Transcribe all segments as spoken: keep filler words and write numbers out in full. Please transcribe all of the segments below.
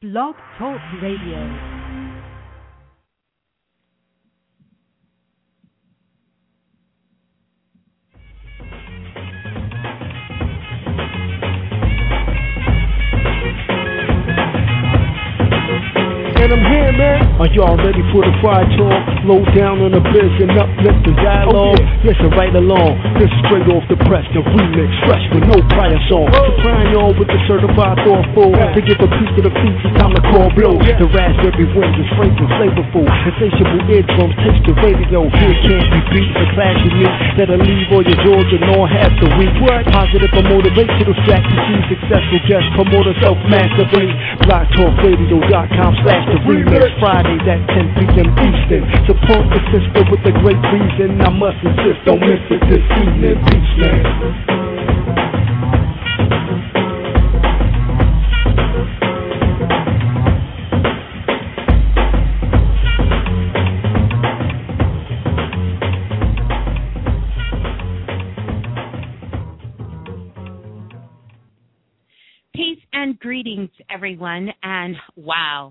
Blog Talk Radio. And I'm here, man. Are y'all ready for the fire talk? Low down on the biz and uplift the dialogue. Oh, yeah. Listen right along. This is straight off the press, the remix, fresh with no prior song. Oh. Supplying y'all with the certified thoughtful. Yeah. To give a piece of the feature, time to call blow. Yeah. The raspberry winds is fragrant, flavorful. Insatiable eardrums, taste the radio. Here can't be beat, the clash with me. That'll leave all your Georgia, nor half the week. What? Positive or motivational strategy. Successful guest, promoter, self-mastery. blog talk radio dot com slash the remix. Fridays at ten p.m. Eastern. Support the sister with a great reason. I must insist, don't miss it this evening. Peace, man. Greetings, everyone, and wow.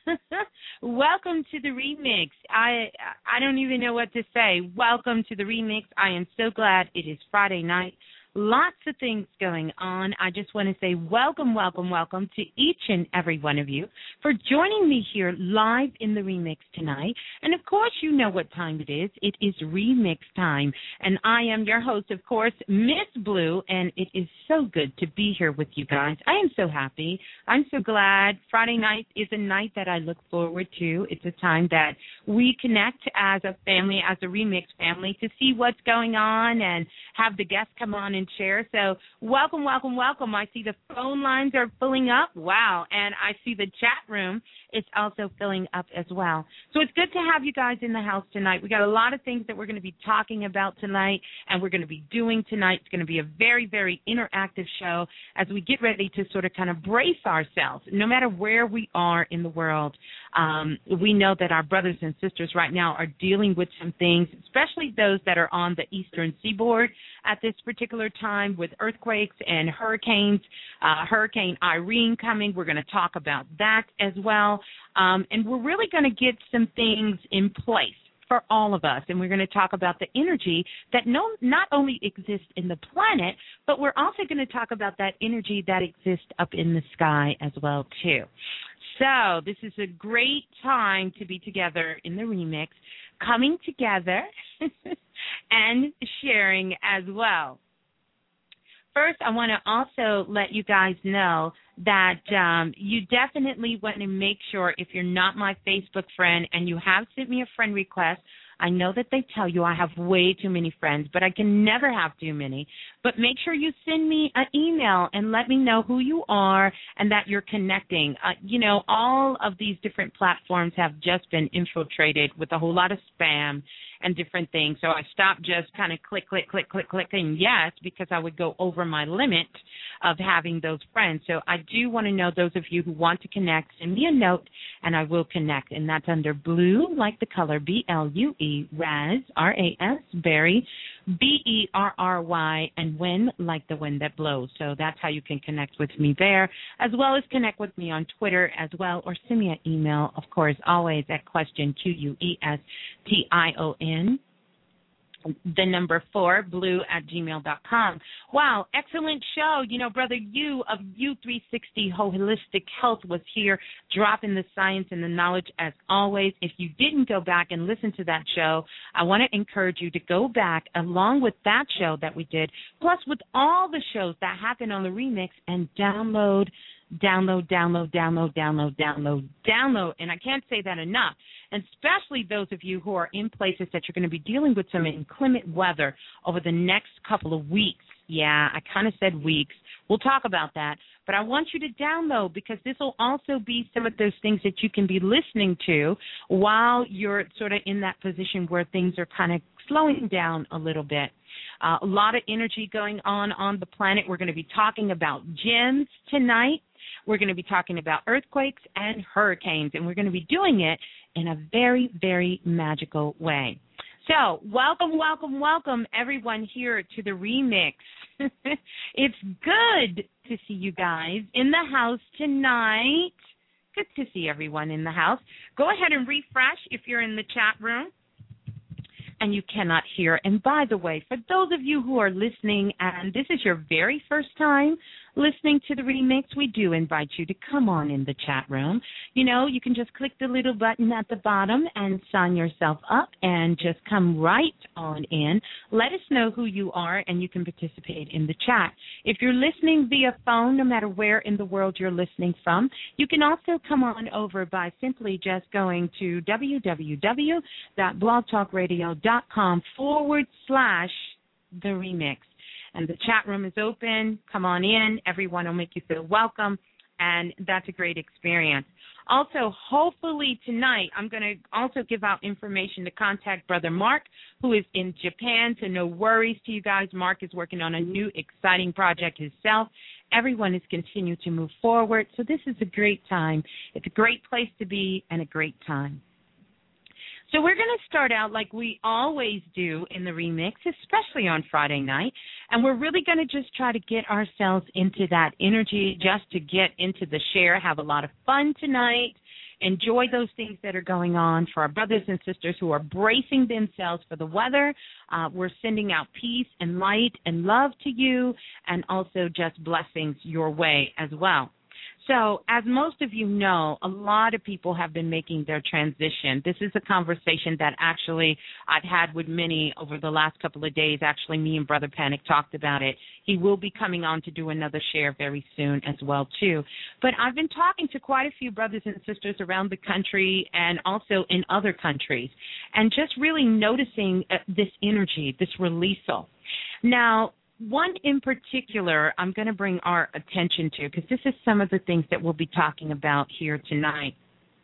Welcome to the remix. I I don't even know what to say. Welcome to the remix. I am so glad it is Friday night. Lots of things going on. I just want to say welcome, welcome, welcome to each and every one of you for joining me here live in the remix tonight. And, of course, you know what time it is. It is remix time. And I am your host, of course, Miss Blue, and it is so good to be here with you guys. I am so happy. I'm so glad. Friday night is a night that I look forward to. It's a time that we connect as a family, as a remix family, to see what's going on and have the guests come on and share. So welcome, welcome, welcome. I see the phone lines are filling up. Wow. And I see the chat room is also filling up as well. So it's good to have you guys in the house tonight. We got a lot of things that we're going to be talking about tonight and we're going to be doing tonight. It's going to be a very, very interactive show as we get ready to sort of kind of brace ourselves, no matter where we are in the world. Um, we know that our brothers and sisters right now are dealing with some things, especially those that are on the eastern seaboard at this particular time with earthquakes and hurricanes, uh, Hurricane Irene coming. We're going to talk about that as well. Um, and we're really going to get some things in place for all of us. And we're going to talk about the energy that no, not only exists in the planet, but we're also going to talk about that energy that exists up in the sky as well, too. So this is a great time to be together in the remix, coming together and sharing as well. First, I want to also let you guys know that um, you definitely want to make sure, if you're not my Facebook friend and you have sent me a friend request, I know that they tell you I have way too many friends, but I can never have too many. But make sure you send me an email and let me know who you are and that you're connecting. Uh, you know, all of these different platforms have just been infiltrated with a whole lot of spam and different things. So I stopped just kind of click, click, click, click, clicking yes, because I would go over my limit of having those friends. So I do want to know those of you who want to connect, send me a note and I will connect. And that's under Blue, like the color, B L U E, Raz, R A S, Berry, B E R R Y, and Wind, like the wind that blows. So that's how you can connect with me there, as well as connect with me on Twitter as well, or send me an email, of course, always at question, Q U E S T I O N, the number four, blue at gmail dot com. Wow, excellent show. You know, Brother U of U three sixty Holistic Health was here, dropping the science and the knowledge as always. If you didn't go back and listen to that show, I want to encourage you to go back along with that show that we did, plus with all the shows that happen on the remix, and download Download, download, download, download, download, download. And I can't say that enough. And especially those of you who are in places that you're going to be dealing with some inclement weather over the next couple of weeks. Yeah, I kind of said weeks. We'll talk about that. But I want you to download, because this will also be some of those things that you can be listening to while you're sort of in that position where things are kind of slowing down a little bit. Uh, a lot of energy going on on the planet. We're going to be talking about gems tonight. We're going to be talking about earthquakes and hurricanes, and we're going to be doing it in a very, very magical way. So welcome, welcome, welcome, everyone here to the remix. It's good to see you guys in the house tonight. Good to see everyone in the house. Go ahead and refresh if you're in the chat room and you cannot hear. And by the way, for those of you who are listening and this is your very first time listening to the remix, we do invite you to come on in the chat room. You know, you can just click the little button at the bottom and sign yourself up and just come right on in. Let us know who you are and you can participate in the chat. If you're listening via phone, no matter where in the world you're listening from, you can also come on over by simply just going to www.blogtalkradio.com forward slash the remix. And the chat room is open. Come on in. Everyone will make you feel welcome, and that's a great experience. Also, hopefully tonight, I'm going to also give out information to contact Brother Mark, who is in Japan, so no worries to you guys. Mark is working on a new, exciting project himself. Everyone is continuing to move forward, so this is a great time. It's a great place to be and a great time. So we're going to start out like we always do in the remix, especially on Friday night, and we're really going to just try to get ourselves into that energy, just to get into the share, have a lot of fun tonight, enjoy those things that are going on. For our brothers and sisters who are bracing themselves for the weather, uh, we're sending out peace and light and love to you, and also just blessings your way as well. So, as most of you know, a lot of people have been making their transition. This is a conversation that actually I've had with many over the last couple of days. Actually, me and Brother Panic talked about it. He will be coming on to do another share very soon as well, too. But I've been talking to quite a few brothers and sisters around the country and also in other countries, and just really noticing uh, this energy, this release-all. Now, one in particular I'm going to bring our attention to, because this is some of the things that we'll be talking about here tonight,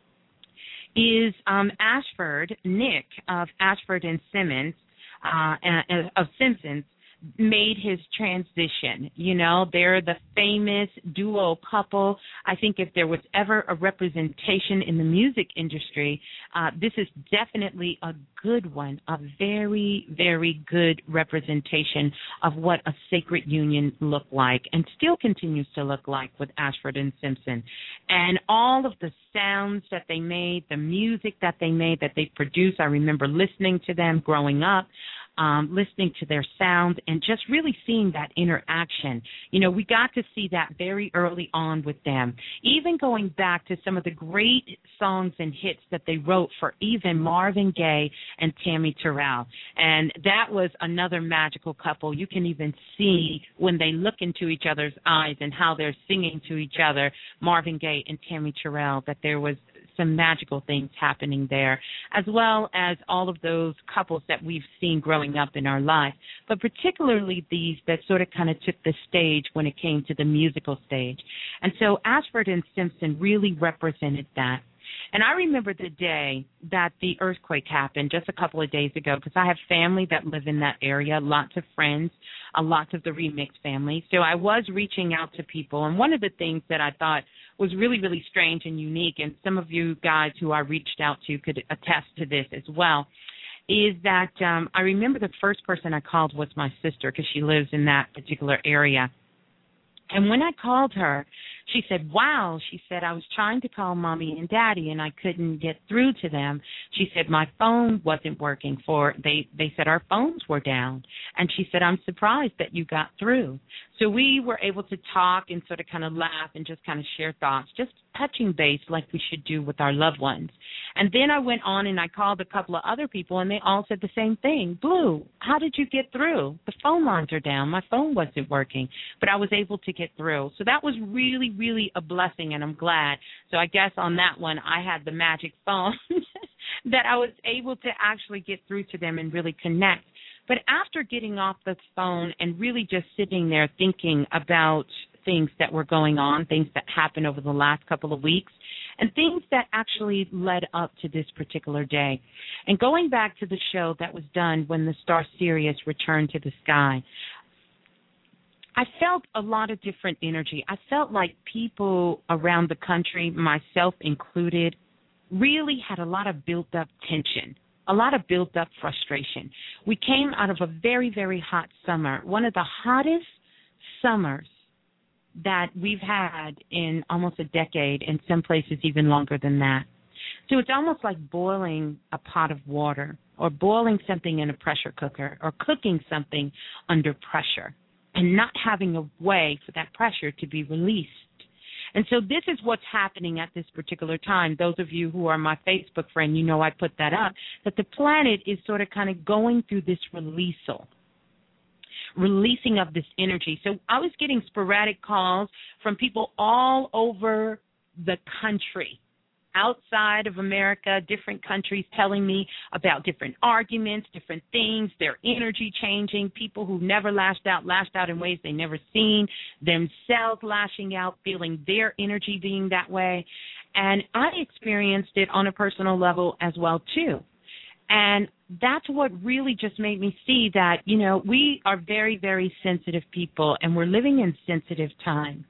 is um, Ashford, Nick of Ashford and Simmons, uh, and, of Simpsons, made his transition. You know, they're the famous duo couple. I think if there was ever a representation in the music industry, uh, this is definitely a good one, a very, very good representation of what a sacred union looked like and still continues to look like with Ashford and Simpson. And all of the sounds that they made, the music that they made, that they produced, I remember listening to them growing up. Um, listening to their sound and just really seeing that interaction. You know, we got to see that very early on with them, even going back to some of the great songs and hits that they wrote for even Marvin Gaye and Tammy Terrell. And that was another magical couple. You can even see when they look into each other's eyes and how they're singing to each other, Marvin Gaye and Tammy Terrell, that there was some magical things happening there, as well as all of those couples that we've seen growing up in our life, but particularly these that sort of kind of took the stage when it came to the musical stage. And so Ashford and Simpson really represented that. And I remember the day that the earthquake happened just a couple of days ago, because I have family that live in that area, lots of friends, a lot of the Remix family. So I was reaching out to people. And one of the things that I thought was really, really strange and unique, and some of you guys who I reached out to could attest to this as well, is that um, I remember the first person I called was my sister, because she lives in that particular area. And when I called her, she said, wow, she said, I was trying to call Mommy and Daddy and I couldn't get through to them. She said, my phone wasn't working for, they, they said our phones were down. And she said, I'm surprised that you got through. So we were able to talk and sort of kind of laugh and just kind of share thoughts, just touching base like we should do with our loved ones. And then I went on and I called a couple of other people and they all said the same thing. Blue, how did you get through? The phone lines are down. My phone wasn't working, but I was able to get through. So that was really, really a blessing, and I'm glad. So I guess on that one, I had the magic phone that I was able to actually get through to them and really connect. But after getting off the phone and really just sitting there thinking about things that were going on, things that happened over the last couple of weeks, and things that actually led up to this particular day. And going back to the show that was done when the star Sirius returned to the sky, I felt a lot of different energy. I felt like people around the country, myself included, really had a lot of built-up tension, a lot of built-up frustration. We came out of a very, very hot summer, one of the hottest summers that we've had in almost a decade, in some places even longer than that. So it's almost like boiling a pot of water or boiling something in a pressure cooker or cooking something under pressure and not having a way for that pressure to be released. And so this is what's happening at this particular time. Those of you who are my Facebook friend, you know I put that up, that the planet is sort of kind of going through this releasal. Releasing of this energy. So I was getting sporadic calls from people all over the country, outside of America, different countries, telling me about different arguments, different things, their energy changing, people who never lashed out, lashed out in ways they never seen, themselves lashing out, feeling their energy being that way. And I experienced it on a personal level as well, too. And that's what really just made me see that, you know, we are very, very sensitive people, and we're living in sensitive time.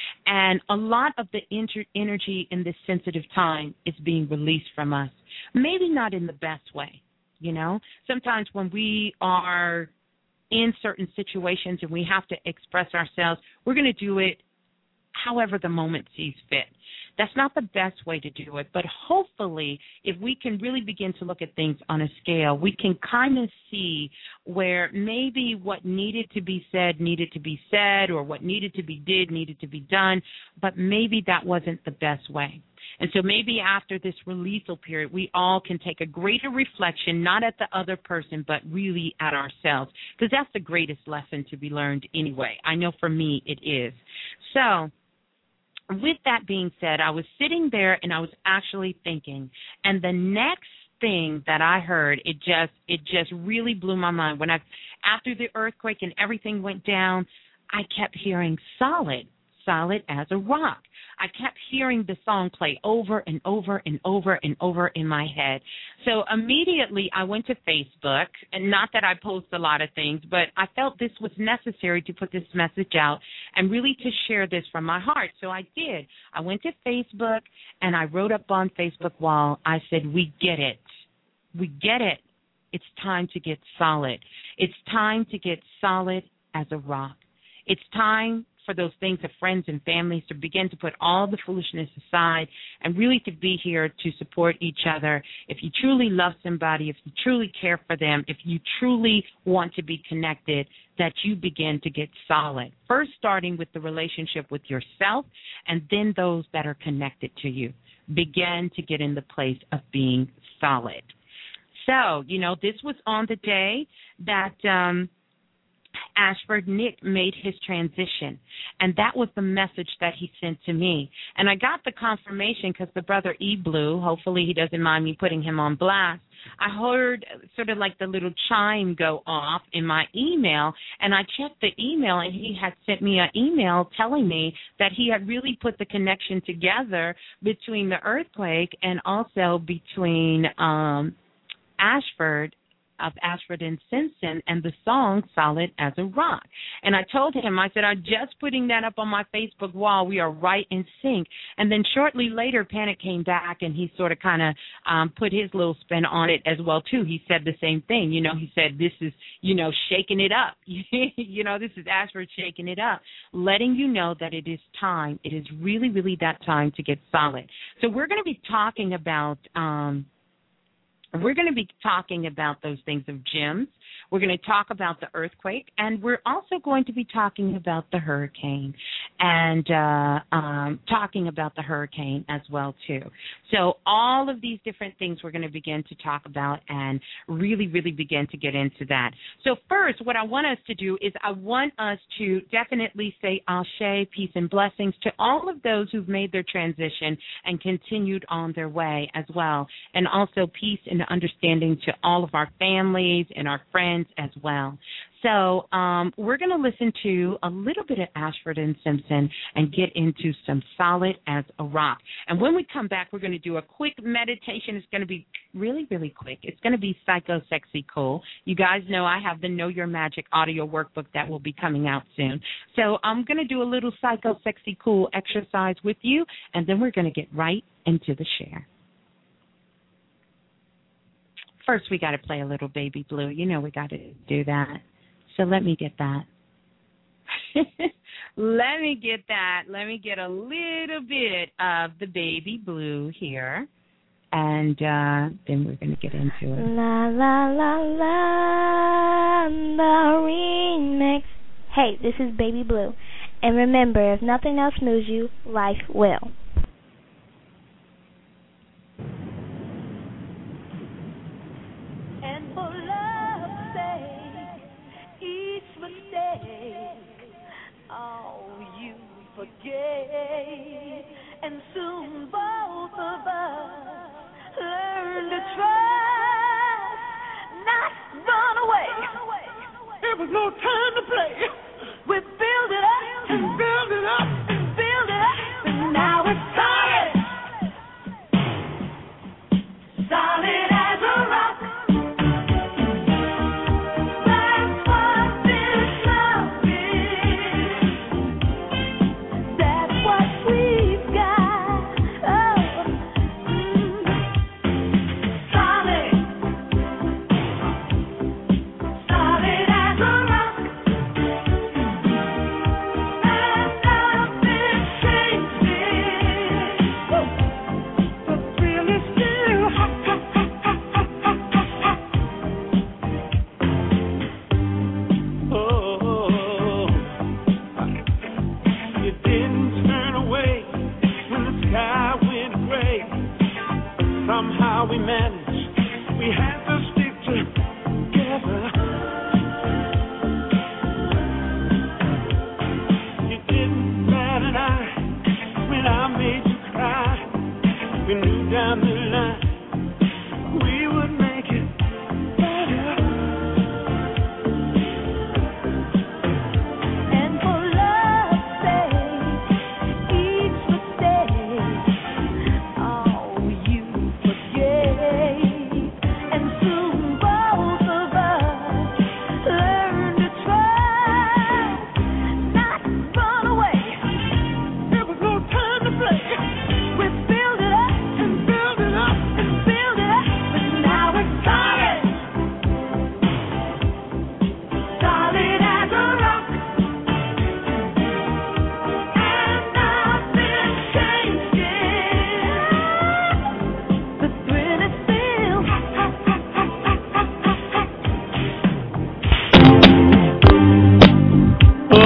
And a lot of the inter- energy in this sensitive time is being released from us, maybe not in the best way, you know. Sometimes when we are in certain situations and we have to express ourselves, we're going to do it however the moment sees fit. That's not the best way to do it, but hopefully if we can really begin to look at things on a scale, we can kind of see where maybe what needed to be said needed to be said, or what needed to be did needed to be done, but maybe that wasn't the best way. And so maybe after this releasal period, we all can take a greater reflection, not at the other person, but really at ourselves, because that's the greatest lesson to be learned anyway. I know for me it is. So with that being said, I was sitting there and I was actually thinking, and the next thing that I heard, it just it just really blew my mind. When I, after the earthquake and everything went down, I kept hearing solid, solid as a rock. I kept hearing the song play over and over and over and over in my head. So immediately I went to Facebook, and not that I post a lot of things, but I felt this was necessary to put this message out and really to share this from my heart. So I did. I went to Facebook, and I wrote up on Facebook wall, I said, we get it. We get it. It's time to get solid. It's time to get solid as a rock. It's time for those things of friends and families to begin to put all the foolishness aside and really to be here to support each other. If you truly love somebody, if you truly care for them, if you truly want to be connected, that you begin to get solid. First starting with the relationship with yourself, and then those that are connected to you. Begin to get in the place of being solid. So, you know, this was on the day that um, Ashford Nick made his transition, and that was the message that he sent to me. And I got the confirmation because the brother E. Blue, hopefully he doesn't mind me putting him on blast, I heard sort of like the little chime go off in my email, and I checked the email, and he had sent me an email telling me that he had really put the connection together between the earthquake and also between um, Ashford of Ashford and Simpson and the song Solid as a Rock. And I told him, I said, I'm just putting that up on my Facebook wall. We are right in sync. And then shortly later, Panic came back, and he sort of kind of um, put his little spin on it as well, too. He said the same thing. You know, he said, this is, you know, shaking it up. You know, this is Ashford shaking it up, letting you know that it is time. It is really, really that time to get solid. So we're going to be talking about um, We're going to be talking about those things of gems. We're going to talk about the earthquake, and we're also going to be talking about the hurricane and uh, um, talking about the hurricane as well, too. So all of these different things we're going to begin to talk about and really, really begin to get into that. So first, what I want us to do is I want us to definitely say Ashe, peace and blessings to all of those who've made their transition and continued on their way as well, and also peace and understanding to all of our families and our friends as well. So um, we're going to listen to a little bit of Ashford and Simpson and get into some Solid as a Rock. And when we come back, we're going to do a quick meditation. It's going to be really, really quick. It's going to be Psycho Sexy Cool. You guys know I have the Know Your Magic audio workbook that will be coming out soon. So I'm going to do a little Psycho Sexy Cool exercise with you, and then we're going to get right into the share. First, we got to play a little Baby Blue. You know we got to do that. So let me get that. Let me get that. Let me get a little bit of the Baby Blue here. And uh, then we're going to get into it. La, la, la, la, the remix. Hey, this is Baby Blue. And remember, if nothing else moves you, life will. And for love's sake, each mistake, oh, you forgave. And soon both of us learn to trust, not run away. There was no time to play. We build it up and build it up and build it up, and now it's solid, solid as a rock. That's what this love is. That's what we've got. Oh, mm. Solid, solid as a rock. And nothing changes. But really still, ha, ha, ha, ha, ha, ha, ha, ha. Oh, you didn't turn away when the sky went gray. Somehow we managed. We had to stick together. You didn't bat an eye when I made you cry. We knew down the line we would make it better. And for love's sake, each mistake, oh, you forgave. And soon both of us learn to trust, not run away. There was no time to play. We build it up and build it up and build it up, and now it's solid, solid as a rock. And nothing changes. The thrill is still, ha, ha, ha, ha, ha, ha, ha, Oh,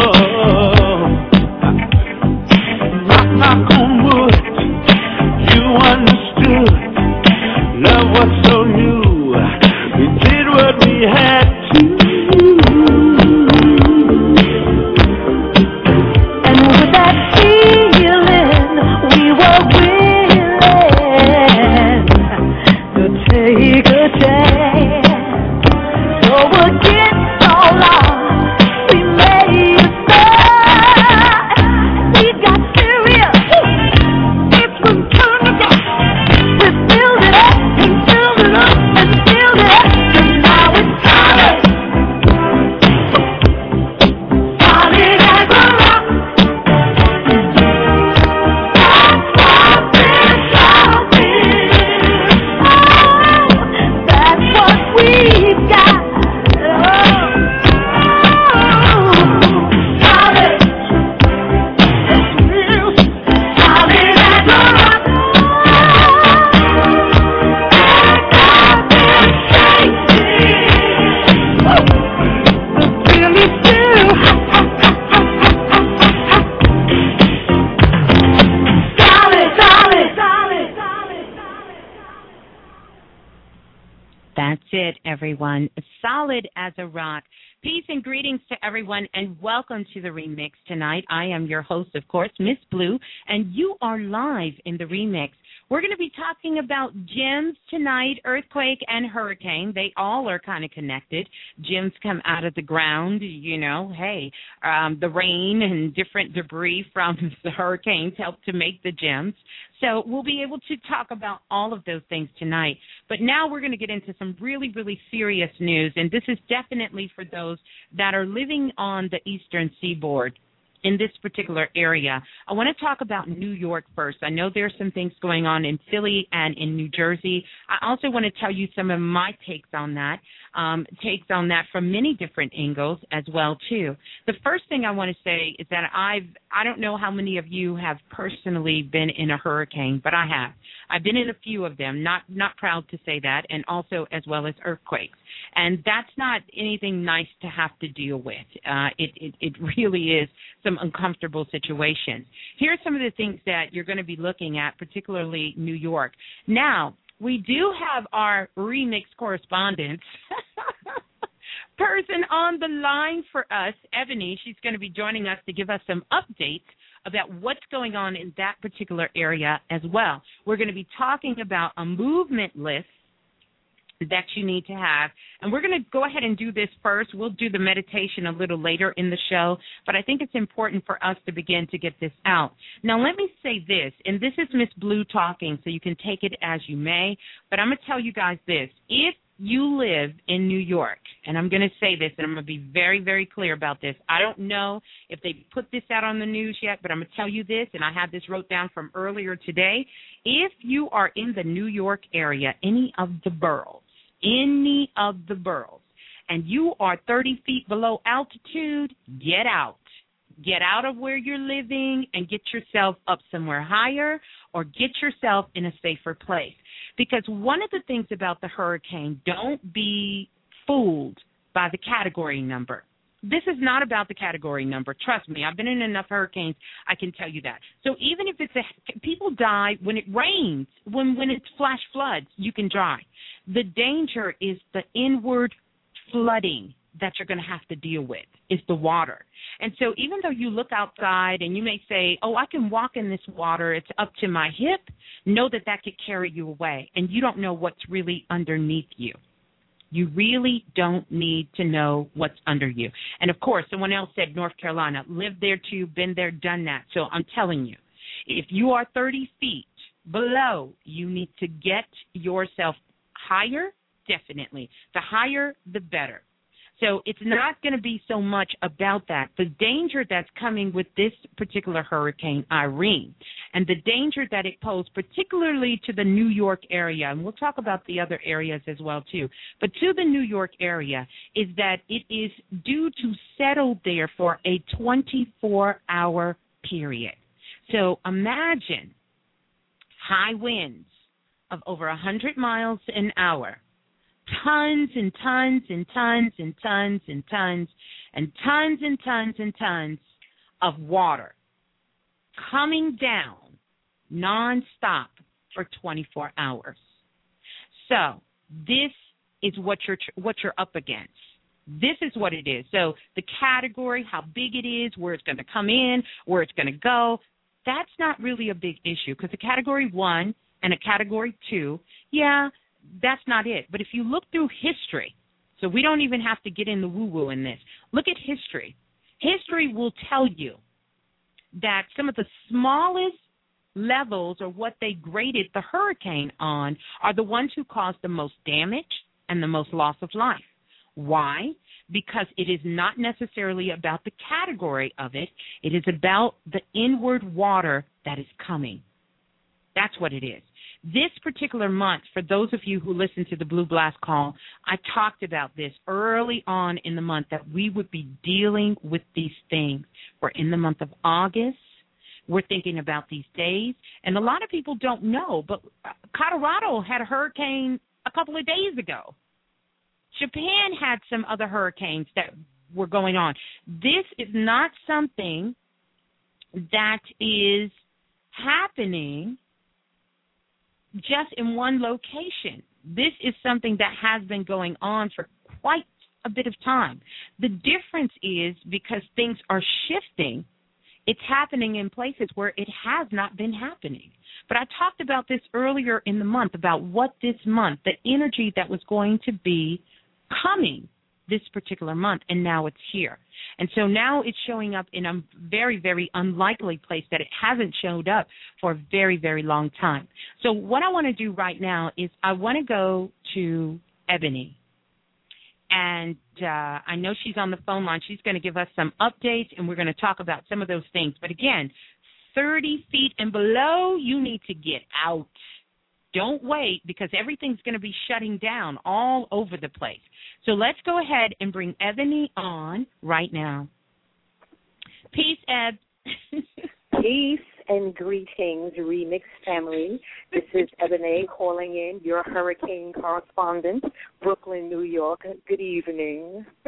knock, knock on wood. You understood. Love was so new. We did what we had to. And with that feeling, we were willing to take a chance. So against all odds, we made a start. We got serious. It's when turn to go. We build it up and build it up and build it up, and now it's solid, solid as a rock. That's what this love is. Oh, that's what we've got. Oh, solid, real solid as a rock. Really still, ha, ha, ha, ha, ha, ha, ha. Solid, solid, solid, solid, solid. That's it, everyone. Solid as a rock. Peace and greetings to everyone, and welcome to the remix tonight. I am your host, of course, Miss Blue, and you are live in the remix. We're going to be talking about gems tonight, earthquake and hurricane. They all are kind of connected. Gems come out of the ground, you know, hey, um, the rain and different debris from the hurricanes help to make the gems. So we'll be able to talk about all of those things tonight. But now we're going to get into some really, really serious news, and this is definitely for those that are living on the eastern seaboard. in this particular area. I want to talk about New York first. I know there's some things going on in Philly and in New Jersey. I also want to tell you some of my takes on that, um, takes on that from many different angles as well, too. The first thing I want to say is that I've, I don't know how many of you have personally been in a hurricane, but I have. I've been in a few of them, not, not proud to say that, and also as well as earthquakes. And that's not anything nice to have to deal with. Uh, it, it, it really is some uncomfortable situations. Here are some of the things that you're going to be looking at, particularly New York. Now, we do have our remix correspondent person on the line for us, Ebony. She's going to be joining us to give us some updates about what's going on in that particular area as well. We're going to be talking about a movement list that you need to have. And we're going to go ahead and do this first. We'll do the meditation a little later in the show, but I think it's important for us to begin to get this out. Now, let me say this, and this is Miss Blue talking, so you can take it as you may, but I'm going to tell you guys this. If you live in New York, and I'm going to say this, and I'm going to be very, very clear about this. I don't know if they put this out on the news yet, but I'm going to tell you this, and I have this wrote down from earlier today. If you are in the New York area, any of the boroughs, any of the boroughs, and you are thirty feet below altitude, get out. Get out of where you're living and get yourself up somewhere higher or get yourself in a safer place. Because one of the things about the hurricane, don't be fooled by the category number. This is not about the category number. Trust me, I've been in enough hurricanes, I can tell you that. So even if it's a, people die when it rains, when, when it's flash floods, you can dry. The danger is the inward flooding that you're going to have to deal with, is the water. And so even though you look outside and you may say, oh, I can walk in this water, it's up to my hip, know that that could carry you away, and you don't know what's really underneath you. You really don't need to know what's under you. And, of course, someone else said North Carolina. Lived there, too, been there, done that. So I'm telling you, if you are thirty feet below, you need to get yourself higher, definitely. The higher, the better. So it's not going to be so much about that. The danger that's coming with this particular hurricane, Irene, and the danger that it posed, particularly to the New York area, and we'll talk about the other areas as well, too, but to the New York area, is that it is due to settle there for a twenty-four hour period. So imagine high winds of over one hundred miles an hour, tons and tons and tons and tons and tons and tons and tons and tons of water coming down nonstop for twenty-four hours. So this is what you're what you're up against. This is what it is. So the category, how big it is, where it's going to come in, where it's going to go, that's not really a big issue, because a category one and a category two, yeah, that's not it. But if you look through history, so we don't even have to get in the woo-woo in this. Look at history. History will tell you that some of the smallest levels, or what they graded the hurricane on, are the ones who caused the most damage and the most loss of life. Why? Because it is not necessarily about the category of it. It is about the inward water that is coming. That's what it is. This particular month, for those of you who listened to the Blue Blast call, I talked about this early on in the month, that we would be dealing with these things. We're in the month of August. We're thinking about these days. And a lot of people don't know, but Colorado had a hurricane a couple of days ago. Japan had some other hurricanes that were going on. This is not something that is happening just in one location. This is something that has been going on for quite a bit of time. The difference is, because things are shifting, it's happening in places where it has not been happening. But I talked about this earlier in the month, about what this month, the energy that was going to be coming this particular month, and now it's here. And so now it's showing up in a very, very unlikely place that it hasn't showed up for a very, very long time. So what I want to do right now is I want to go to Ebony. And uh, I know she's on the phone line. She's going to give us some updates, and we're going to talk about some of those things. But again, thirty feet and below, you need to get out. Don't wait, because everything's going to be shutting down all over the place. So let's go ahead and bring Ebony on right now. Peace, Eb. Peace and greetings, Remix family. This is Ebony calling in, your hurricane correspondent, Brooklyn, New York. Good evening. I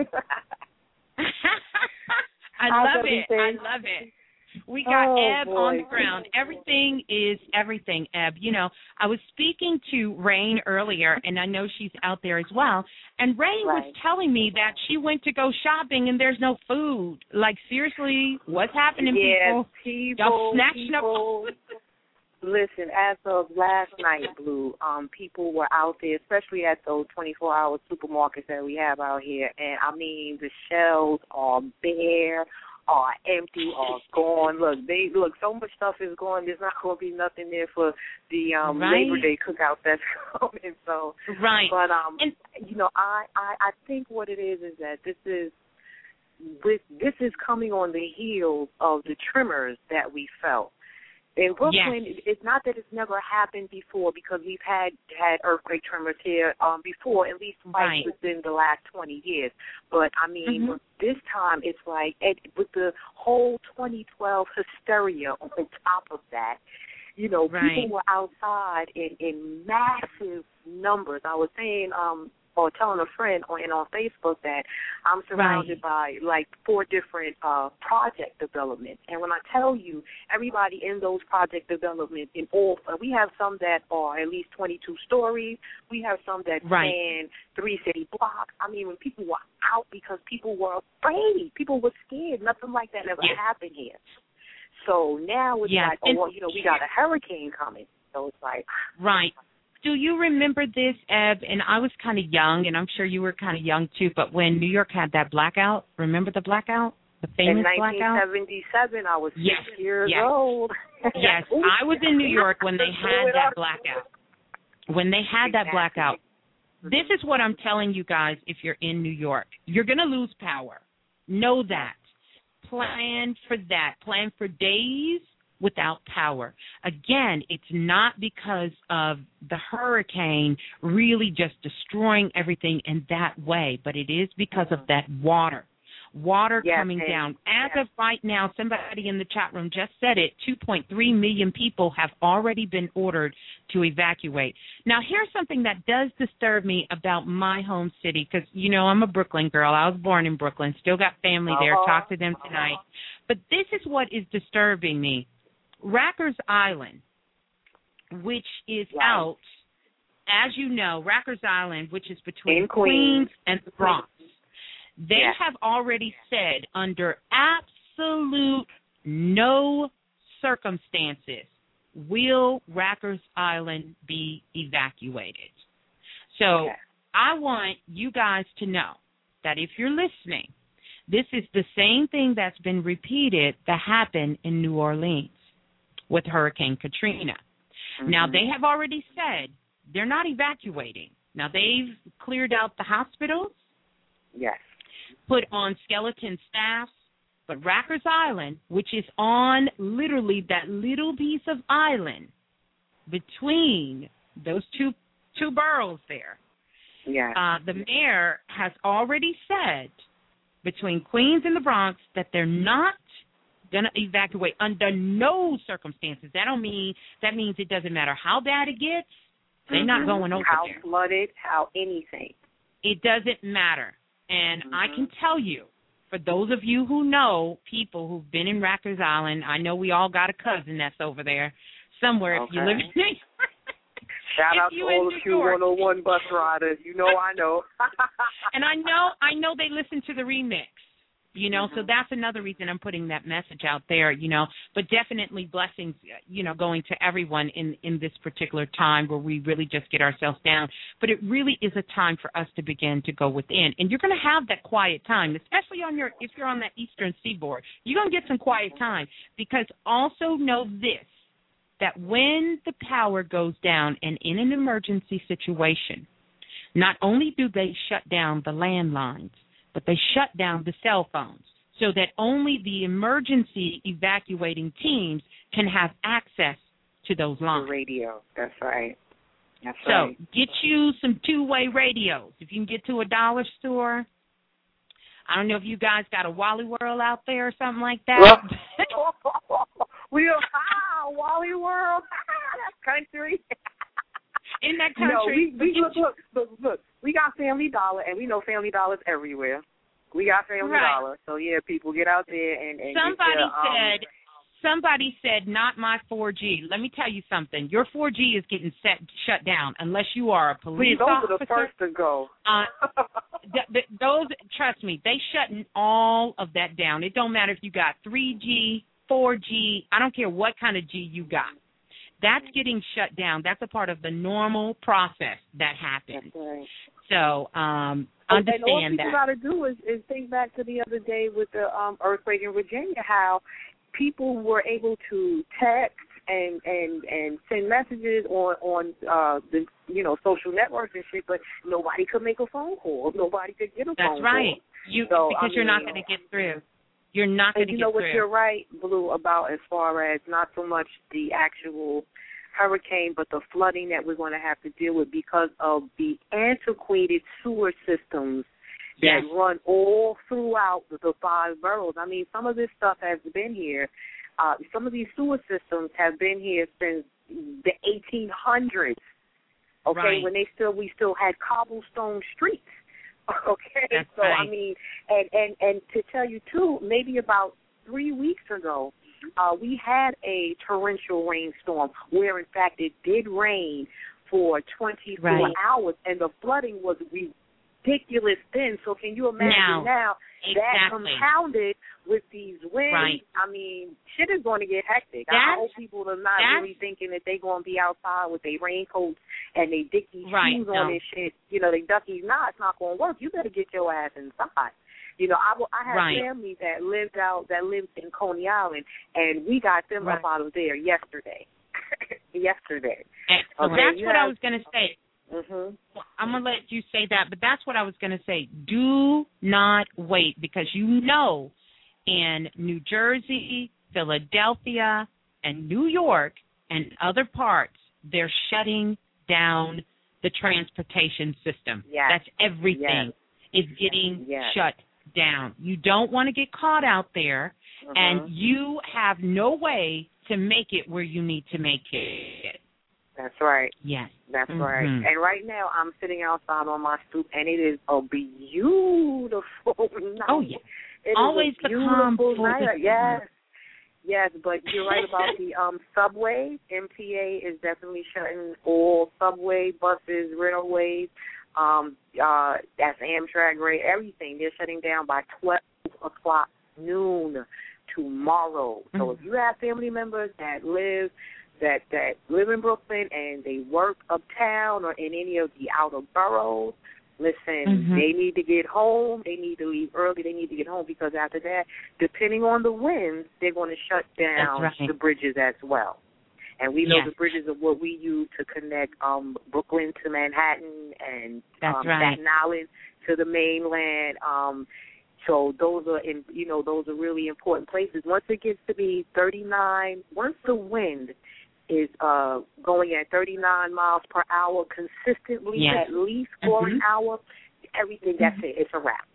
How's love it. everything? I love it. We got Oh, Eb boy. on the ground. Everything is everything, Eb. You know, I was speaking to Rain earlier, and I know she's out there as well, and Rain was Right. telling me that she went to go shopping and there's no food. Like, seriously, what's happening, Yes, people? people, Y'all snatching up- people. Listen, as of last night, Blue, um, people were out there, especially at those twenty-four hour supermarkets that we have out here, and I mean, the shelves are bare, are empty, are gone. Look, they look. So much stuff is gone. There's not going to be nothing there for the um, Right. Labor Day cookout that's coming. So, Right. but um, And- you know, I, I I think what it is is that this is with this is coming on the heels of the tremors that we felt. In Brooklyn, Yes. it's not that it's never happened before, because we've had had earthquake tremors here um, before, at least twice Right. within the last twenty years. But, I mean, Mhm. this time it's like, it, with the whole twenty twelve hysteria on top of that, you know, Right. people were outside in, in massive numbers. I was saying, um, or telling a friend on, and on Facebook that I'm surrounded by like four different uh, project developments. And when I tell you, everybody in those project developments, in all, we have some that are at least twenty-two stories. We have some that Right. span three city blocks. I mean, when people were out because people were afraid, people were scared. Nothing like that ever Yes. happened here. So now it's Yes. like, oh, And- well, you know, we got a hurricane coming. So it's like, Right. Do you remember this, Eb? And I was kind of young, and I'm sure you were kind of young too, but when New York had that blackout, remember the blackout? The famous in nineteen blackout? seventy-seven, I was Yes, six years yes. old. Yes, I was in New York when they had that blackout. When they had that Exactly. blackout. This is what I'm telling you guys if you're in New York. You're going to lose power. Know that. Plan for that. Plan for days without power. Again, it's not because of the hurricane really just destroying everything in that way, but it is because of that water. Water Yes, coming and- down. As yes. of right now, somebody in the chat room just said it, two point three million people have already been ordered to evacuate. Now, here's something that does disturb me about my home city, because, you know, I'm a Brooklyn girl. I was born in Brooklyn, still got family there, Uh-huh. talk to them tonight. But this is what is disturbing me. Rackers Island, which is Right. out, as you know, Rackers Island, which is between In Queens. and the Bronx. They Yes. have already said under absolute no circumstances will Rackers Island be evacuated. So Yes. I want you guys to know that if you're listening, this is the same thing that's been repeated that happened in New Orleans with Hurricane Katrina. Mm-hmm. Now, they have already said they're not evacuating. Now, they've cleared out the hospitals, Yes. put on skeleton staffs, but Rackers Island, which is on literally that little piece of island between those two two boroughs there, Yes. uh, the mayor has already said between Queens and the Bronx that they're not going to evacuate under no circumstances. That don't mean that means it doesn't matter how bad it gets. They're not Mhm. going over how there. flooded, how anything. It doesn't matter. And Mhm. I can tell you, for those of you who know people who've been in Rackers Island, I know we all got a cousin that's over there somewhere if you Okay. live in New York. Shout If out you to in all New of you York. one oh one bus riders. You know I know. And I know I know they listen to the remix, you know, so Mhm. that's another reason I'm putting that message out there, you know, but definitely blessings, you know, going to everyone in, in this particular time where we really just get ourselves down. But it really is a time for us to begin to go within. And you're going to have that quiet time, especially on your if you're on that eastern seaboard. You're going to get some quiet time, because also know this, that when the power goes down and in an emergency situation, not only do they shut down the landlines, but they shut down the cell phones so that only the emergency evacuating teams can have access to those lines. The radio, that's right. That's so right. get you some two-way radios. If you can get to a dollar store, I don't know if you guys got a Wally World out there or something like that. we are, ah, Wally World, that's country. In that country. No, we, we look, look, look, look, we got Family Dollar, and we know Family Dollar's everywhere. We got Family right. Dollar, so yeah, people get out there and, and somebody get their, um, said. Somebody said, not my four G. Let me tell you something. Your four G is getting set shut down unless you are a police Please, those officer. are the first to go. uh, th- th- those, trust me, they shutting all of that down. It don't matter if you got three G, four G. I don't care what kind of G you got. That's getting shut down. That's a part of the normal process that happens. That's right. So um, and, understand and all people that. got to do is, is think back to the other day with the um, earthquake in Virginia, how people were able to text and and and send messages on on uh, the you know social networks and shit, but nobody could make a phone call. Nobody could get a That's phone right. call. You so, because I you're mean, not going to get through. You're not going to you get know what through. You're right, Blue, about as far as not so much the actual hurricane, but the flooding that we're going to have to deal with because of the antiquated sewer systems that yes. run all throughout the five boroughs. I mean, some of this stuff has been here. Uh, some of these sewer systems have been here since the eighteen hundreds. Okay, right. when they still we still had cobblestone streets. Okay, That's so right. I mean, and and and to tell you too, maybe about three weeks ago, uh, we had a torrential rainstorm where, in fact, it did rain for twenty-four right. hours, and the flooding was ridiculous then. So can you imagine now, now exactly. that compounded with these winds? Right. I mean, shit is going to get hectic. That's, I hope people are not really thinking that they're going to be outside with their raincoats and their Dickies right, shoes no. on and shit. You know, they duckies. Nah, it's not going to work. You better get your ass inside. You know, I, I had right. family that lived out, that lived in Coney Island, and we got them right. up out of there yesterday. yesterday. Excellent. Okay, that's what have, I was going to say. Mm-hmm. I'm going to let you say that, but that's what I was going to say. Do not wait, because you know in New Jersey, Philadelphia, and New York and other parts, they're shutting down the transportation system. Yes. That's everything yes. is getting yes. shut down. You don't want to get caught out there, mm-hmm. and you have no way to make it where you need to make it. That's right. Yes. That's mm-hmm. right. And right now I'm sitting outside on my stoop, and it is a beautiful night. Oh, yeah. It Always is a the calm. beautiful night. Yes. Yes, but you're right about the um, subway. M T A is definitely shutting all subway, buses, railways. Um, uh, that's Amtrak, Ray, everything. They're shutting down by twelve o'clock noon tomorrow. Mm-hmm. So if you have family members that live that that live in Brooklyn and they work uptown or in any of the outer boroughs, listen, mm-hmm. they need to get home. They need to leave early. They need to get home because after that, depending on the winds, they're going to shut down right. the bridges as well. And we know yes. the bridges are what we use to connect um, Brooklyn to Manhattan and That's um, right. Staten Island to the mainland. Um, so those are, in, you know, those are really important places. Once it gets to be thirty-nine, once the wind is uh, going at thirty-nine miles per hour consistently, yes. at least for mm-hmm. an hour, everything, that's mm-hmm. it. It's a wrap.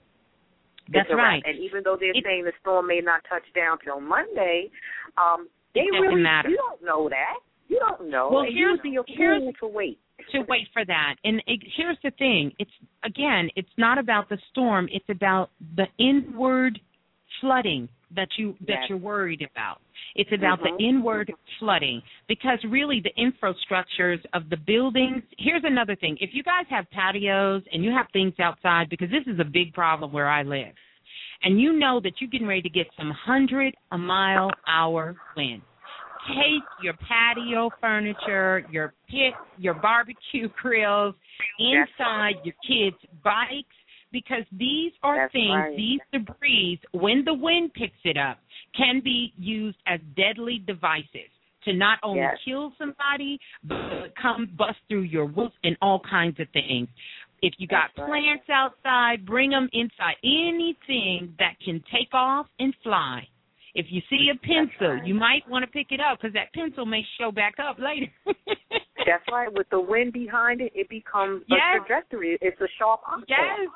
That's it's a right. Wrap. And even though they're it's, saying the storm may not touch down till Monday, um, they it doesn't really, matter. You don't know that. You don't know. Well, and here's, you'd be a here's, fool to wait. To wait for that. And it, here's the thing. It's, again, it's not about the storm. It's about the inward flooding that, you, that yes. you're worried about. It's about mm-hmm. the inward flooding, because really the infrastructures of the buildings. Here's another thing. If you guys have patios and you have things outside, because this is a big problem where I live, and you know that you're getting ready to get some hundred a mile hour wind, take your patio furniture, your pit, your barbecue grills inside your kids' bikes, because these are That's things, right. these debris, when the wind picks it up, can be used as deadly devices to not only yes. kill somebody, but come bust through your roof and all kinds of things. If you got That's plants right. outside, bring them inside. Anything that can take off and fly. If you see a pencil, right. you might want to pick it up because that pencil may show back up later. That's right. With the wind behind it, it becomes yes. a trajectory. It's a sharp object. Yes.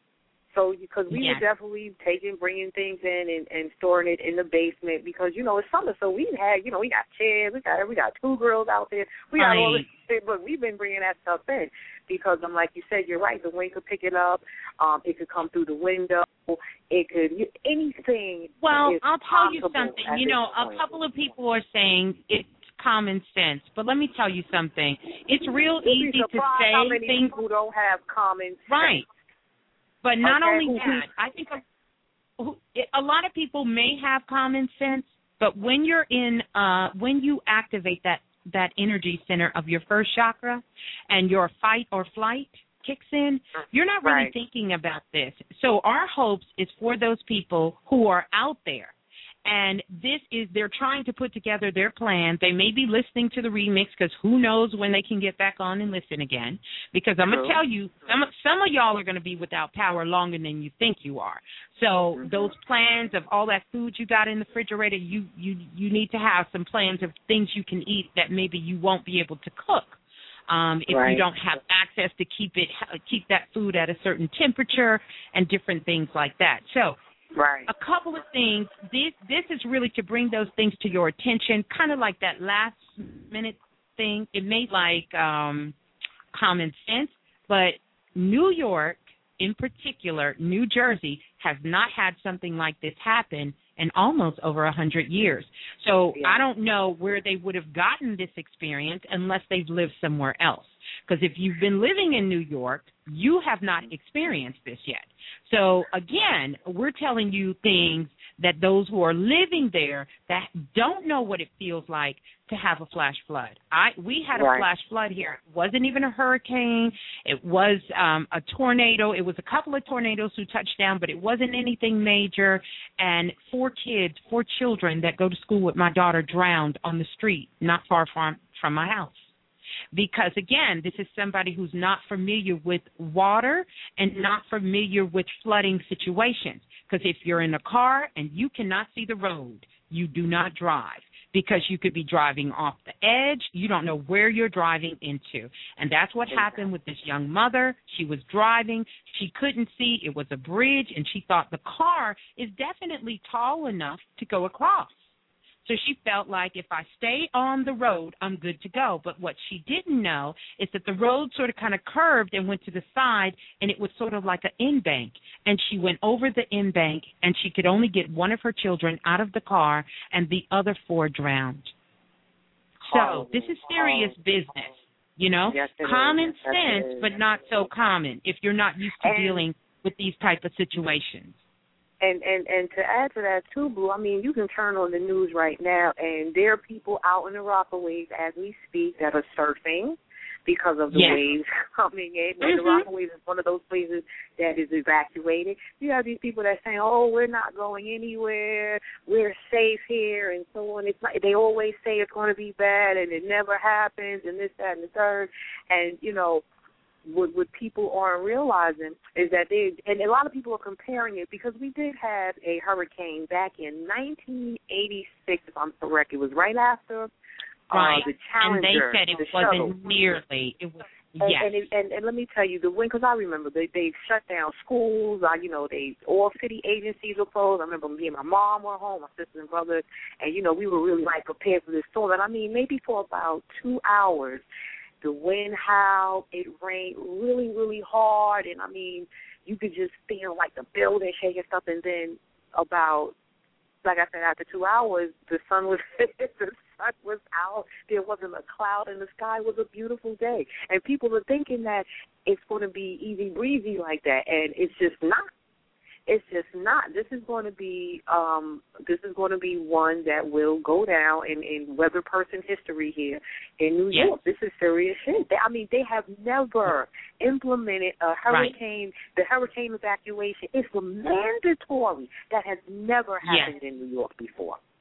So, because we yes. were definitely taking, bringing things in and, and storing it in the basement because, you know, it's summer. So we had, you know, we got chairs, we got we got two girls out there. We got right. all this shit, but we've been bringing that stuff in because, I'm like you said, you're right. The wind could pick it up. Um, it could come through the window. It could, anything. Well, is I'll tell you possible something. at You this know, point. a couple of people are saying it's common sense, but let me tell you something. It's real You'd be easy to surprised say how many things. people don't have common sense. Right. But not Okay, only who- that, I think a, a lot of people may have common sense, but when you're in, uh, when you activate that, that energy center of your first chakra and your fight or flight kicks in, you're not really Right. thinking about this. So our hopes is for those people who are out there. And this is, they're trying to put together their plan. They may be listening to the remix because who knows when they can get back on and listen again. Because I'm going to tell you, some, some of y'all are going to be without power longer than you think you are. So mm-hmm. those plans of all that food you got in the refrigerator, you, you, you need to have some plans of things you can eat that maybe you won't be able to cook. Um, if right. you don't have access to keep it, keep that food at a certain temperature and different things like that. So, right. a couple of things. This this is really to bring those things to your attention, kind of like that last minute thing. It made like um, common sense, but New York, in particular, New Jersey, has not had something like this happen in almost over a hundred years. So yeah. I don't know where they would have gotten this experience unless they've lived somewhere else. Because if you've been living in New York, you have not experienced this yet. So, again, we're telling you things that those who are living there that don't know what it feels like to have a flash flood. I We had a right. flash flood here. It wasn't even a hurricane. It was um, a tornado. It was a couple of tornadoes who touched down, but it wasn't anything major. And four kids, four children that go to school with my daughter drowned on the street not far from, from my house. Because, again, this is somebody who's not familiar with water and not familiar with flooding situations. Because if you're in a car and you cannot see the road, you do not drive. Because you could be driving off the edge. You don't know where you're driving into. And that's what happened with this young mother. She was driving. She couldn't see. It was a bridge, and she thought the car is definitely tall enough to go across. So she felt like if I stay on the road, I'm good to go. But what she didn't know is that the road sort of kind of curved and went to the side, and it was sort of like an in-bank. And she went over the in-bank, and she could only get one of her children out of the car, and the other four drowned. So oh, this is serious oh. business, you know, yes, common is. Yes, sense, but not so common if you're not used to and, dealing with these type of situations. And, and and to add to that, too, Blue, I mean, you can turn on the news right now, and there are people out in the Rockaways as we speak that are surfing because of the yes. waves coming in. Mm-hmm. The Rockaways is one of those places that is evacuated. You have these people that say, oh, we're not going anywhere, we're safe here, and so on. It's not, they always say it's going to be bad, and it never happens, and this, that, and the third. And, you know, What, what people aren't realizing is that they, and a lot of people are comparing it because we did have a hurricane back in nineteen eighty-six, if I'm correct. It was right after right. uh, the Challenger. And they said it the wasn't shuttle. nearly. It was, and, yes. and, it, and, and let me tell you, the wind, because I remember they, they shut down schools. Uh, you know, they all city agencies were closed. I remember me and my mom were home, my sisters and brothers, and, you know, we were really, like, prepared for this storm. And, I mean, maybe for about two hours, the wind howled, it rained really, really hard, and, I mean, you could just feel, like, the building shaking stuff, and then about, like I said, after two hours, the sun was the sun was out. There wasn't a cloud in the sky. It was a beautiful day. And people are thinking that it's going to be easy breezy like that, and it's just not. It's just not. This is going to be um, this is going to be one that will go down in, in weather person history here in New yes. York. This is serious shit. They, I mean, they have never implemented a hurricane, right. the hurricane evacuation. It's mandatory. That has never happened yes. in New York before.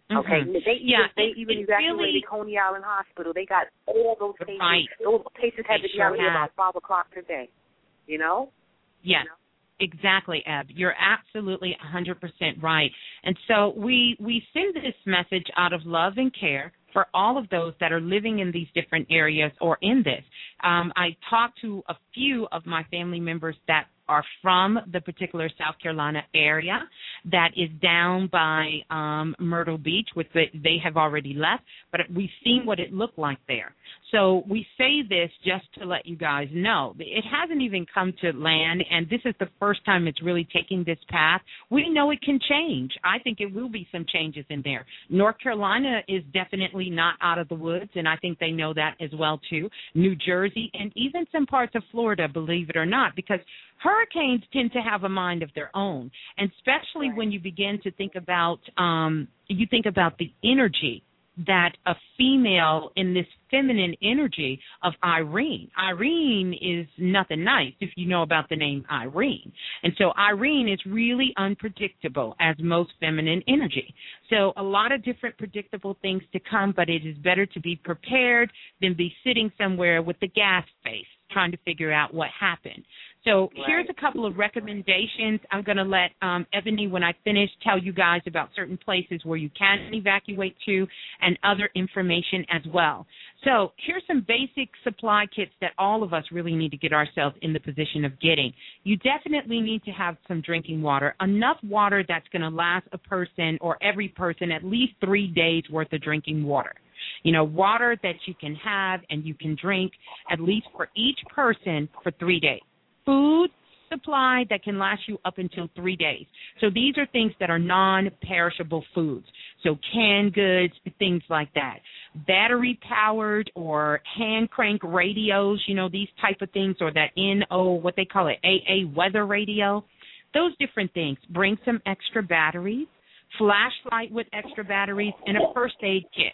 Okay, Mm-hmm. they yeah, even, they it, even it evacuated really, Coney Island Hospital. They got all those patients. right. Those patients had They to be sure out here by have. five o'clock today. You know? Yes. You know? Exactly, Eb. You're absolutely one hundred percent right. And so we, we send this message out of love and care for all of those that are living in these different areas or in this. Um, I talked to a few of my family members that are from the particular South Carolina area that is down by um, Myrtle Beach, which they, they have already left, but we've seen what it looked like there. So we say this just to let you guys know. It hasn't even come to land, and this is the first time it's really taking this path. We know it can change. I think it will be some changes in there. North Carolina is definitely not out of the woods, and I think they know that as well, too. New Jersey and even some parts of Florida, believe it or not, because hurricanes tend to have a mind of their own, and especially right. when you begin to think about um, you think about the energy that a female in this feminine energy of Irene. Irene is nothing nice if you know about the name Irene. And so Irene is really unpredictable as most feminine energy. So a lot of different predictable things to come, but it is better to be prepared than be sitting somewhere with the gas face trying to figure out what happened. So right. here's a couple of recommendations. I'm going to let um, Ebony, when I finish, tell you guys about certain places where you can evacuate to and other information as well. So here's some basic supply kits that all of us really need to get ourselves in the position of getting. You definitely need to have some drinking water, enough water that's going to last a person or every person at least three days worth of drinking water. You know, water that you can have and you can drink at least for each person for three days. Food supply that can last you up until three days. So these are things that are non-perishable foods. So canned goods, things like that. Battery-powered or hand-crank radios, you know, these type of things, or that N O, what they call it, A A weather radio. Those different things. Bring some extra batteries, flashlight with extra batteries, and a first aid kit.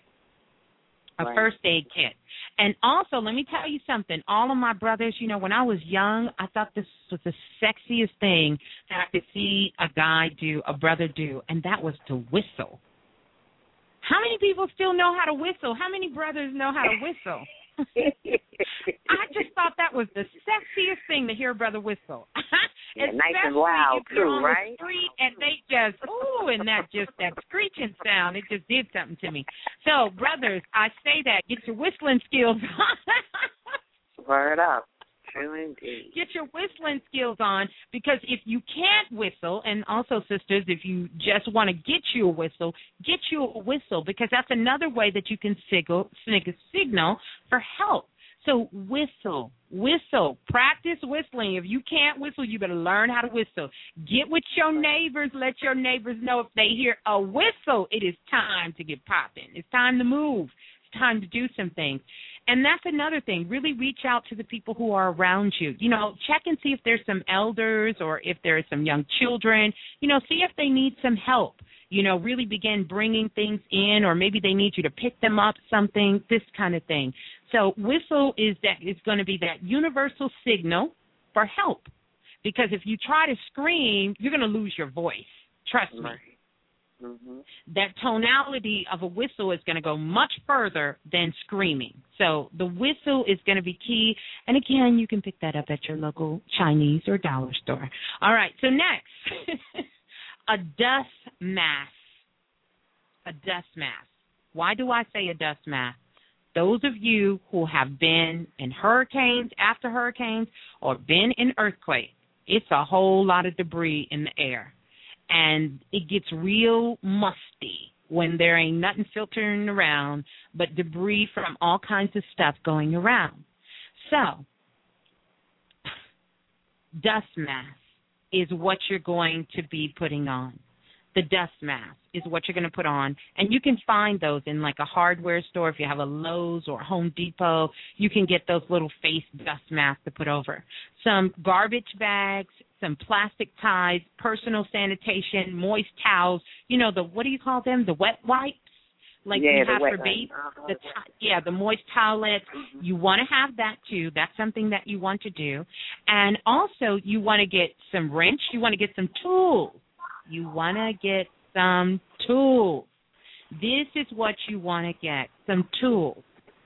A right. first aid kit. And also, let me tell you something. All of my brothers, you know, when I was young, I thought this was the sexiest thing that I could see a guy do, a brother do, and that was to whistle. How many people still know how to whistle? How many brothers know how to whistle? I just thought that was the sexiest thing to hear a brother whistle. Yeah, nice and loud, if you're too, on right? the street and they just, ooh, and that just, that screeching sound, it just did something to me. So, brothers, I say that, get your whistling skills on. Word up. True indeed. Get your whistling skills on, because if you can't whistle, and also, sisters, if you just want to get you a whistle, get you a whistle, because that's another way that you can signal, signal for help. So whistle, whistle, practice whistling. If you can't whistle, you better learn how to whistle. Get with your neighbors. Let your neighbors know if they hear a whistle, it is time to get popping. It's time to move. It's time to do some things. And that's another thing. Really reach out to the people who are around you. You know, check and see if there's some elders or if there are some young children. You know, see if they need some help. You know, really begin bringing things in, or maybe they need you to pick them up something, this kind of thing. So whistle is that is going to be that universal signal for help, because if you try to scream, you're going to lose your voice. Trust me. Mm-hmm. That tonality of a whistle is going to go much further than screaming. So the whistle is going to be key. And, again, you can pick that up at your local Chinese or dollar store. All right, so next, a dust mask. A dust mask. Why do I say a dust mask? Those of you who have been in hurricanes, after hurricanes, or been in earthquakes, it's a whole lot of debris in the air. And it gets real musty when there ain't nothing filtering around but debris from all kinds of stuff going around. So, dust mask is what you're going to be putting on. The dust mask is what you're going to put on. And you can find those in like a hardware store. If you have a Lowe's or Home Depot, you can get those little face dust masks to put over. Some garbage bags, some plastic ties, personal sanitation, moist towels. You know, the, what do you call them? The wet wipes? Like yeah, you have for babies. uh-huh. The t- yeah, the moist towelettes. Mm-hmm. You want to have that, too. That's something that you want to do. And also, you want to get some wrench. You want to get some tools. You want to get some tools. This is what you want to get, some tools.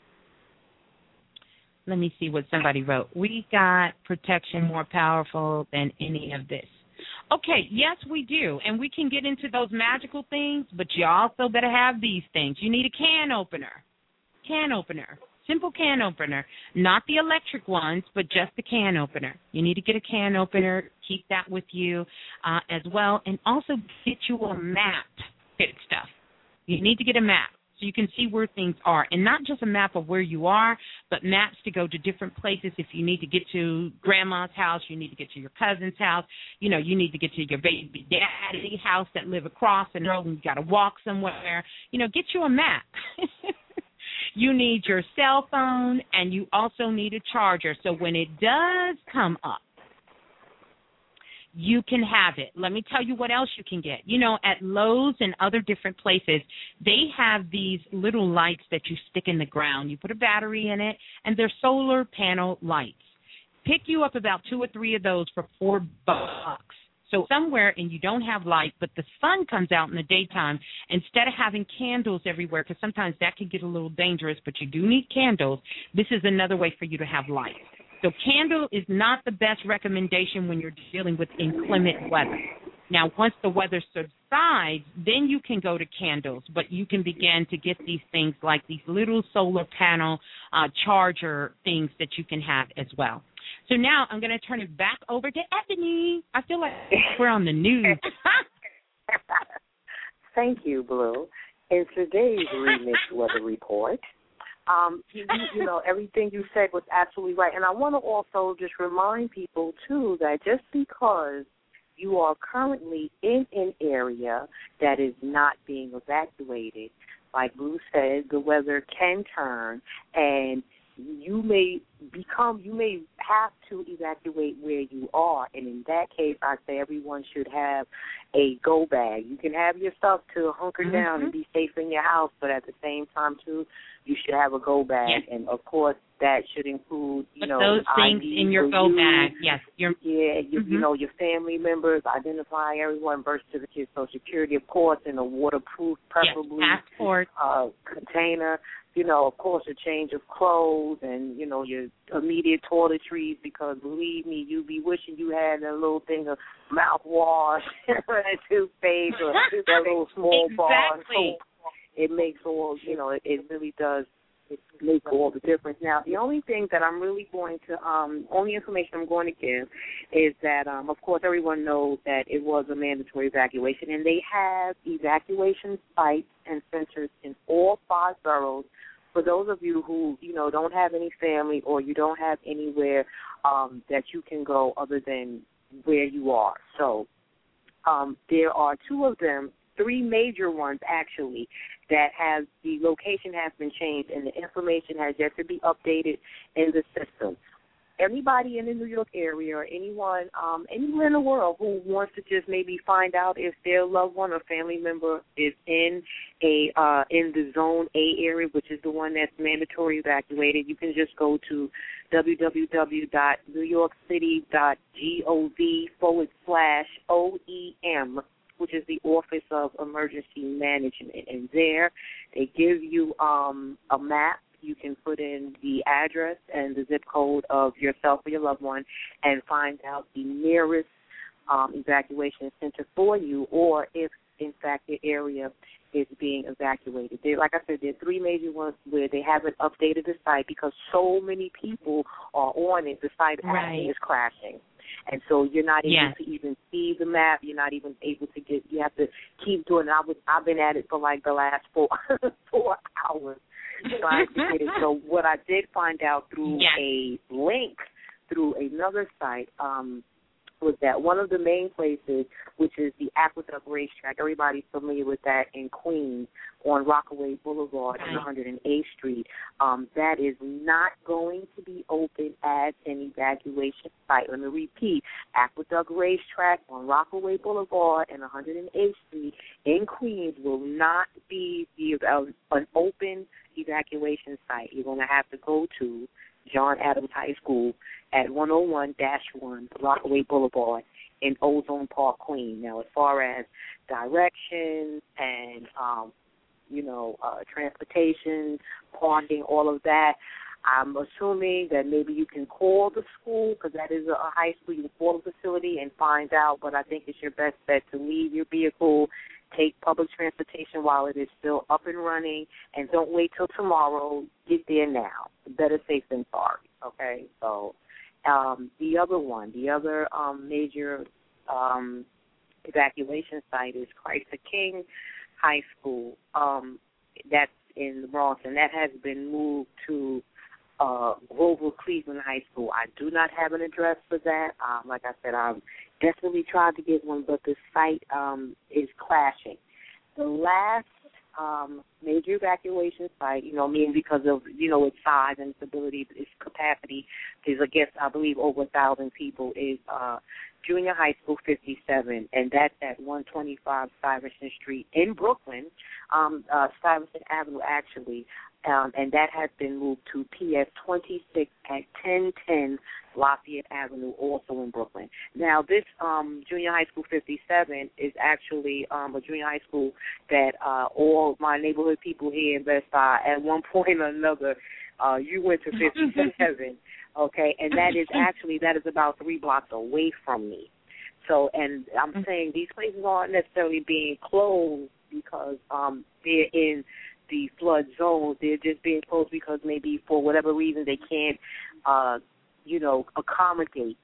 Let me see what somebody wrote. We got protection more powerful than any of this. Okay, yes, we do, and we can get into those magical things, but you also better have these things. You need a can opener, can opener, simple can opener, not the electric ones, but just the can opener. You need to get a can opener, keep that with you uh, as well, and also get you a map, fit stuff. You need to get a map so you can see where things are, and not just a map of where you are, but maps to go to different places. If you need to get to grandma's house, you need to get to your cousin's house, you know, you need to get to your baby daddy's house that live across the road and you got to walk somewhere. You know, get you a map. You need your cell phone, and you also need a charger. So when it does come up, you can have it. Let me tell you what else you can get. You know, at Lowe's and other different places, they have these little lights that you stick in the ground. You put a battery in it, and they're solar panel lights. Pick you up about two or three of those for four bucks. So somewhere and you don't have light, but the sun comes out in the daytime, instead of having candles everywhere, because sometimes that can get a little dangerous, but you do need candles, this is another way for you to have light. So candle is not the best recommendation when you're dealing with inclement weather. Now, once the weather subsides, then you can go to candles, but you can begin to get these things like these little solar panel uh, charger things that you can have as well. So now I'm going to turn it back over to Ebony. I feel like we're on the news. Thank you, Blue. In today's Remix Weather Report, Um, you, you know, everything you said was absolutely right. And I want to also just remind people, too, that just because you are currently in an area that is not being evacuated, like Blue said, the weather can turn, and you may become, you may have to evacuate where you are. And in that case, I say everyone should have a go bag. You can have your stuff to hunker mm-hmm. down and be safe in your house, but at the same time, too, you should have a go bag. Yes. And, of course, that should include, you Put know, those things I D in your go you. bag. Yes. Your, yeah, you, mm-hmm. you know, your family members, identifying everyone, birth certificate, Social Security, of course, in a waterproof, preferably, yes. passport. Uh, container. You know, of course, a change of clothes and, you know, your immediate toiletries, because believe me, you be wishing you had that little thing of mouthwash and toothpaste or that little small exactly. bar of soap. It makes all, you know, it, it really does. It makes all the difference. Now, the only thing that I'm really going to, um, only information I'm going to give is that, um, of course, everyone knows that it was a mandatory evacuation, and they have evacuation sites and centers in all five boroughs. For those of you who, you know, don't have any family or you don't have anywhere um, that you can go other than where you are. So um, there are two of them, three major ones actually, that has the location has been changed and the information has yet to be updated in the system. Anybody in the New York area or anyone um, anywhere in the world who wants to just maybe find out if their loved one or family member is in a uh, in the Zone A area, which is the one that's mandatory evacuated, you can just go to www.newyorkcity.gov forward slash OEM, which is the Office of Emergency Management. And there they give you um, a map. You can put in the address and the zip code of yourself or your loved one and find out the nearest um, evacuation center for you, or if, in fact, the area is being evacuated. They, like I said, there are three major ones where they haven't updated the site because so many people are on it, the site right. actually is crashing. And so you're not able yes. to even see the map. You're not even able to get, you have to keep doing it. I was, I've been at it for like the last four, four hours. Trying to get it. So what I did find out through yes. a link through another site um, was that one of the main places, which is the Aqueduct Racetrack, everybody's familiar with that in Queens on Rockaway Boulevard right. and one hundred eighth Street, um, that is not going to be open as an evacuation site. Let me repeat, Aqueduct Racetrack on Rockaway Boulevard and one hundred eighth Street in Queens will not be the, uh, an open evacuation site. You're going to have to go to John Adams High School at one oh one dash one Rockaway Boulevard in Ozone Park, Queens. Now, as far as directions and, um, you know, uh, transportation, parking, all of that. I'm assuming that maybe you can call the school, because that is a high school. You can call the facility and find out, but I think it's your best bet to leave your vehicle, take public transportation while it is still up and running, and don't wait till tomorrow. Get there now. Better safe than sorry, okay? So um, the other one, the other um, major um, evacuation site is Christ the King High School. Um, that's in the Bronx, and that has been moved to Uh, Grover Cleveland High School. I do not have an address for that. Um, like I said, I've desperately tried to get one, but the site um, is clashing. The last um, major evacuation site, you know, meaning because of, you know, its size and its ability, its capacity, is, I guess, I believe over a thousand people, is uh, Junior High School fifty-seven, and that's at one twenty-five Stuyvesant Street in Brooklyn, um, uh, Stuyvesant Avenue, actually. Um, and that has been moved to P S twenty-six at ten ten Lafayette Avenue, also in Brooklyn. Now, this um, Junior High School fifty-seven is actually um, a junior high school that uh, all my neighborhood people here in Bed-Stuy, at one point or another, uh, you went to fifty-seven, okay, and that is actually, that is about three blocks away from me. So, and I'm saying these places aren't necessarily being closed because um, they're in the flood zone. They're just being closed because maybe for whatever reason they can't, uh, you know, accommodate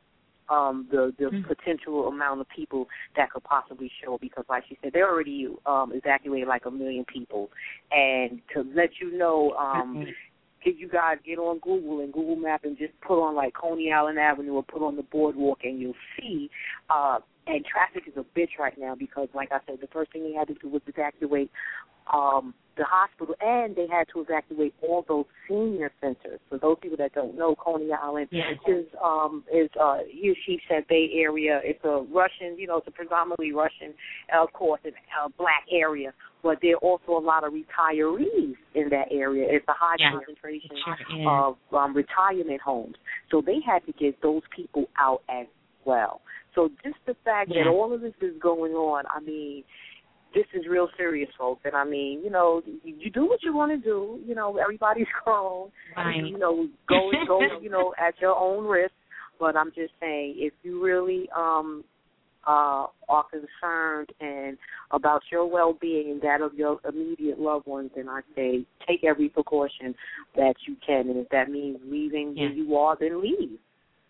um, the the mm-hmm. potential amount of people that could possibly show. Because, like she said, they already um, evacuated like a million people. And to let you know, um, mm-hmm. Can you guys get on Google and Google Map and just put on like Coney Island Avenue or put on the boardwalk, and you'll see. Uh, and traffic is a bitch right now because, like I said, the first thing they had to do was evacuate um, the hospital, and they had to evacuate all those senior centers. For those people that don't know, Coney Island yes. is um, is uh, you she said Bay Area. It's a Russian, you know, it's a predominantly Russian, uh, of course, it's a black area. But there are also a lot of retirees in that area. It's a high yeah, concentration sure of um, retirement homes. So they had to get those people out as well. So just the fact yeah. that all of this is going on, I mean, this is real serious, folks. And, I mean, you know, you, you do what you want to do. You know, everybody's grown. Right. You know, go, go, you know, at your own risk. But I'm just saying, if you really um, uh, are concerned and about your well-being and that of your immediate loved ones, then I say take every precaution that you can. And if that means leaving yeah. where you are, then leave.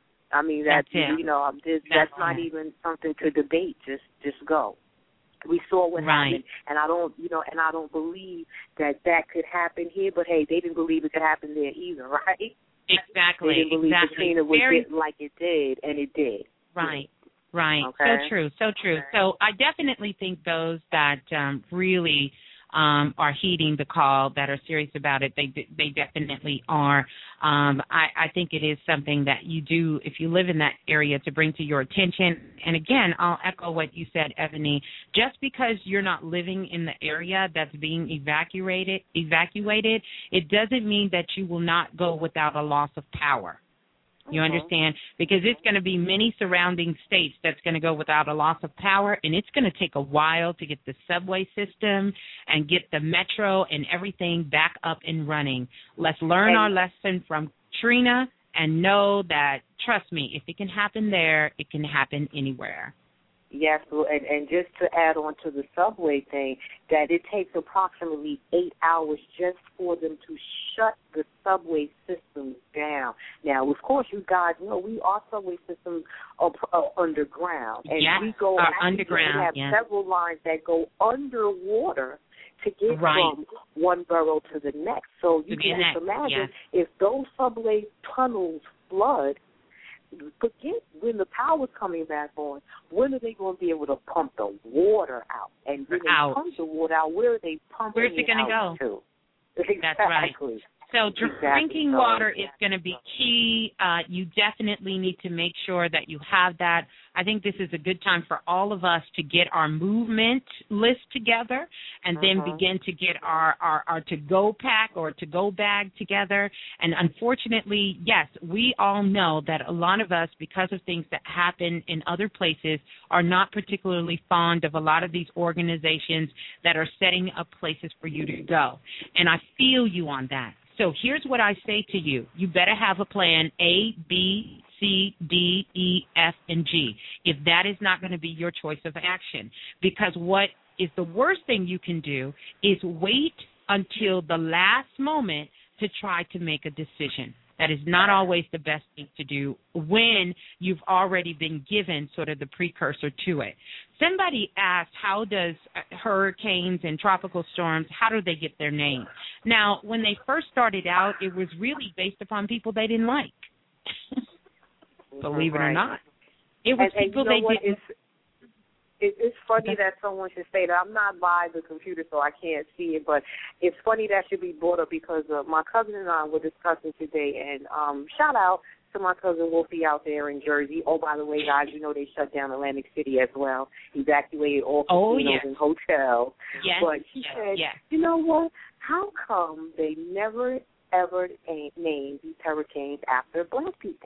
I mean, that's, that's you know, just, that's, that's not it. even something to debate. Just just go. We saw what right. happened, and I don't, you know, and I don't believe that that could happen here. But hey, they didn't believe it could happen there either, right? Exactly. They didn't believe exactly. Katrina would Very... get like it did, and it did. Right. Right. Okay. So true. So true. Okay. So I definitely think those that um, really um, are heeding the call, that are serious about it, they they definitely are. Um, I, I think it is something that you do, if you live in that area, to bring to your attention. And again, I'll echo what you said, Ebony. Just because you're not living in the area that's being evacuated, evacuated, it doesn't mean that you will not go without a loss of power. You understand? Because it's going to be many surrounding states that's going to go without a loss of power, and it's going to take a while to get the subway system and get the metro and everything back up and running. Let's learn our lesson from Trina and know that, trust me, if it can happen there, it can happen anywhere. Yes, and, and just to add on to the subway thing, that it takes approximately eight hours just for them to shut the subway systems down. Now, of course, you guys know we our subway systems are, are underground, and yes, we go our underground. We have yes. several lines that go underwater to get right. from one borough to the next. So you to can next. imagine yes. if those subway tunnels flood. Forget when the power's coming back on, when are they going to be able to pump the water out? And when out. they pump the water out, where are they pumping Where's it, it gonna out go? to? Exactly. That's right. So Exactly. drinking So, water is going to be key. Uh, you definitely need to make sure that you have that. I think this is a good time for all of us to get our movement list together and then Mhm. begin to get our, our, our to-go pack or to-go bag together. And unfortunately, yes, we all know that a lot of us, because of things that happen in other places, are not particularly fond of a lot of these organizations that are setting up places for you to go. And I feel you on that. So here's what I say to you. You better have a plan A, B, C, D, E, F, and G, if that is not going to be your choice of action. Because what is the worst thing you can do is wait until the last moment to try to make a decision. That is not always the best thing to do when you've already been given sort of the precursor to it. Somebody asked, how does hurricanes and tropical storms, how do they get their name? Now, when they first started out, it was really based upon people they didn't like. Believe it right. or not. It was and, people and you know they what? didn't It's, it, it's funny Okay. that someone should say that. I'm not by the computer, so I can't see it, but it's funny that should be brought up because uh, my cousin and I were discussing today, and um, shout out to my cousin Wolfie out there in Jersey. Oh, by the way, guys, you know they shut down Atlantic City as well, evacuated all Oh, casinos yes. and hotels. Yes. But she yes. said, yes. you know what? How come they never, ever a- named these hurricanes after black people?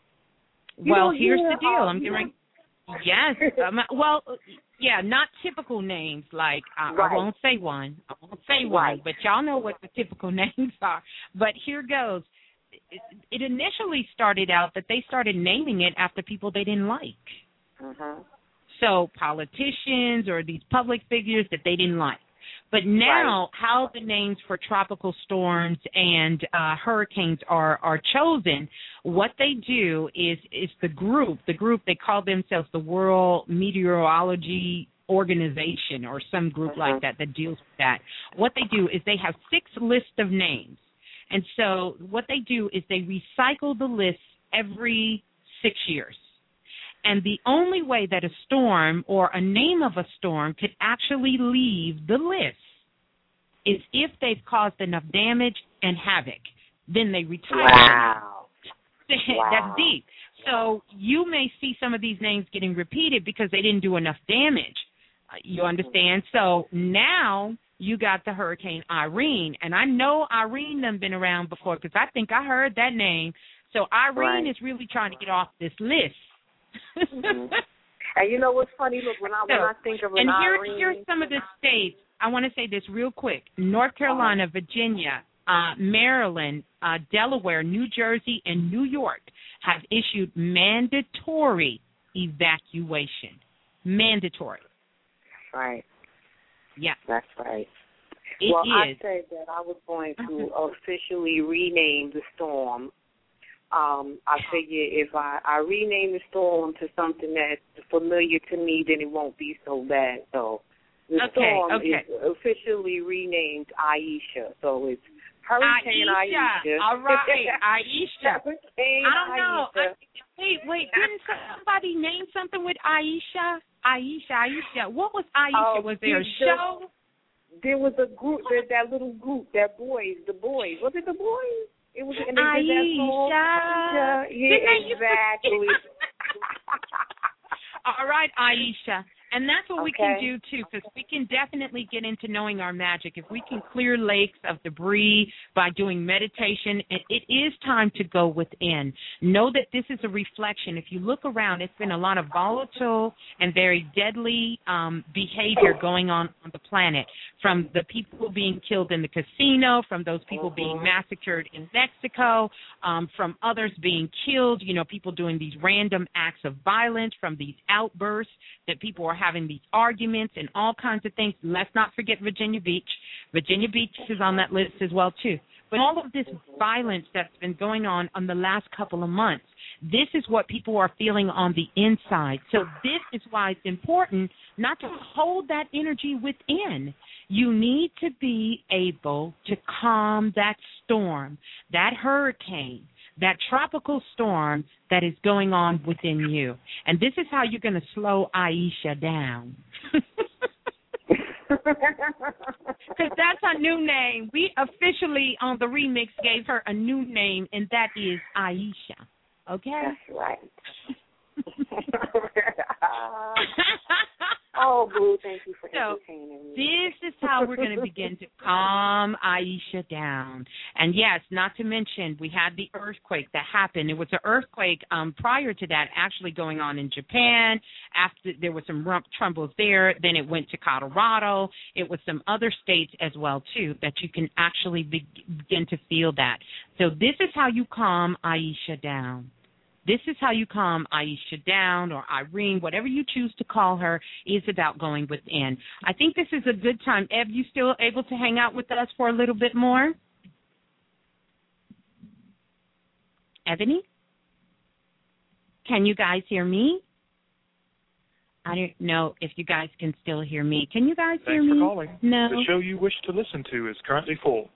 You Well, don't here's hear, the deal. uh, I'm you getting Yes. Um, well, yeah, not typical names like, I, Right. I won't say one. I won't say one, Right. but y'all know what the typical names are. But here goes. It, it initially started out that they started naming it after people they didn't like. Mhm. So politicians or these public figures that they didn't like. But now Right. how the names for tropical storms and uh, hurricanes are, are chosen, what they do is is the group, the group, they call themselves the World Meteorology Organization or some group Mm-hmm. like that that deals with that. What they do is they have six lists of names. And so what they do is they recycle the lists every six years. And the only way that a storm or a name of a storm could actually leave the list is if they've caused enough damage and havoc. Then they retire Wow. them. Wow. That's deep. So you may see some of these names getting repeated because they didn't do enough damage. Uh, you understand? So now you got the Hurricane Irene. And I know Irene done been around before because I think I heard that name. So Irene Right. is really trying to get off this list. Mm-hmm. And you know what's funny? Look, when I when So, I think of an and here, Irene, here's some of the states. I want to say this real quick. North Carolina, Virginia, uh, Maryland, uh, Delaware, New Jersey, and New York have issued mandatory evacuation. Mandatory. right? Yeah, That's right. it well, I is. said that I was going to Mhm. officially rename the storm. Um, I figure if I, I rename the storm to something that's familiar to me, then it won't be so bad. So the Okay, storm okay. is officially renamed Aisha. So it's Hurricane Aisha. Aisha. All right, Aisha. Hurricane I don't know. Aisha. I, wait, wait. Didn't somebody name something with Aisha? Aisha, Aisha. What was Aisha? Oh, was there a the- show? There was a group, that, that little group, that boys, the boys. Was it the boys? It was, and they did that song. Aisha. Yeah, Didn't they used to- exactly. All right, Aisha. And that's what we can Okay. do, too, because we can definitely get into knowing our magic. If we can clear lakes of debris by doing meditation, and it is time to go within. Know that this is a reflection. If you look around, it's been a lot of volatile and very deadly um, behavior going on on the planet, from the people being killed in the casino, from those people being massacred in Mexico, um, from others being killed, you know, people doing these random acts of violence, from these outbursts that people are having these arguments and all kinds of things. Let's not forget Virginia Beach. Virginia Beach is on that list as well, too. But all of this violence that's been going on in the last couple of months, this is what people are feeling on the inside. So this is why it's important not to hold that energy within. You need to be able to calm that storm, that hurricane, that tropical storm that is going on within you. And this is how you're going to slow Aisha down. Because that's her new name. We officially on the remix gave her a new name, and that is Aisha. Okay? That's right. Oh, Boo, thank you for so entertaining me. This is how we're going to begin to calm Aisha down. And, yes, not to mention, we had the earthquake that happened. It was an earthquake um, prior to that actually going on in Japan. After there was some rump trembles there. Then it went to Colorado. It was some other states as well, too, that you can actually be- begin to feel that. So this is how you calm Aisha down. This is how you calm Aisha down, or Irene, whatever you choose to call her, is about going within. I think this is a good time. Ev, you still able to hang out with us for a little bit more? Ebony? Can you guys hear me? I don't know if you guys can still hear me. Can you guys hear Thanks me? for calling. No. The show you wish to listen to is currently full.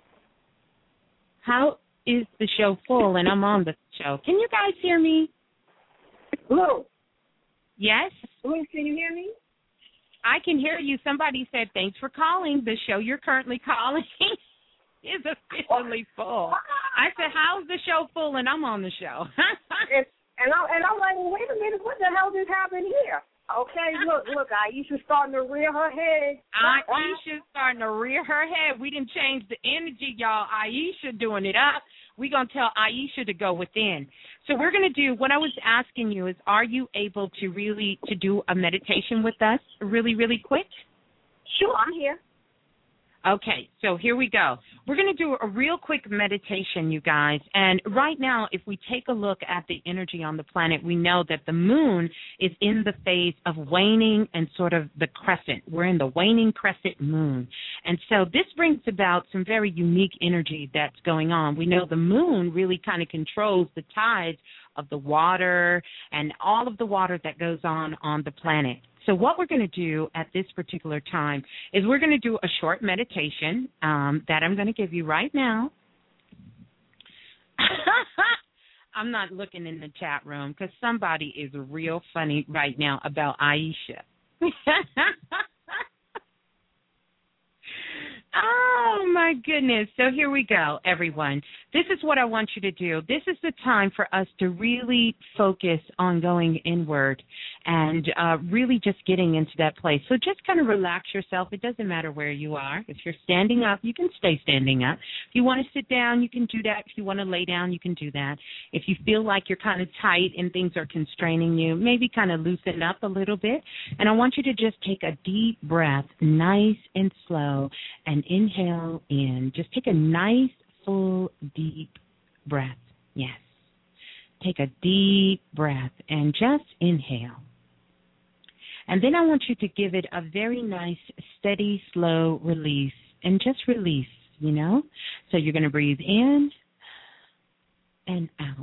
How is the show full and I'm on the show? Can you guys hear me? Hello. Yes? Hello, can you hear me? I can hear you. Somebody said, thanks for calling. The show you're currently calling is officially full. I said, how's the show full and I'm on the show? and, and, I, and I'm like, well, wait a minute, what the hell just happened here? Okay, look, look, Aisha's starting to rear her head. Aisha's starting to rear her head. We didn't change the energy, y'all. Aisha doing it up. We're going to tell Aisha to go within. So we're going to do, what I was asking you is, are you able to really, to do a meditation with us really, really quick? Sure, I'm here. Okay, so here we go. We're going to do a real quick meditation, you guys. And right now, if we take a look at the energy on the planet, we know that the moon is in the phase of waning and sort of the crescent. We're in the waning crescent moon. And so this brings about some very unique energy that's going on. We know the moon really kind of controls the tides of the water and all of the water that goes on on the planet. So what we're going to do at this particular time is we're going to do a short meditation um, that I'm going to give you right now. I'm not looking in the chat room because somebody is real funny right now about Aisha. Oh, my goodness. So here we go, everyone. This is what I want you to do. This is the time for us to really focus on going inward and uh, really just getting into that place. So just kind of relax yourself. It doesn't matter where you are. If you're standing up, you can stay standing up. If you want to sit down, you can do that. If you want to lay down, you can do that. If you feel like you're kind of tight and things are constraining you, maybe kind of loosen up a little bit. And I want you to just take a deep breath, nice and slow, and inhale in. Just take a nice, full, deep breath. Yes. Take a deep breath and just inhale. And then I want you to give it a very nice, steady, slow release. And just release, you know. So you're going to breathe in and out.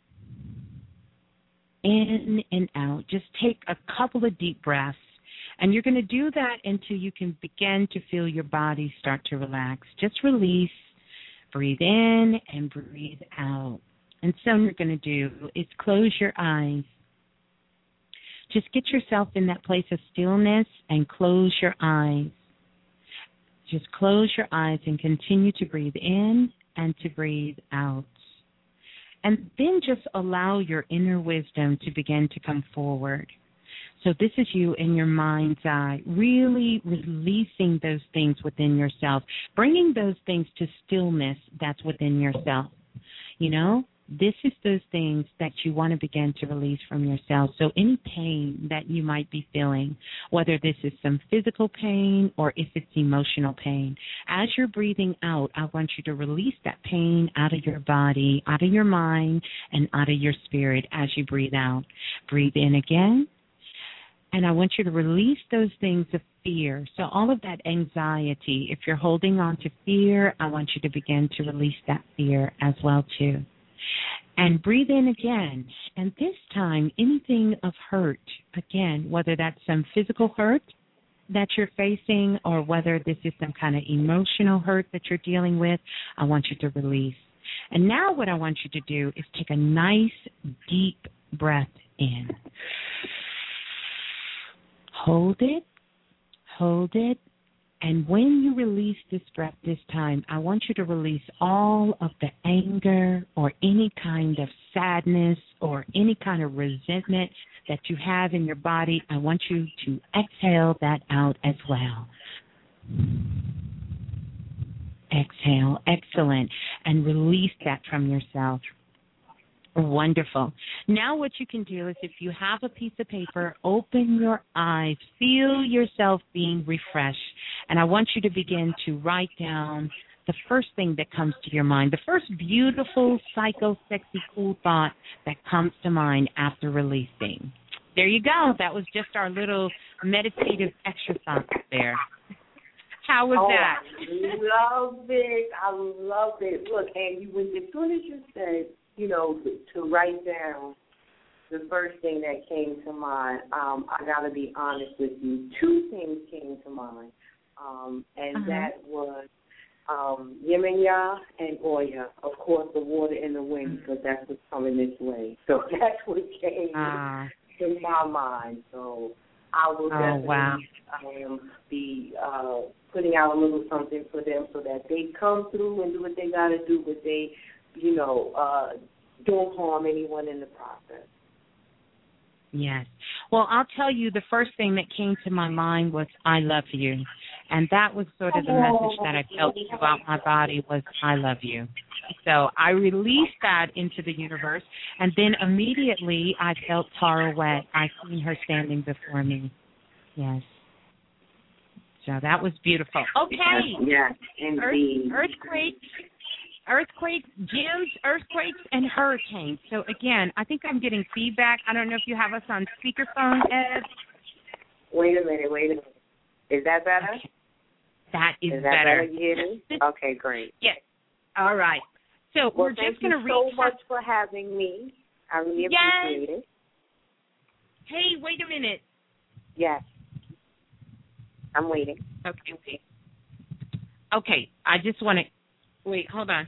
In and out. Just take a couple of deep breaths. And you're going to do that until you can begin to feel your body start to relax. Just release, breathe in, and breathe out. And so what you're going to do is close your eyes. Just get yourself in that place of stillness and close your eyes. Just close your eyes and continue to breathe in and to breathe out. And then just allow your inner wisdom to begin to come forward. So this is you in your mind's eye, really releasing those things within yourself, bringing those things to stillness that's within yourself. You know, this is those things that you want to begin to release from yourself. So any pain that you might be feeling, whether this is some physical pain or if it's emotional pain, as you're breathing out, I want you to release that pain out of your body, out of your mind, and out of your spirit as you breathe out. Breathe in again. And I want you to release those things of fear. So all of that anxiety, if you're holding on to fear, I want you to begin to release that fear as well, too. And breathe in again. And this time, anything of hurt, again, whether that's some physical hurt that you're facing or whether this is some kind of emotional hurt that you're dealing with, I want you to release. And now what I want you to do is take a nice, deep breath in. Hold it, hold it, And when you release this breath this time, I want you to release all of the anger or any kind of sadness or any kind of resentment that you have in your body. I want you to exhale that out as well. Exhale. Excellent. And release that from yourself. Wonderful. Now what you can do is if you have a piece of paper, open your eyes, feel yourself being refreshed, and I want you to begin to write down the first thing that comes to your mind, the first beautiful, psycho, sexy, cool thought that comes to mind after releasing. There you go. That was just our little meditative exercise there. How was oh, that? I love it. I love it. Look, and you, when, as soon as you said, you know, to, to write down, the first thing that came to mind, um, I got to be honest with you, two things came to mind, um, and uh-huh. that was um, Yemenya and Oya, of course, the water and the wind, because that's what's coming this way. So that's what came uh. to my mind. So I will oh, definitely wow. um, be uh, putting out a little something for them so that they come through and do what they got to do, but they, you know, uh, don't harm anyone in the process. Yes. Well, I'll tell you, the first thing that came to my mind was I love you. And that was sort of the message that I felt throughout my body was I love you. So I released that into the universe, and then immediately I felt Tara wet. I seen her standing before me. Yes. So that was beautiful. Okay. Yes, indeed. Earth, earthquakes. Earthquakes, gems, earthquakes, and hurricanes. So, again, I think I'm getting feedback. I don't know if you have us on speakerphone, Ed. Wait a minute, wait a minute. Is that better? Okay. That is, is that better. better, you hear me? Okay, great. Yes. All right. So, well, we're just going to read. Thank you so much for having me. I really yes. appreciate it. Hey, wait a minute. Yes. I'm waiting. Okay, okay. Okay, I just want to. Wait, hold on.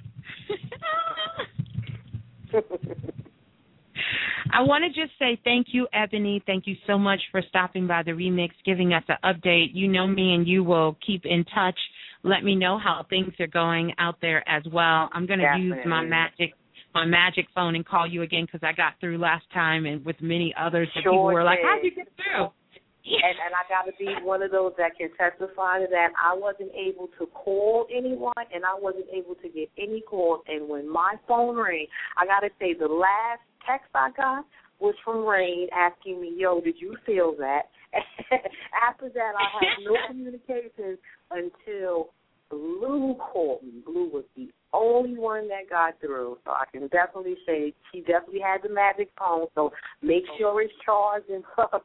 I want to just say thank you, Ebony. Thank you so much for stopping by the Remix, giving us an update. You know me, and you will keep in touch. Let me know how things are going out there as well. I'm going to use my magic my magic phone and call you again because I got through last time, and with many others, sure people were did. like, how'd you get through? And, and I got to be one of those that can testify to that. I wasn't able to call anyone, and I wasn't able to get any calls. And when my phone rang, I got to say the last text I got was from Rain asking me, yo, did you feel that? After that, I had no communication until Blue called me. Blue was the only one that got through. So I can definitely say she definitely had the magic phone. So make sure it's charged and up.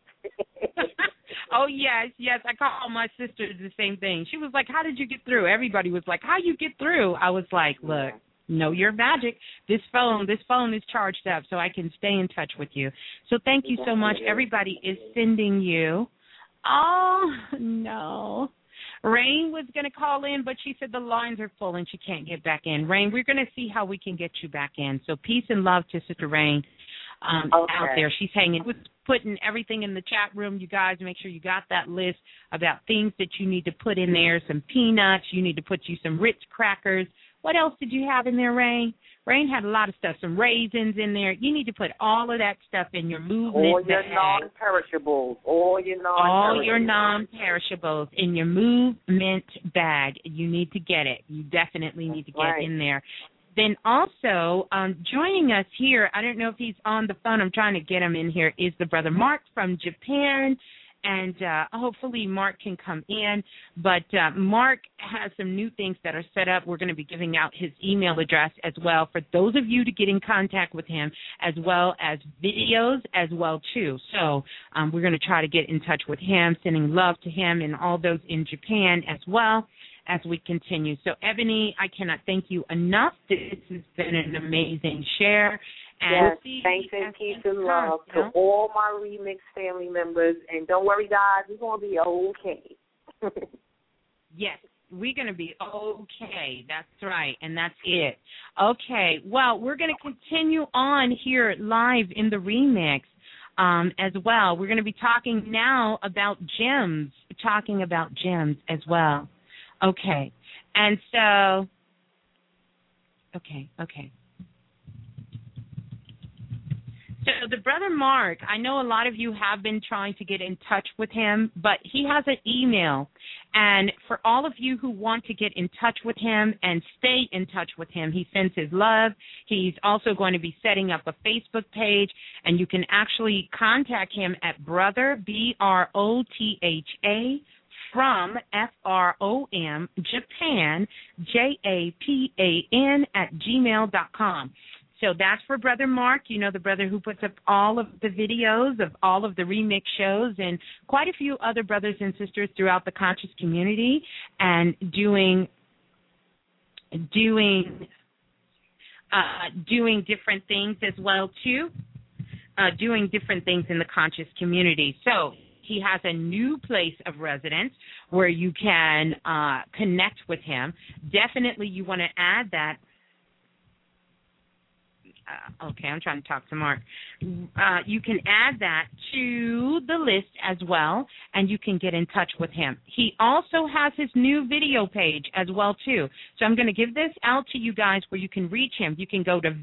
Oh, yes, yes. I called my sister the same thing. She was like, how did you get through? Everybody was like, how you get through? I was like, look, know your magic. This phone, this phone is charged up so I can stay in touch with you. So thank you so much. Everybody is sending you. Oh, no. Rain was going to call in, but she said the lines are full and she can't get back in. Rain, we're going to see how we can get you back in. So peace and love to Sister Rain um, okay. out there. She's hanging with putting everything in the chat room. You guys make sure you got that list about things that you need to put in there, some peanuts. You need to put you some Ritz crackers. What else did you have in there, Rain? Rain had a lot of stuff, some raisins in there. You need to put all of that stuff in your movement all your bag. non-perishables. All your non-perishables. All your non-perishables in your movement bag. You need to get it. You definitely need to get right. in there. Then also um, joining us here, I don't know if he's on the phone. I'm trying to get him in here, is the brother Mark from Japan. And uh, hopefully Mark can come in. But uh, Mark has some new things that are set up. We're going to be giving out his email address as well for those of you to get in contact with him, as well as videos as well, too. So um, we're going to try to get in touch with him, sending love to him and all those in Japan as well as we continue. So, Ebony, I cannot thank you enough. This has been an amazing share. And yes, thanks and peace and love to know? all my Remix family members. And don't worry, guys, we're going to be okay. Yes, we're going to be okay. That's right, and that's it. Okay, well, we're going to continue on here live in the Remix um, as well. We're going to be talking now about gems, talking about gems as well. Okay. And so, okay, okay. So the brother Mark, I know a lot of you have been trying to get in touch with him, but he has an email. And for all of you who want to get in touch with him and stay in touch with him, he sends his love. He's also going to be setting up a Facebook page, and you can actually contact him at brother, B R O T H A, from F R O M, Japan, J A P A N, at gmail dot com. So that's for Brother Mark, you know, the brother who puts up all of the videos of all of the remix shows and quite a few other brothers and sisters throughout the conscious community and doing doing uh, doing different things as well, too, uh, doing different things in the conscious community. So he has a new place of residence where you can uh, connect with him. Definitely you want to add that. Uh, okay, I'm trying to talk to Mark. Uh, you can add that to the list as well, and you can get in touch with him. He also has his new video page as well, too. So I'm going to give this out to you guys where you can reach him. You can go to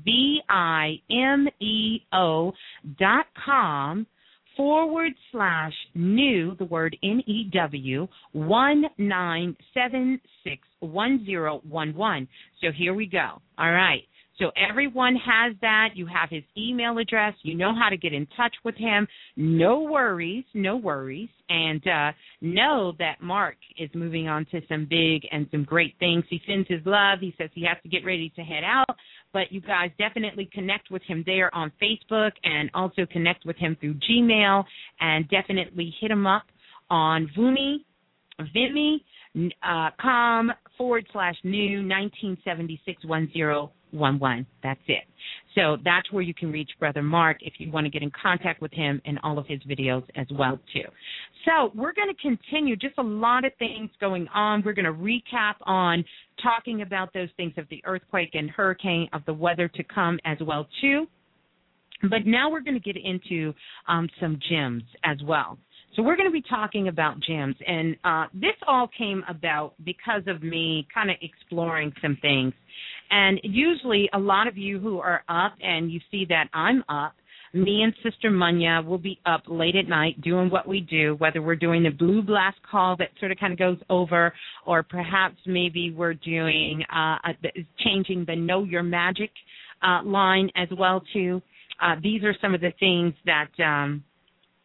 V-I-M-E-O dot com forward slash new, the word N E W, one nine seven six one zero one one. So here we go. All right. So everyone has that. You have his email address. You know how to get in touch with him. No worries, no worries. And uh, know that Mark is moving on to some big and some great things. He sends his love. He says he has to get ready to head out. But you guys definitely connect with him there on Facebook and also connect with him through Gmail. And definitely hit him up on Vumi, Vimy, uh, com forward slash new nineteen seventy-six one zero one one. That's it. So that's where you can reach Brother Mark if you want to get in contact with him and all of his videos as well, too. So we're going to continue. Just a lot of things going on. We're going to recap on talking about those things of the earthquake and hurricane, of the weather to come as well, too. But now we're going to get into um, some gems as well. So we're going to be talking about gems, and uh, this all came about because of me kind of exploring some things. And usually a lot of you who are up and you see that I'm up, me and Sister Munya will be up late at night doing what we do, whether we're doing the Blue Blast call that sort of kind of goes over, or perhaps maybe we're doing uh, changing the Know Your Magic uh, line as well, too. Uh, these are some of the things that um, –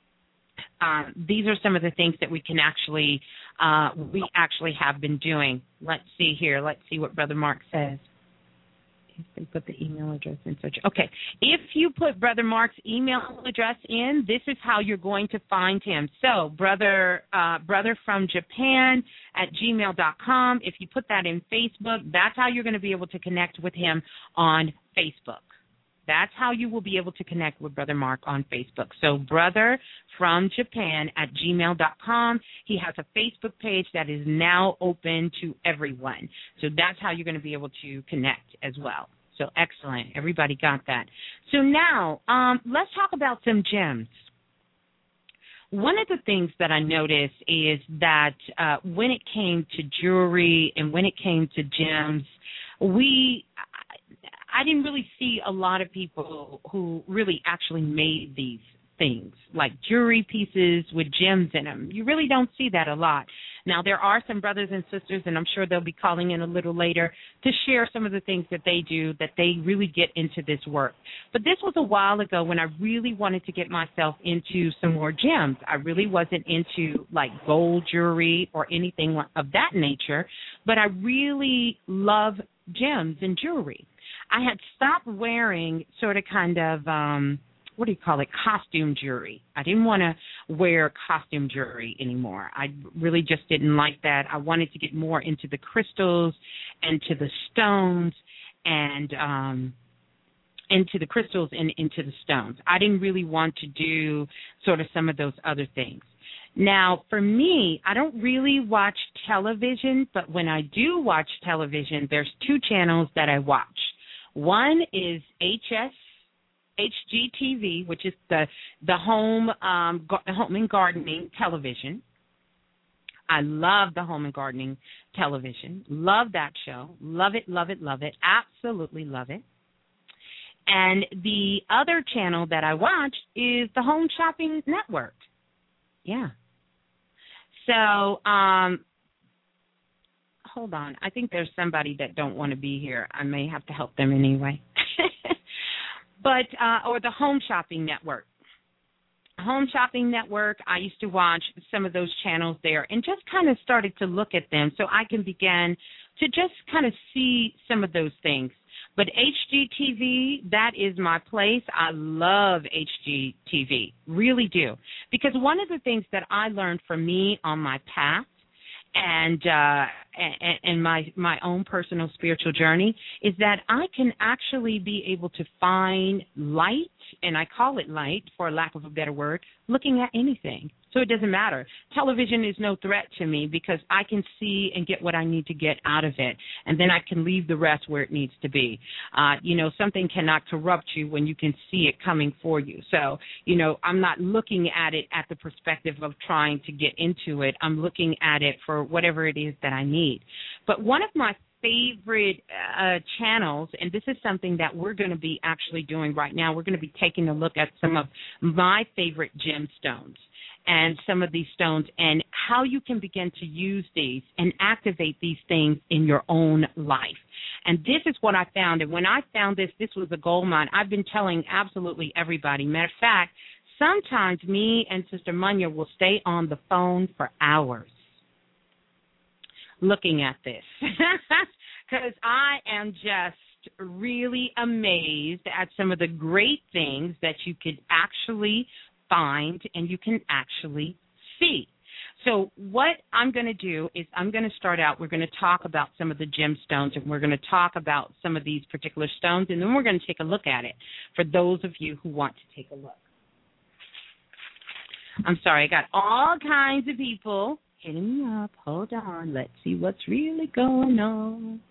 Um, these are some of the things that we can actually, uh, we actually have been doing. Let's see here. Let's see what Brother Mark says. If they put the email address in such. Okay. If you put Brother Mark's email address in, this is how you're going to find him. So, brother, uh, brother from Japan at gmail dot com. If you put that in Facebook, that's how you're going to be able to connect with him on Facebook. That's how you will be able to connect with Brother Mark on Facebook. So brother from Japan at gmail dot com. He has a Facebook page that is now open to everyone. So that's how you're going to be able to connect as well. So excellent. Everybody got that. So now um, let's talk about some gems. One of the things that I noticed is that uh, when it came to jewelry and when it came to gems, we I didn't really see a lot of people who really actually made these things, like jewelry pieces with gems in them. You really don't see that a lot. Now, there are some brothers and sisters, and I'm sure they'll be calling in a little later to share some of the things that they do, that they really get into this work. But this was a while ago when I really wanted to get myself into some more gems. I really wasn't into, like, gold jewelry or anything of that nature, but I really love gems and jewelry. I had stopped wearing sort of kind of, um, what do you call it, costume jewelry. I didn't want to wear costume jewelry anymore. I really just didn't like that. I wanted to get more into the crystals and to the stones and um, into the crystals and into the stones. I didn't really want to do sort of some of those other things. Now, for me, I don't really watch television, but when I do watch television, there's two channels that I watch. One is H S, H G T V, which is the the home um, home and gardening television. I love the Home and Gardening television. Love that show. Love it, love it, love it. Absolutely love it. And the other channel that I watch is the Home Shopping Network. Yeah. So, um, hold on. I think there's somebody that don't want to be here. I may have to help them anyway. But, uh, or the Home Shopping Network. Home Shopping Network, I used to watch some of those channels there and just kind of started to look at them so I can begin to just kind of see some of those things. But H G T V, that is my place. I love H G T V, really do. Because one of the things that I learned from me on my path and uh, and, and my, my own personal spiritual journey is that I can actually be able to find light, and I call it light for lack of a better word, looking at anything. So it doesn't matter. Television is no threat to me because I can see and get what I need to get out of it, and then I can leave the rest where it needs to be. Uh, you know, something cannot corrupt you when you can see it coming for you. So, you know, I'm not looking at it at the perspective of trying to get into it. I'm looking at it for whatever it is that I need. But one of my favorite uh, channels, and this is something that we're going to be actually doing right now, we're going to be taking a look at some of my favorite gemstones and some of these stones and how you can begin to use these and activate these things in your own life. And this is what I found. And when I found this, this was a gold mine. I've been telling absolutely everybody. Matter of fact, sometimes me and Sister Munya will stay on the phone for hours looking at this because I am just really amazed at some of the great things that you could actually find and you can actually see. So what I'm going to do is I'm going to start out, we're going to talk about some of the gemstones, and we're going to talk about some of these particular stones, and then we're going to take a look at it for those of you who want to take a look. I'm sorry, I got all kinds of people hitting me up. Hold on, let's see what's really going on.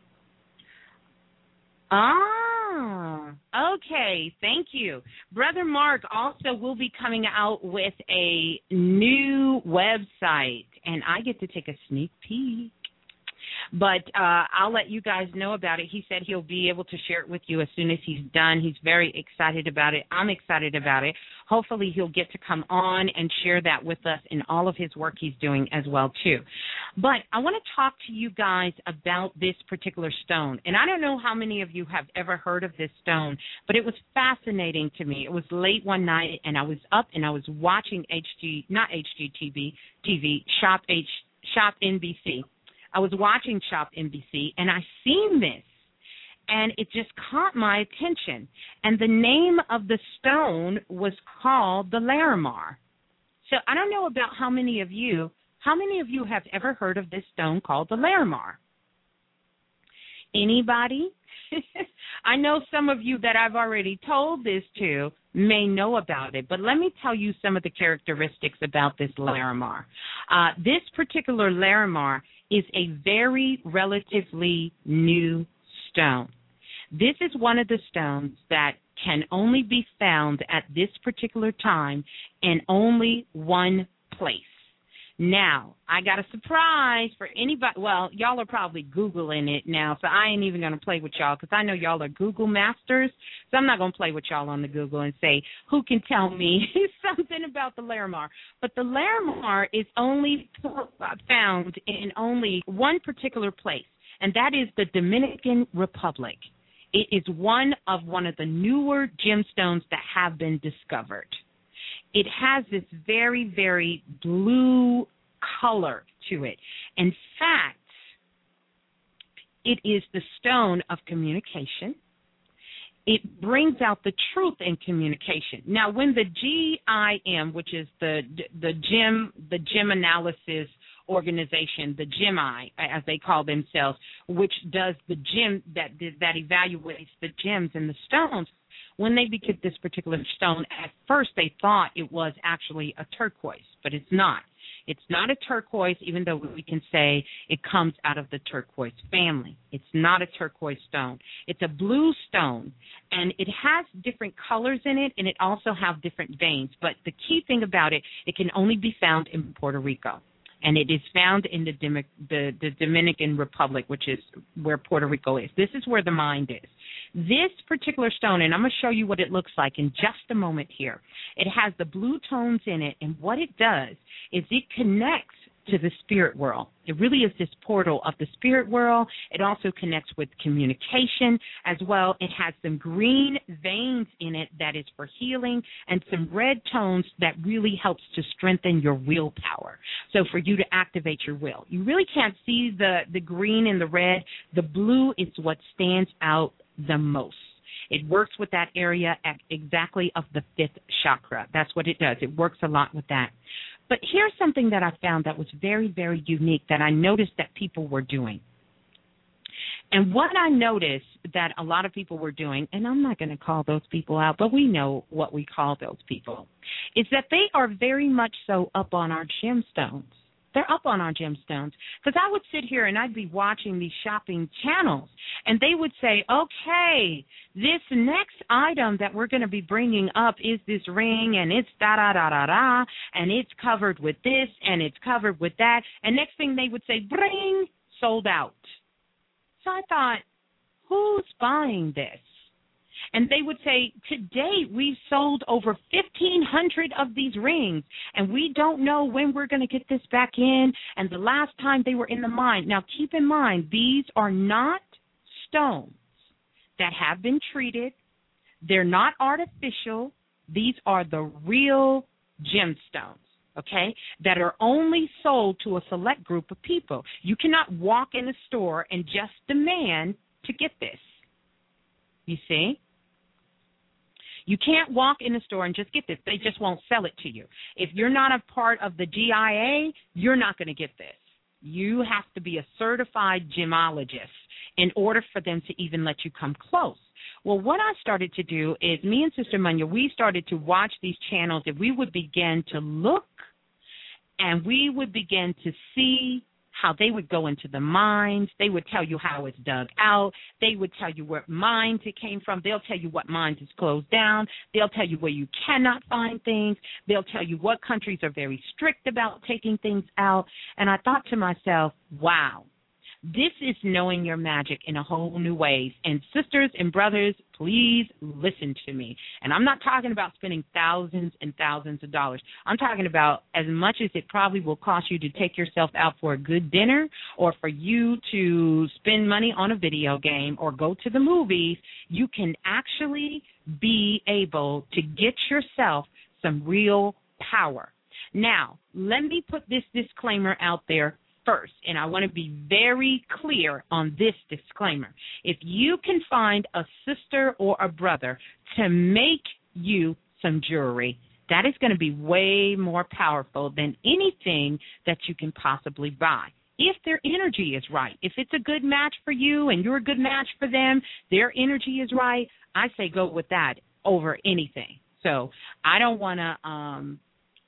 Ah, okay, thank you. Brother Mark also will be coming out with a new website, and I get to take a sneak peek. But uh, I'll let you guys know about it. He said he'll be able to share it with you as soon as he's done. He's very excited about it. I'm excited about it. Hopefully he'll get to come on and share that with us in all of his work he's doing as well, too. But I want to talk to you guys about this particular stone. And I don't know how many of you have ever heard of this stone, but it was fascinating to me. It was late one night, and I was up, and I was watching H G, not H G T V, T V, Shop H, Shop N B C. I was watching Shop N B C, and I seen this, and it just caught my attention. And the name of the stone was called the Larimar. So I don't know about how many of you, how many of you have ever heard of this stone called the Larimar? Anybody? I know some of you that I've already told this to may know about it, but let me tell you some of the characteristics about this Larimar. Uh, this particular Larimar is a very relatively new stone. This is one of the stones that can only be found at this particular time in only one place. Now, I got a surprise for anybody. Well, y'all are probably Googling it now, so I ain't even going to play with y'all because I know y'all are Google masters, so I'm not going to play with y'all on the Google and say, who can tell me something about the Larimar? But the Larimar is only found in only one particular place, and that is the Dominican Republic. It is one of one of the newer gemstones that have been discovered. It has this very, very blue color to it. In fact, it is the stone of communication. It brings out the truth in communication. Now, when the G I M, which is the the gem the gem analysis organization, the G E M I, as they call themselves, which does the gem that that evaluates the gems and the stones. When they get this particular stone, at first they thought it was actually a turquoise, but it's not. It's not a turquoise, even though we can say it comes out of the turquoise family. It's not a turquoise stone. It's a blue stone, and it has different colors in it, and it also has different veins. But the key thing about it, it can only be found in Puerto Rico. and it is found in the, Dim- the, the Dominican Republic, which is where Puerto Rico is. This is where the mind is. This particular stone, and I'm going to show you what it looks like in just a moment here. It has the blue tones in it, and what it does is it connects to the spirit world. It really is this portal of the spirit world. It also connects with communication as well. It has some green veins in it that is for healing, and some red tones that really helps to strengthen your willpower. So for you to activate your will. You really can't see the, the green and the red. The blue is what stands out the most. It works with that area at exactly of the fifth chakra. That's what it does. It works a lot with that. But here's something that I found that was very, very unique that I noticed that people were doing. And what I noticed that a lot of people were doing, and I'm not going to call those people out, but we know what we call those people, is that they are very much so up on our gemstones. They're up on our gemstones. Because I would sit here and I'd be watching these shopping channels, and they would say, okay, this next item that we're going to be bringing up is this ring, and it's da-da-da-da-da, and it's covered with this, and it's covered with that. And next thing they would say, bring, sold out. So I thought, who's buying this? And they would say, today we've sold over fifteen hundred of these rings, and we don't know when we're going to get this back in. And the last time they were in the mine. Now, keep in mind, these are not stones that have been treated. They're not artificial. These are the real gemstones, okay, that are only sold to a select group of people. You cannot walk in a store and just demand to get this. You see? You can't walk in a store and just get this. They just won't sell it to you. If you're not a part of the G I A, you're not going to get this. You have to be a certified gemologist in order for them to even let you come close. Well, what I started to do is me and Sister Munya, we started to watch these channels, and we would begin to look, and we would begin to see how they would go into the mines. They would tell you how it's dug out. They would tell you what mines it came from. They'll tell you what mines is closed down. They'll tell you where you cannot find things. They'll tell you what countries are very strict about taking things out. And I thought to myself, wow, this is knowing your magic in a whole new ways. And sisters and brothers, please listen to me. And I'm not talking about spending thousands and thousands of dollars. I'm talking about as much as it probably will cost you to take yourself out for a good dinner, or for you to spend money on a video game or go to the movies. You can actually be able to get yourself some real power. Now, let me put this disclaimer out there first, and I want to be very clear on this disclaimer. If you can find a sister or a brother to make you some jewelry, that is going to be way more powerful than anything that you can possibly buy. If their energy is right, if it's a good match for you and you're a good match for them, their energy is right, I say go with that over anything. So I don't want to um,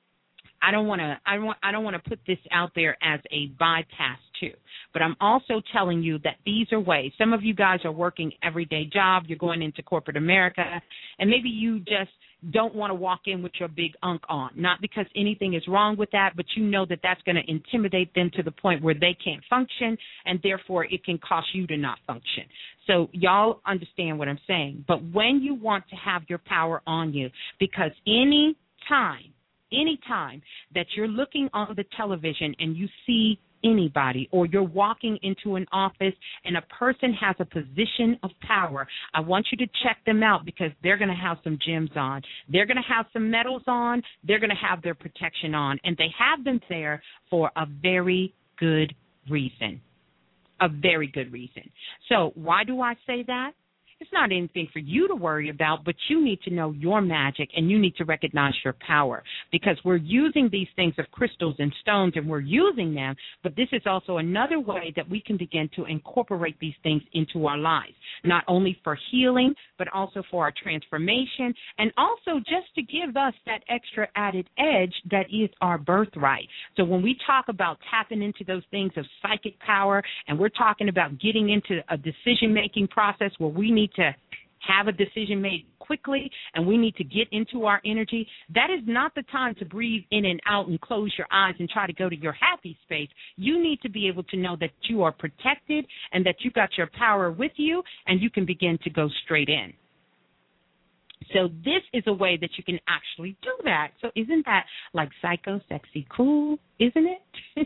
I don't want to. I want. I don't want to put this out there as a bypass too. But I'm also telling you that these are ways. Some of you guys are working everyday job. You're going into corporate America, and maybe you just don't want to walk in with your big unk on. Not because anything is wrong with that, but you know that that's going to intimidate them to the point where they can't function, and therefore it can cost you to not function. So y'all understand what I'm saying. But when you want to have your power on you, because any time. Any time that you're looking on the television and you see anybody, or you're walking into an office and a person has a position of power, I want you to check them out, because they're going to have some gems on. They're going to have some medals on. They're going to have their protection on. And they have them there for a very good reason. A very good reason. So why do I say that? It's not anything for you to worry about, but you need to know your magic, and you need to recognize your power, because we're using these things of crystals and stones, and we're using them, but this is also another way that we can begin to incorporate these things into our lives, not only for healing, but also for our transformation, and also just to give us that extra added edge that is our birthright. So when we talk about tapping into those things of psychic power, and we're talking about getting into a decision-making process where we need to have a decision made quickly and we need to get into our energy, that is not the time to breathe in and out and close your eyes and try to go to your happy space. You need to be able to know that you are protected and that you got your power with you and you can begin to go straight in. So this is a way that you can actually do that. So isn't that like psycho, sexy, cool, isn't it?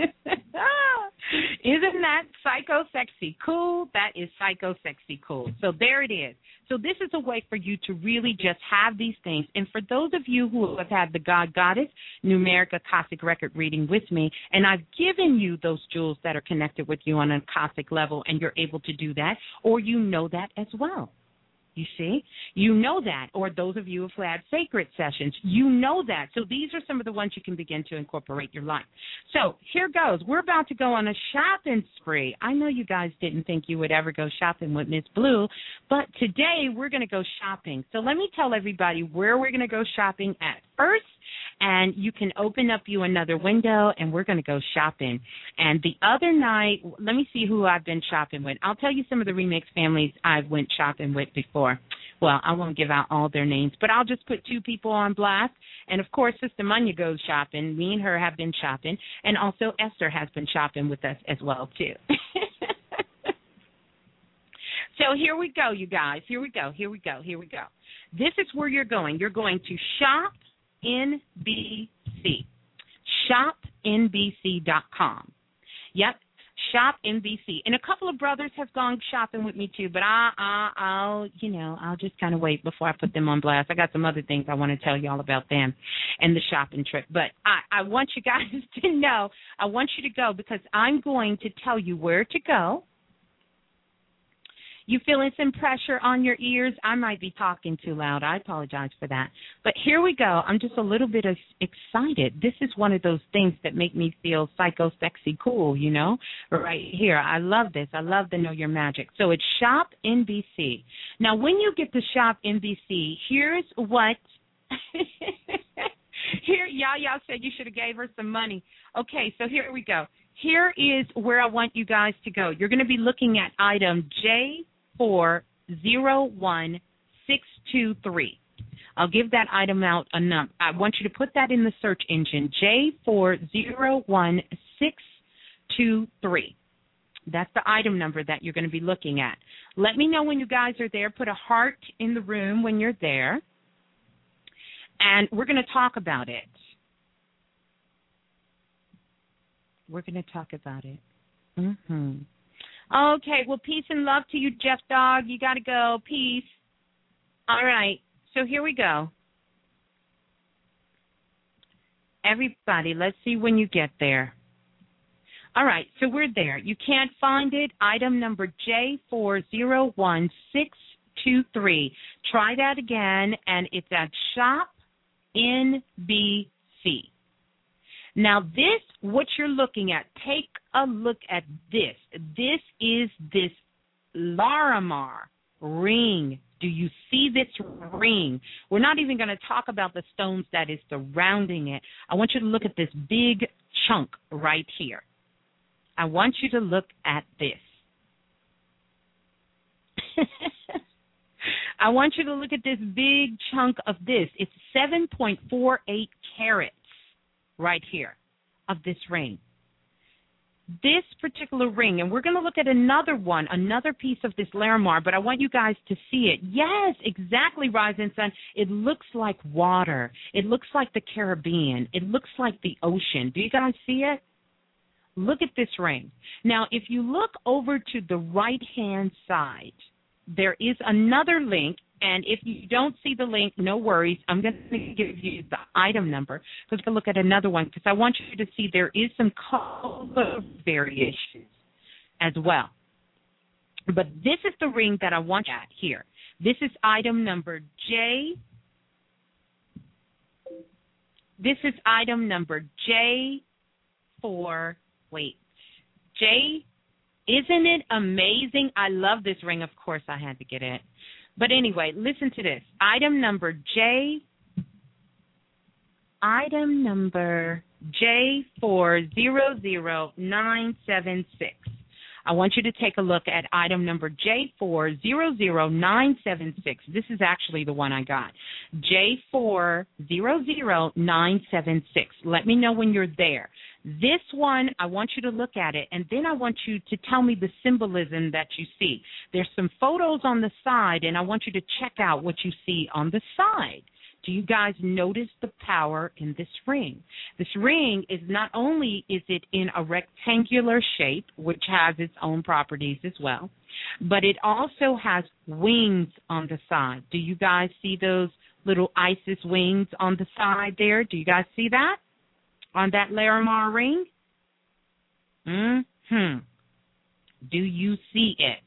Isn't that psycho, sexy, cool? That is psycho, sexy, cool. So there it is. So this is a way for you to really just have these things. And for those of you who have had the God Goddess numeric Akashic record reading with me, and I've given you those jewels that are connected with you on an Akashic level, and you're able to do that, or you know that as well. You see, you know that, or those of you who have had sacred sessions, you know that. So these are some of the ones you can begin to incorporate your life. So here goes. We're about to go on a shopping spree. I know you guys didn't think you would ever go shopping with Miss Blue, but today we're going to go shopping. So let me tell everybody where we're going to go shopping at first, and you can open up you another window, and we're going to go shopping. And the other night, let me see who I've been shopping with. I'll tell you some of the Remix families I've went shopping with before. Well, I won't give out all their names, but I'll just put two people on blast. And, of course, Sister Munya goes shopping. Me and her have been shopping. And also Esther has been shopping with us as well, too. So here we go, you guys. Here we go. Here we go. Here we go. This is where you're going. You're going to shop N B C. shop N B C dot com. Yep, Shop N B C. And a couple of brothers have gone shopping with me too, but I, I, I'll, you know, I'll just kind of wait before I put them on blast. I got some other things I want to tell you all about them and the shopping trip. But I, I want you guys to know, I want you to go because I'm going to tell you where to go. You feeling some pressure on your ears? I might be talking too loud. I apologize for that. But here we go. I'm just a little bit of excited. This is one of those things that make me feel psycho, sexy, cool, you know, right here. I love this. I love the Know Your Magic. So it's Shop N B C. Now, when you get to Shop N B C, here's what here, y'all, y'all said you should have gave her some money. Okay, so here we go. Here is where I want you guys to go. You're going to be looking at item J four zero one six two three. I'll give that item out a num. I want you to put that in the search engine, J four zero one six two three. That's the item number that you're going to be looking at. Let me know when you guys are there. Put a heart in the room when you're there. And we're going to talk about it. We're going to talk about it. Mm-hmm. Okay, well, peace and love to you, Jeff Dog. You got to go. Peace. All right, so here we go. Everybody, let's see when you get there. All right, so we're there. You can't find it. Item number J four zero one six two three. Try that again, and it's at Shop N B C. Now, this, what you're looking at, take a look at this. This is this Larimar ring. Do you see this ring? We're not even going to talk about the stones that is surrounding it. I want you to look at this big chunk right here. I want you to look at this. I want you to look at this big chunk of this. It's seven point four eight carats. Right here of this ring. This particular ring, and we're going to look at another one, another piece of this Larimar, but I want you guys to see it. Yes, exactly, Rising Sun. It looks like water. It looks like the Caribbean. It looks like the ocean. Do you guys see it? Look at this ring. Now, if you look over to the right-hand side, there is another link. And if you don't see the link, no worries. I'm going to give you the item number. Let's go look at another one because I want you to see there is some color variations as well. But this is the ring that I want you at here. This is item number J. This is item number J four. Wait. J. Isn't it amazing? I love this ring. Of course, I had to get it. But anyway, listen to this. Item number J, item number J four zero zero nine seven six. I want you to take a look at item number J four zero zero nine seven six. This is actually the one I got. J four zero zero nine seven six. Let me know when you're there. This one, I want you to look at it, and then I want you to tell me the symbolism that you see. There's some photos on the side, and I want you to check out what you see on the side. Do you guys notice the power in this ring? This ring is not only is it in a rectangular shape, which has its own properties as well, but it also has wings on the side. Do you guys see those little Isis wings on the side there? Do you guys see that on that Larimar ring? Mm-hmm. Do you see it?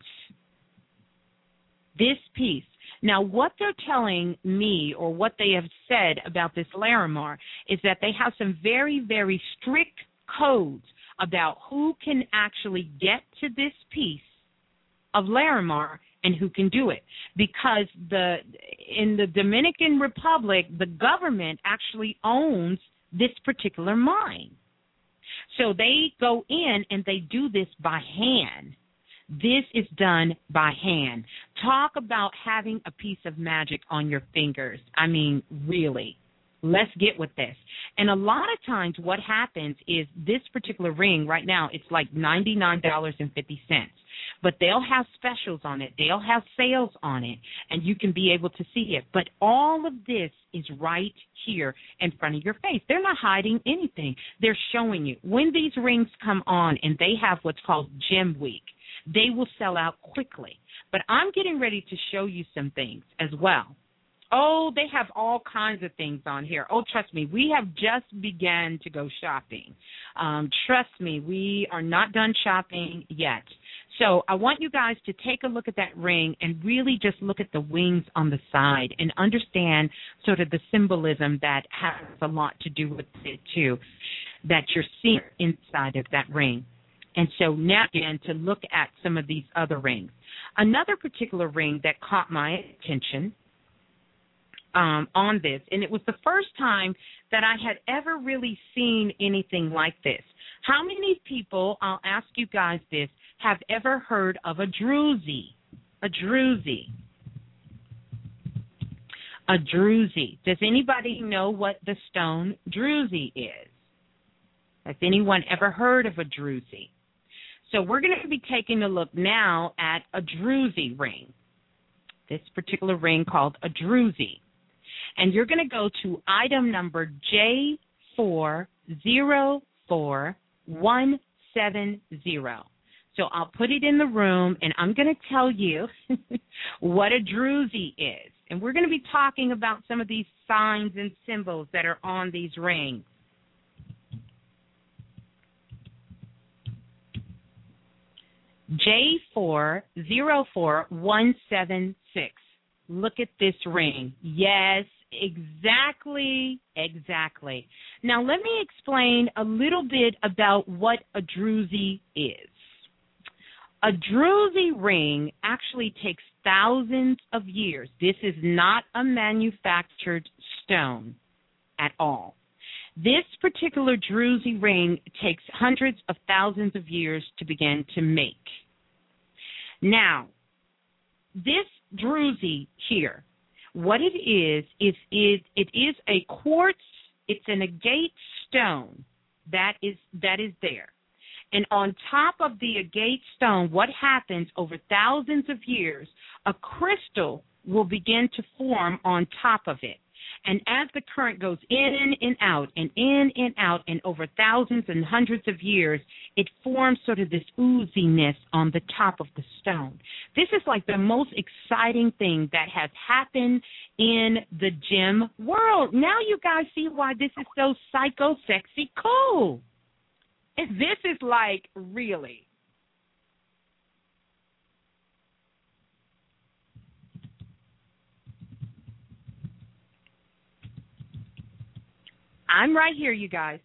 This piece. Now, what they're telling me, or what they have said about this Larimar, is that they have some very, very strict codes about who can actually get to this piece of Larimar and who can do it. Because the in the Dominican Republic, the government actually owns this particular mine. So they go in and they do this by hand. This is done by hand. Talk about having a piece of magic on your fingers. I mean, really. Let's get with this. And a lot of times what happens is this particular ring right now, it's like ninety-nine dollars and fifty cents. But they'll have specials on it. They'll have sales on it, and you can be able to see it. But all of this is right here in front of your face. They're not hiding anything. They're showing you. When these rings come on and they have what's called Gem Week, they will sell out quickly. But I'm getting ready to show you some things as well. Oh, they have all kinds of things on here. Oh, trust me, we have just begun to go shopping. Um, trust me, we are not done shopping yet. So I want you guys to take a look at that ring and really just look at the wings on the side and understand sort of the symbolism that has a lot to do with it, too, that you're seeing inside of that ring. And so now, again, to look at some of these other rings. Another particular ring that caught my attention um, on this, and it was the first time that I had ever really seen anything like this. How many people, I'll ask you guys this, have ever heard of a druzy? A druzy. A druzy. Does anybody know what the stone druzy is? Has anyone ever heard of a druzy? So we're going to be taking a look now at a druzy ring, this particular ring called a druzy. And you're going to go to item number J four zero four one seven zero. So I'll put it in the room, and I'm going to tell you what a druzy is. And we're going to be talking about some of these signs and symbols that are on these rings. J four zero four one seven six. Look at this ring. Yes, exactly, exactly. Now, let me explain a little bit about what a druzy is. A druzy ring actually takes thousands of years. This is not a manufactured stone at all. This particular druzy ring takes hundreds of thousands of years to begin to make. Now, this druzy here, what it is, is it, it is a quartz, it's an agate stone that is that is there. And on top of the agate stone, what happens over thousands of years, a crystal will begin to form on top of it. And as the current goes in and out and in and out and over thousands and hundreds of years, it forms sort of this ooziness on the top of the stone. This is like the most exciting thing that has happened in the gem world. Now you guys see why this is so psycho, sexy, cool. And this is like, really. I'm right here, you guys.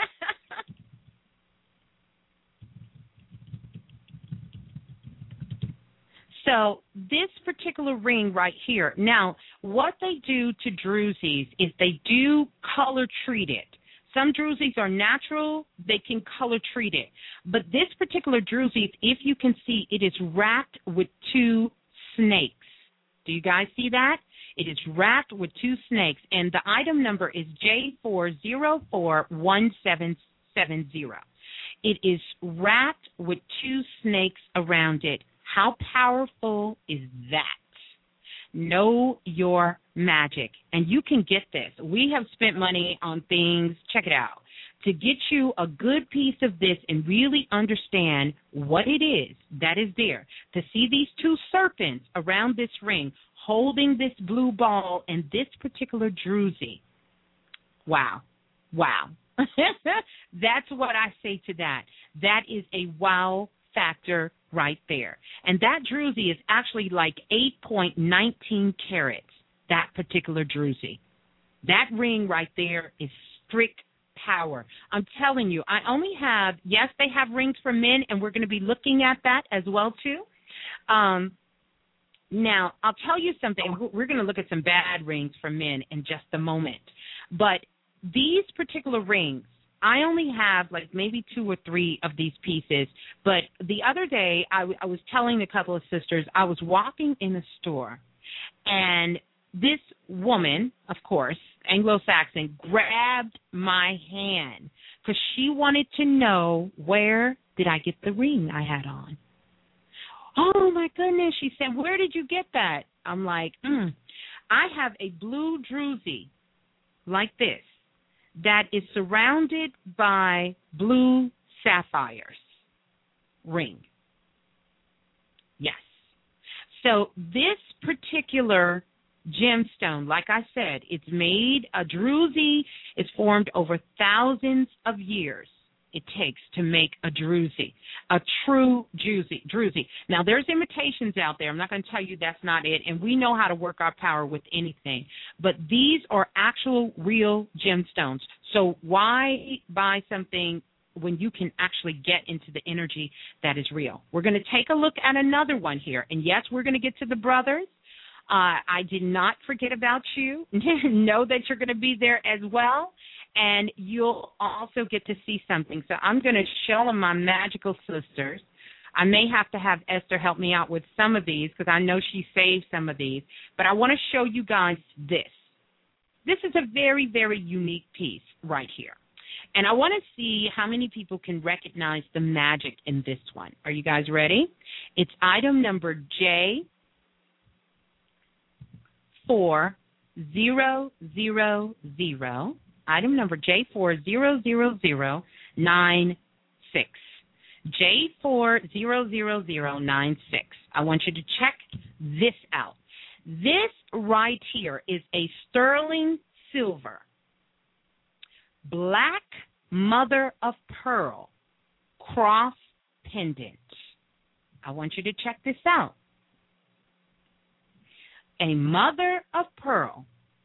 So this particular ring right here, now what they do to druzes is they do color treat it. Some drusies are natural. They can color treat it. But this particular drusie, if you can see, it is wrapped with two snakes. Do you guys see that? It is wrapped with two snakes, and the item number is J four zero four one seven seven zero. It is wrapped with two snakes around it. How powerful is that? Know your magic. And you can get this. We have spent money on things, check it out, to get you a good piece of this and really understand what it is that is there. To see these two serpents around this ring holding this blue ball and this particular drusie. Wow. Wow. That's what I say to that. That is a wow factor right there. And that drusie is actually like eight point one nine carats, that particular drusie. That ring right there is strict power. I'm telling you, I only have, yes, they have rings for men, and we're going to be looking at that as well, too. Um, now, I'll tell you something. We're going to look at some bad rings for men in just a moment. But these particular rings, I only have like maybe two or three of these pieces. But the other day, I, w- I was telling a couple of sisters, I was walking in a store, and this woman, of course, Anglo-Saxon, grabbed my hand because she wanted to know, where did I get the ring I had on? Oh, my goodness. She said, where did you get that? I'm like, mm. I have a blue drusie like this that is surrounded by blue sapphires ring. Yes. So this particular gemstone, like I said, it's made, a drusie is formed over thousands of years it takes to make a drusie, a true drusie. drusie. Now, there's imitations out there. I'm not going to tell you that's not it, and we know how to work our power with anything. But these are actual, real gemstones. So why buy something when you can actually get into the energy that is real? We're going to take a look at another one here. And, yes, we're going to get to the brothers. Uh, I did not forget about you. Know that you're going to be there as well. And you'll also get to see something. So I'm going to show them my magical sisters. I may have to have Esther help me out with some of these because I know she saved some of these. But I want to show you guys this. This is a very, very unique piece right here. And I want to see how many people can recognize the magic in this one. Are you guys ready? It's item number J four zero zero zero. Item number J four zero zero zero nine six. J four zero zero zero nine six. I want you to check this out. This right here is a sterling silver, black mother of pearl cross pendant. I want you to check this out. A mother of pearl,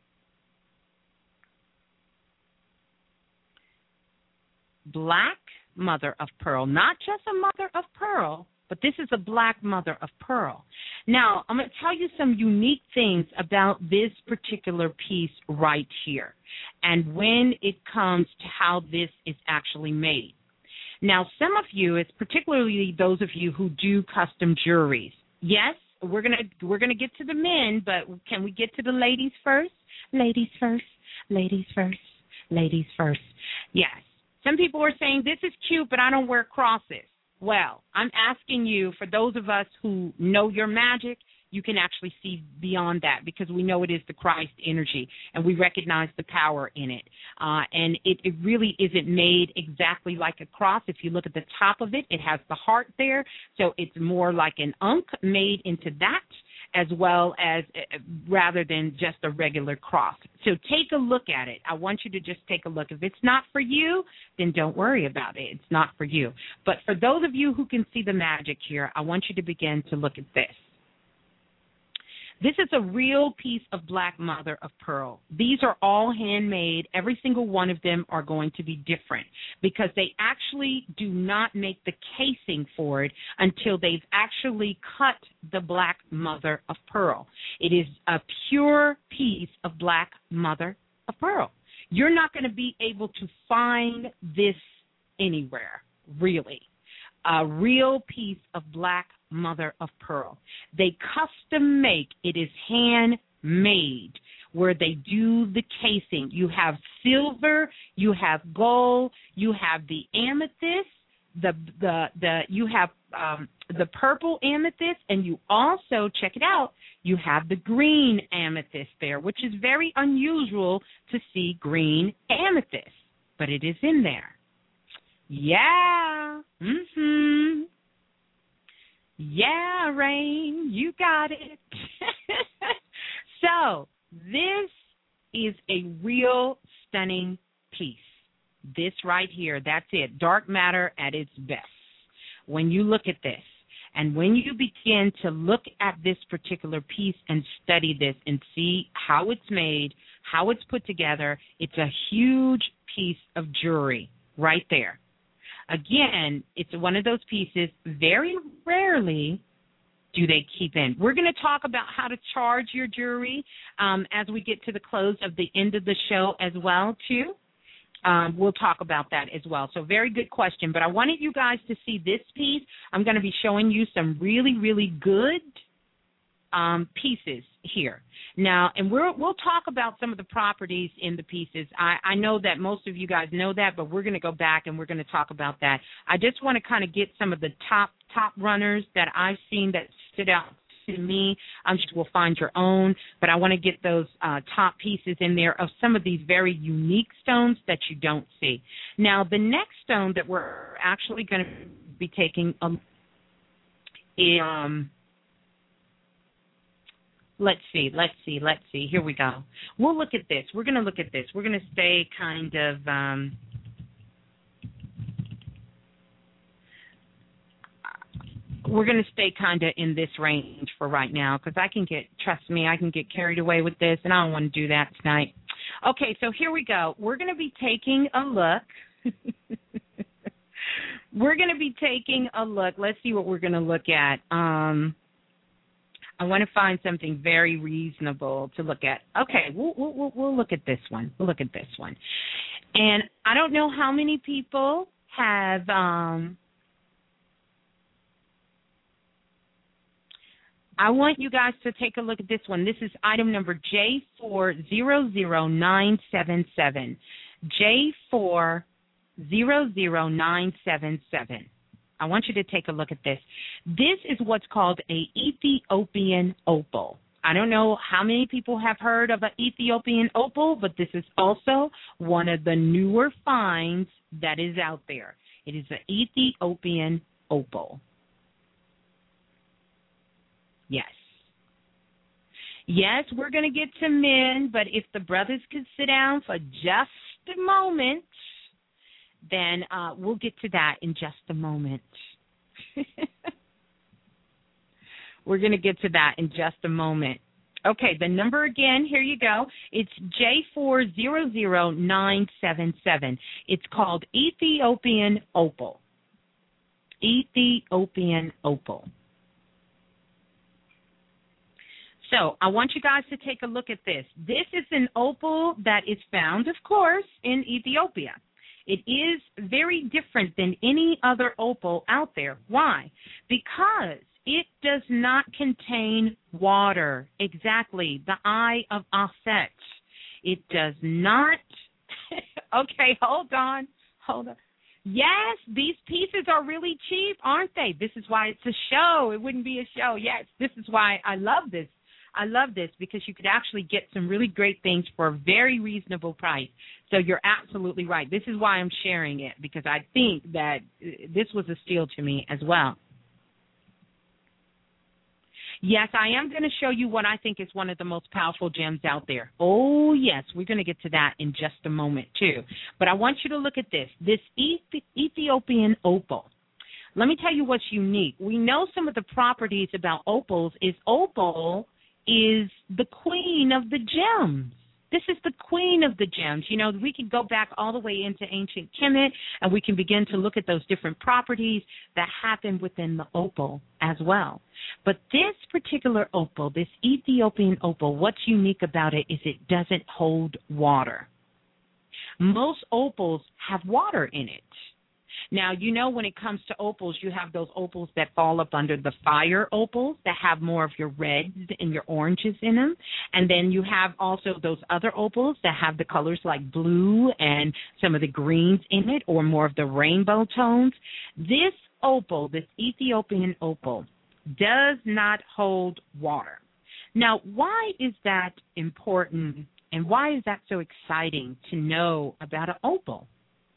black mother of pearl, not just a mother of pearl, but this is a black mother of pearl. Now, I'm going to tell you some unique things about this particular piece right here and when it comes to how this is actually made. Now, some of you, it's particularly those of you who do custom jewelries. Yes, we're going to we're going to get to the men, but can we get to the ladies first? Ladies first, ladies first, ladies first. Yes. Some people are saying, this is cute, but I don't wear crosses. Well, I'm asking you, for those of us who know your magic, you can actually see beyond that because we know it is the Christ energy and we recognize the power in it. Uh, and it, it really isn't made exactly like a cross. If you look at the top of it, it has the heart there. So it's more like an ankh made into that, as well as uh, rather than just a regular cross. So take a look at it. I want you to just take a look. If it's not for you, then don't worry about it. It's not for you. But for those of you who can see the magic here, I want you to begin to look at this. This is a real piece of black mother of pearl. These are all handmade. Every single one of them are going to be different because they actually do not make the casing for it until they've actually cut the black mother of pearl. It is a pure piece of black mother of pearl. You're not going to be able to find this anywhere, really. A real piece of black mother of pearl. They custom make. It is handmade where they do the casing. You have silver, you have gold, you have the amethyst, the the the you have um, the purple amethyst, and you also, check it out, you have the green amethyst there, which is very unusual to see green amethyst, but it is in there. Yeah. Mm-hmm. Yeah, Rain, you got it. So this is a real stunning piece. This right here, that's it. Dark matter at its best. When you look at this, and when you begin to look at this particular piece and study this and see how it's made, how it's put together, it's a huge piece of jewelry right there. Again, it's one of those pieces, very rarely do they keep in. We're going to talk about how to charge your jewelry um, as we get to the close of the end of the show as well, too. Um, we'll talk about that as well. So very good question. But I wanted you guys to see this piece. I'm going to be showing you some really, really good um, pieces here. Now, and we'll, we'll talk about some of the properties in the pieces. I, I know that most of you guys know that, but we're going to go back and we're going to talk about that. I just want to kind of get some of the top, top runners that I've seen that stood out to me. I'm sure we'll find your own, but I want to get those uh, top pieces in there of some of these very unique stones that you don't see. Now, the next stone that we're actually going to be taking um, is, um, let's see, let's see, let's see. Here we go. We'll look at this. We're going to look at this. We're going to stay kind of... Um, We're going to stay kind of in this range for right now because I can get, trust me, I can get carried away with this, and I don't want to do that tonight. Okay, so here we go. We're going to be taking a look. We're going to be taking a look. Let's see what we're going to look at. Um, I want to find something very reasonable to look at. Okay, we'll, we'll, we'll look at this one. We'll look at this one. And I don't know how many people have... Um, I want you guys to take a look at this one. This is item number J four zero zero nine seven seven. J four zero zero nine seven seven. I want you to take a look at this. This is what's called a Ethiopian opal. I don't know how many people have heard of an Ethiopian opal, but this is also one of the newer finds that is out there. It is an Ethiopian opal. Yes. Yes, we're going to get to men, but if the brothers could sit down for just a moment, then uh, we'll get to that in just a moment. We're going to get to that in just a moment. Okay, the number again, here you go. It's J four zero zero nine seven seven. It's called Ethiopian opal. Ethiopian opal. So I want you guys to take a look at this. This is an opal that is found, of course, in Ethiopia. It is very different than any other opal out there. Why? Because it does not contain water. Exactly. The eye of Aset. It does not. Okay, hold on. Hold on. Yes, these pieces are really cheap, aren't they? This is why it's a show. It wouldn't be a show. Yes, this is why I love this. I love this because you could actually get some really great things for a very reasonable price. So you're absolutely right. This is why I'm sharing it, because I think that this was a steal to me as well. Yes, I am going to show you what I think is one of the most powerful gems out there. Oh, yes, we're going to get to that in just a moment, too. But I want you to look at this, this Ethiopian opal. Let me tell you what's unique. We know some of the properties about opals is opal is the queen of the gems. This is the queen of the gems. You know, we can go back all the way into ancient Kemet, and we can begin to look at those different properties that happen within the opal as well. But this particular opal, this Ethiopian opal, what's unique about it is it doesn't hold water. most opals have water in it. Now, you know, when it comes to opals, you have those opals that fall up under the fire opals that have more of your reds and your oranges in them. And then you have also those other opals that have the colors like blue and some of the greens in it, or more of the rainbow tones. This opal, this Ethiopian opal, does not hold water. Now, why is that important, and why is that so exciting to know about an opal?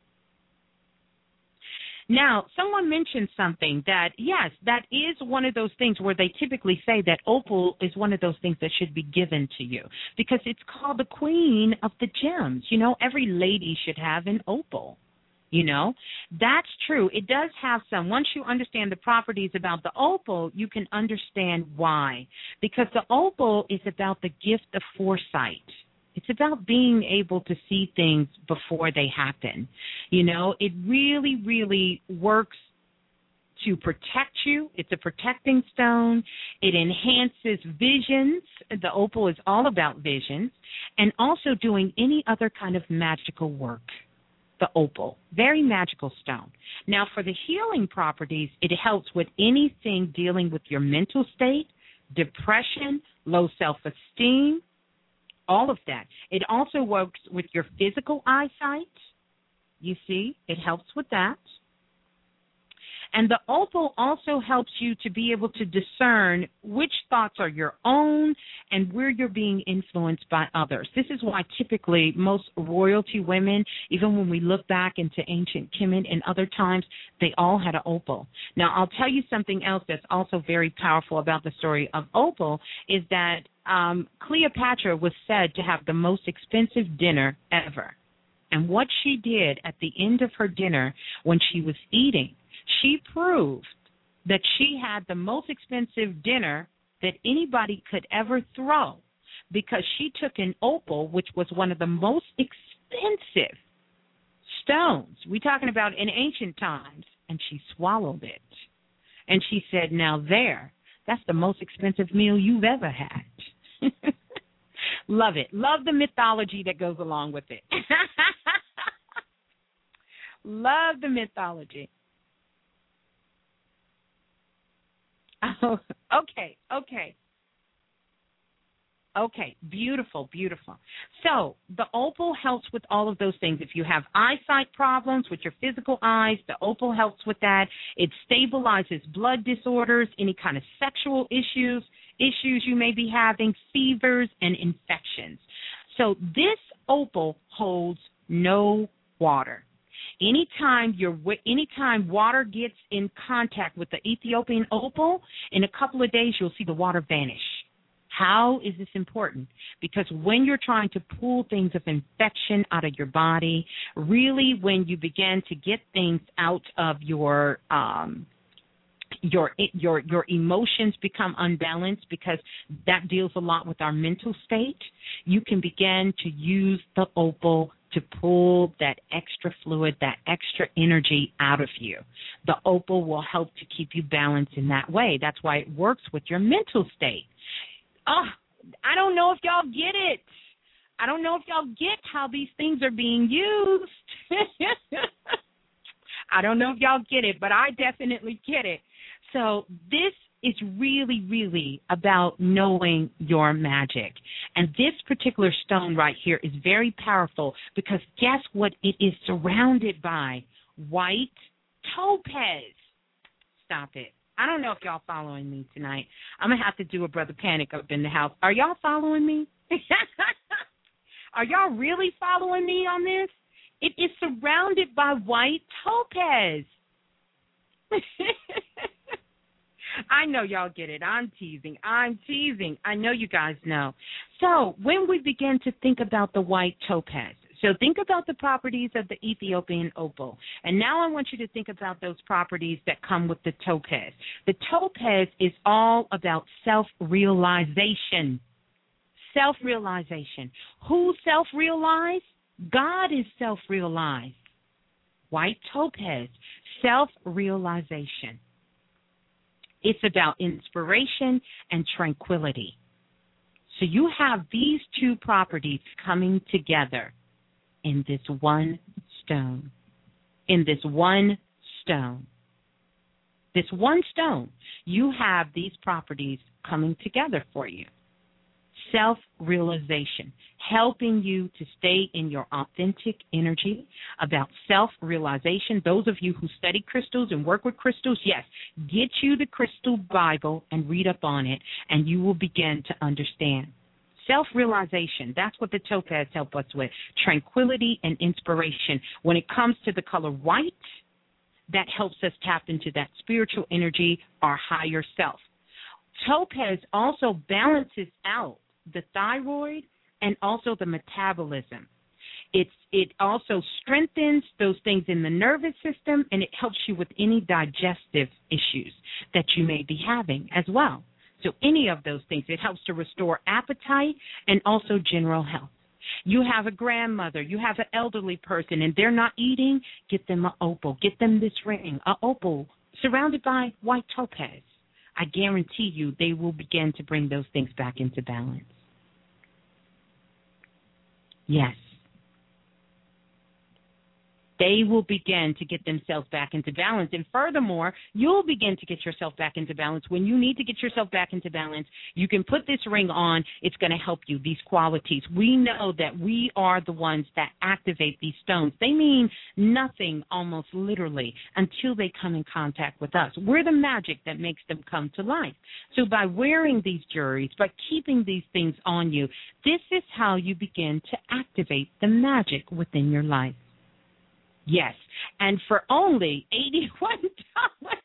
Now, someone mentioned something that, yes, that is one of those things where they typically say that opal is one of those things that should be given to you because it's called the queen of the gems. You know, every lady should have an opal. You know, that's true. It does have some. Once you understand the properties about the opal, you can understand why. Because the opal is about the gift of foresight. It's about being able to see things before they happen. You know, it really, really works to protect you. It's a protecting stone. It enhances visions. The opal is all about visions, and also doing any other kind of magical work. The opal, very magical stone. Now, for the healing properties, it helps with anything dealing with your mental state, depression, low self-esteem, all of that. It also works with your physical eyesight. You see, it helps with that. And the opal also helps you to be able to discern which thoughts are your own and where you're being influenced by others. This is why typically most royalty women, even when we look back into ancient Kemet and other times, they all had an opal. Now, I'll tell you something else that's also very powerful about the story of opal is that um, Cleopatra was said to have the most expensive dinner ever. And what she did at the end of her dinner when she was eating, she proved that she had the most expensive dinner that anybody could ever throw because she took an opal, which was one of the most expensive stones. We're talking about in ancient times, and she swallowed it. And she said, now there, that's the most expensive meal you've ever had. Love it. Love the mythology that goes along with it. Love the mythology. Oh, okay, okay. Okay, beautiful, beautiful. So the opal helps with all of those things. If you have eyesight problems with your physical eyes, the opal helps with that. It stabilizes blood disorders, any kind of sexual issues, issues you may be having, fevers, and infections. So this opal holds no water. Anytime you're, anytime water gets in contact with the Ethiopian opal, in a couple of days you'll see the water vanish. How is this important? Because when you're trying to pull things of infection out of your body, really when you begin to get things out of your um, your your your emotions become unbalanced, because that deals a lot with our mental state, you can begin to use the opal to pull that extra fluid, that extra energy out of you. The opal will help to keep you balanced in that way. That's why it works with your mental state. Oh, I don't know if y'all get it. I don't know if y'all get how these things are being used. I don't know if y'all get it, but I definitely get it. So this is really, really about knowing your magic. And this particular stone right here is very powerful because guess what it is surrounded by? White topaz. Stop it. I don't know if y'all following me tonight. I'm going to have to do a Brother Panic up in the house. Are y'all following me? Are y'all really following me on this? It is surrounded by white topaz. I know y'all get it. I'm teasing. I'm teasing. I know you guys know. So when we begin to think about the white topaz, so think about the properties of the Ethiopian opal. And now I want you to think about those properties that come with the topaz. The topaz is all about self-realization. Self-realization. Who self-realized? God is self-realized. White topaz, self-realization. It's about inspiration and tranquility. So you have these two properties coming together. in this one stone. In this one stone. This one stone, you have these properties coming together for you. Self-realization, helping you to stay in your authentic energy, about self-realization. Those of you who study crystals and work with crystals, yes, get you the Crystal Bible and read up on it, and you will begin to understand. Self-realization, that's what the topaz help us with. Tranquility and inspiration. When it comes to the color white, that helps us tap into that spiritual energy, our higher self. Topaz also balances out the thyroid and also the metabolism. It's, it also strengthens those things in the nervous system, and it helps you with any digestive issues that you may be having as well. So any of those things, it helps to restore appetite and also general health. You have a grandmother, you have an elderly person, and they're not eating, get them an opal. Get them this ring, an opal, surrounded by white topaz. I guarantee you they will begin to bring those things back into balance. Yes. They will begin to get themselves back into balance. And furthermore, you'll begin to get yourself back into balance. When you need to get yourself back into balance, you can put this ring on. It's going to help you, these qualities. We know that we are the ones that activate these stones. They mean nothing, almost literally, until they come in contact with us. We're the magic that makes them come to life. So by wearing these jewelries, by keeping these things on you, this is how you begin to activate the magic within your life. Yes, and for only eighty-one dollars.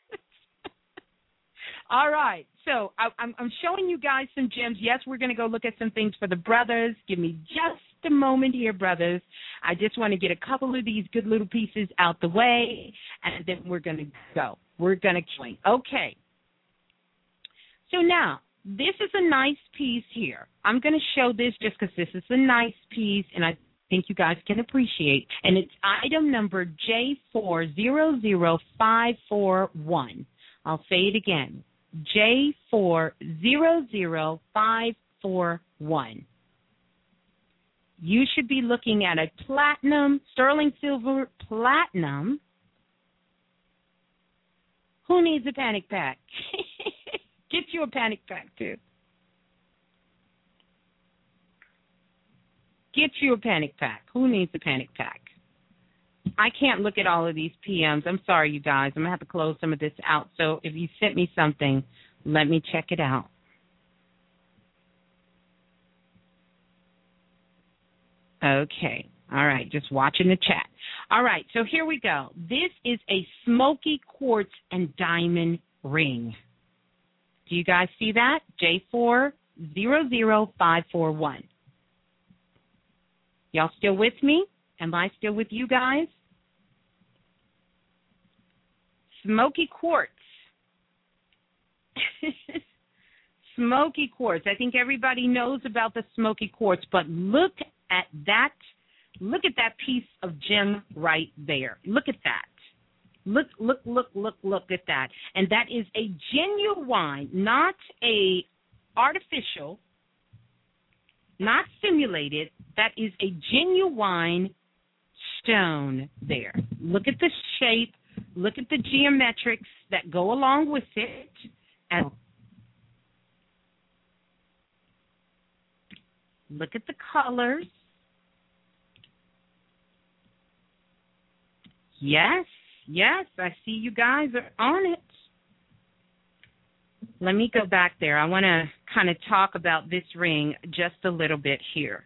All right, so I, I'm, I'm showing you guys some gems. Yes, we're going to go look at some things for the brothers. Give me just a moment here, brothers. I just want to get a couple of these good little pieces out the way, and then we're going to go. We're going to join. Okay. So now, this is a nice piece here. I'm going to show this just because this is a nice piece, and I think you guys can appreciate. And it's item number J four zero zero five four one. I'll say it again. J four zero zero five four one. You should be looking at a platinum, sterling silver platinum. Who needs a panic pack? Get you a panic pack, too. Get you a panic pack. Who needs a panic pack? I can't look at all of these P Ms. I'm sorry, you guys. I'm going to have to close some of this out. So if you sent me something, let me check it out. Okay. All right. Just watching the chat. All right. So here we go. This is a smoky quartz and diamond ring. Do you guys see that? J four zero zero five four one. Y'all still with me? Am I still with you guys? Smoky quartz. Smoky quartz. I think everybody knows about the smoky quartz, but look at that. Look at that piece of gem right there. Look at that. Look, look, look, look, look at that. And that is a genuine, not a artificial, not simulated. That is a genuine stone there. Look at the shape. Look at the geometrics that go along with it. And look at the colors. Yes, yes, I see you guys are on it. Let me go back there. I want to kind of talk about this ring just a little bit here.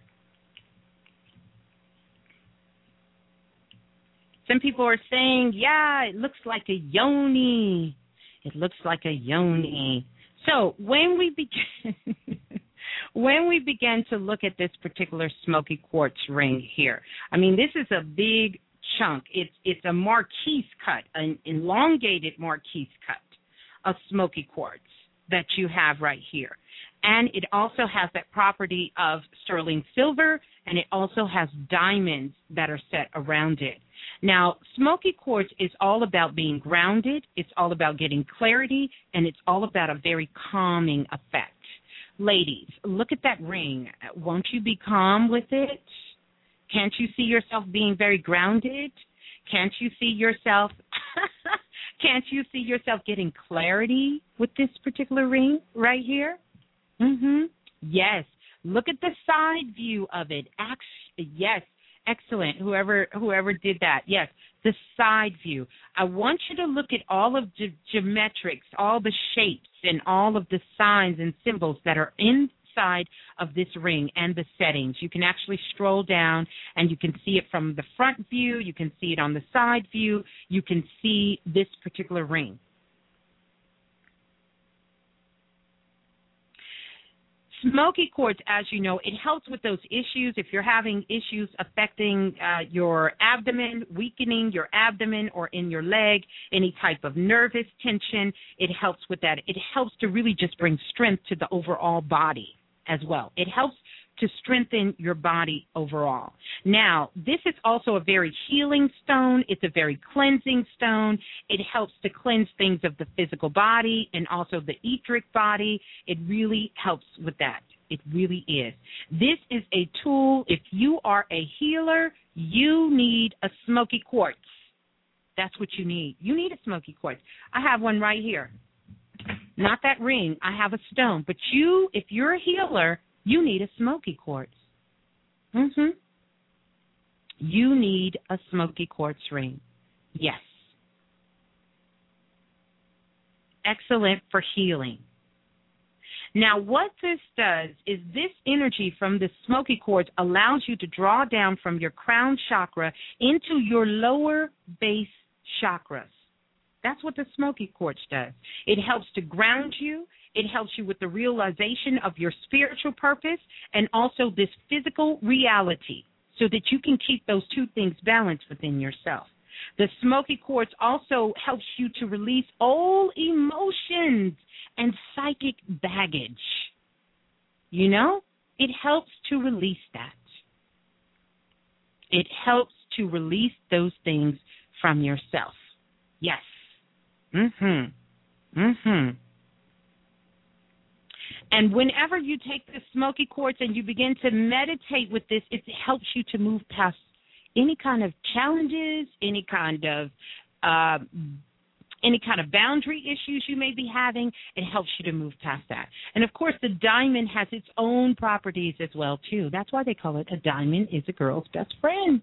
Some people are saying, yeah, it looks like a yoni. It looks like a yoni. So when we begin, when we begin to look at this particular smoky quartz ring here, I mean, this is a big chunk. It's it's a marquise cut, an elongated marquise cut of smoky quartz that you have right here. And it also has that property of sterling silver, and it also has diamonds that are set around it. Now, smoky quartz is all about being grounded. It's all about getting clarity, and it's all about a very calming effect. Ladies, look at that ring. Won't you be calm with it? Can't you see yourself being very grounded? Can't you see yourself can't you see yourself getting clarity with this particular ring right here? Mhm. Yes. Look at the side view of it. Actually, yes. Excellent. Whoever whoever did that. Yes. The side view. I want you to look at all of the geometrics, all the shapes and all of the signs and symbols that are inside of this ring and the settings. You can actually stroll down and you can see it from the front view. You can see it on the side view. You can see this particular ring. Smoky quartz, as you know, it helps with those issues. If you're having issues affecting uh, your abdomen, weakening your abdomen or in your leg, any type of nervous tension, it helps with that. It helps to really just bring strength to the overall body as well. It helps to strengthen your body overall. Now, this is also a very healing stone. It's a very cleansing stone. It helps to cleanse things of the physical body and also the etheric body. It really helps with that. It really is. This is a tool. If you are a healer, you need a smoky quartz. That's what you need. You need a smoky quartz. I have one right here. Not that ring. I have a stone. But you, if you're a healer, you need a smoky quartz. Mm-hmm. You need a smoky quartz ring. Yes. Excellent for healing. Now, what this does is this energy from the smoky quartz allows you to draw down from your crown chakra into your lower base chakras. That's what the smoky quartz does. It helps to ground you. It helps you with the realization of your spiritual purpose and also this physical reality so that you can keep those two things balanced within yourself. The smoky quartz also helps you to release old emotions and psychic baggage. You know, it helps to release that. It helps to release those things from yourself. Yes. Mm-hmm. Mm-hmm. And whenever you take the smoky quartz and you begin to meditate with this, it helps you to move past any kind of challenges, any kind of uh, any kind of boundary issues you may be having. It helps you to move past that. And, of course, the diamond has its own properties as well, too. That's why they call it a diamond is a girl's best friend.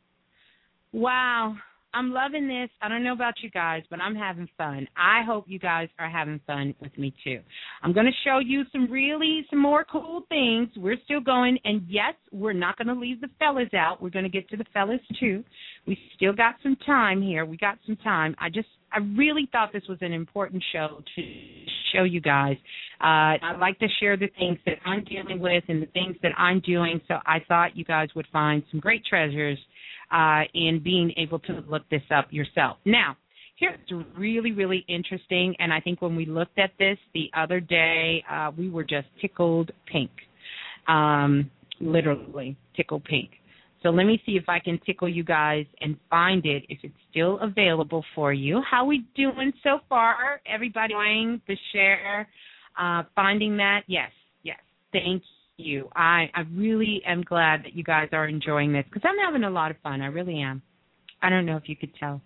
Wow. I'm loving this. I don't know about you guys, but I'm having fun. I hope you guys are having fun with me, too. I'm going to show you some really, some more cool things. We're still going, and, yes, we're not going to leave the fellas out. We're going to get to the fellas, too. We still got some time here. We got some time. I just, I really thought this was an important show to show you guys. Uh, I like to share the things that I'm dealing with and the things that I'm doing, so I thought you guys would find some great treasures Uh, in being able to look this up yourself. Now, here's really, really interesting, and I think when we looked at this the other day, uh, we were just tickled pink, um, literally tickled pink. So let me see if I can tickle you guys and find it, if it's still available for you. How we doing so far? Everybody doing the share, uh, finding that? Yes, yes. Thank you. You. I, I really am glad that you guys are enjoying this because I'm having a lot of fun. I really am. I don't know if you could tell.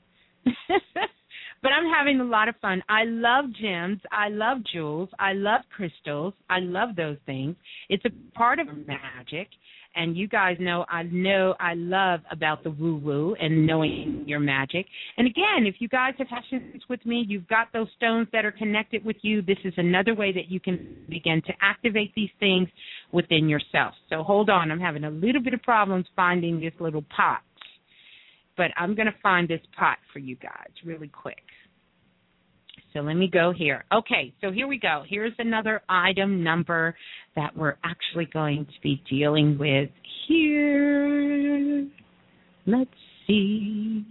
But I'm having a lot of fun. I love gems. I love jewels. I love crystals. I love those things. It's a part of magic. And you guys know I know I love about the woo-woo and knowing your magic. And, again, if you guys have sessions with me, you've got those stones that are connected with you. This is another way that you can begin to activate these things within yourself. So hold on. I'm having a little bit of problems finding this little pot. But I'm going to find this pot for you guys really quick. So let me go here. Okay, so here we go. Here's another item number that we're actually going to be dealing with here. Let's see.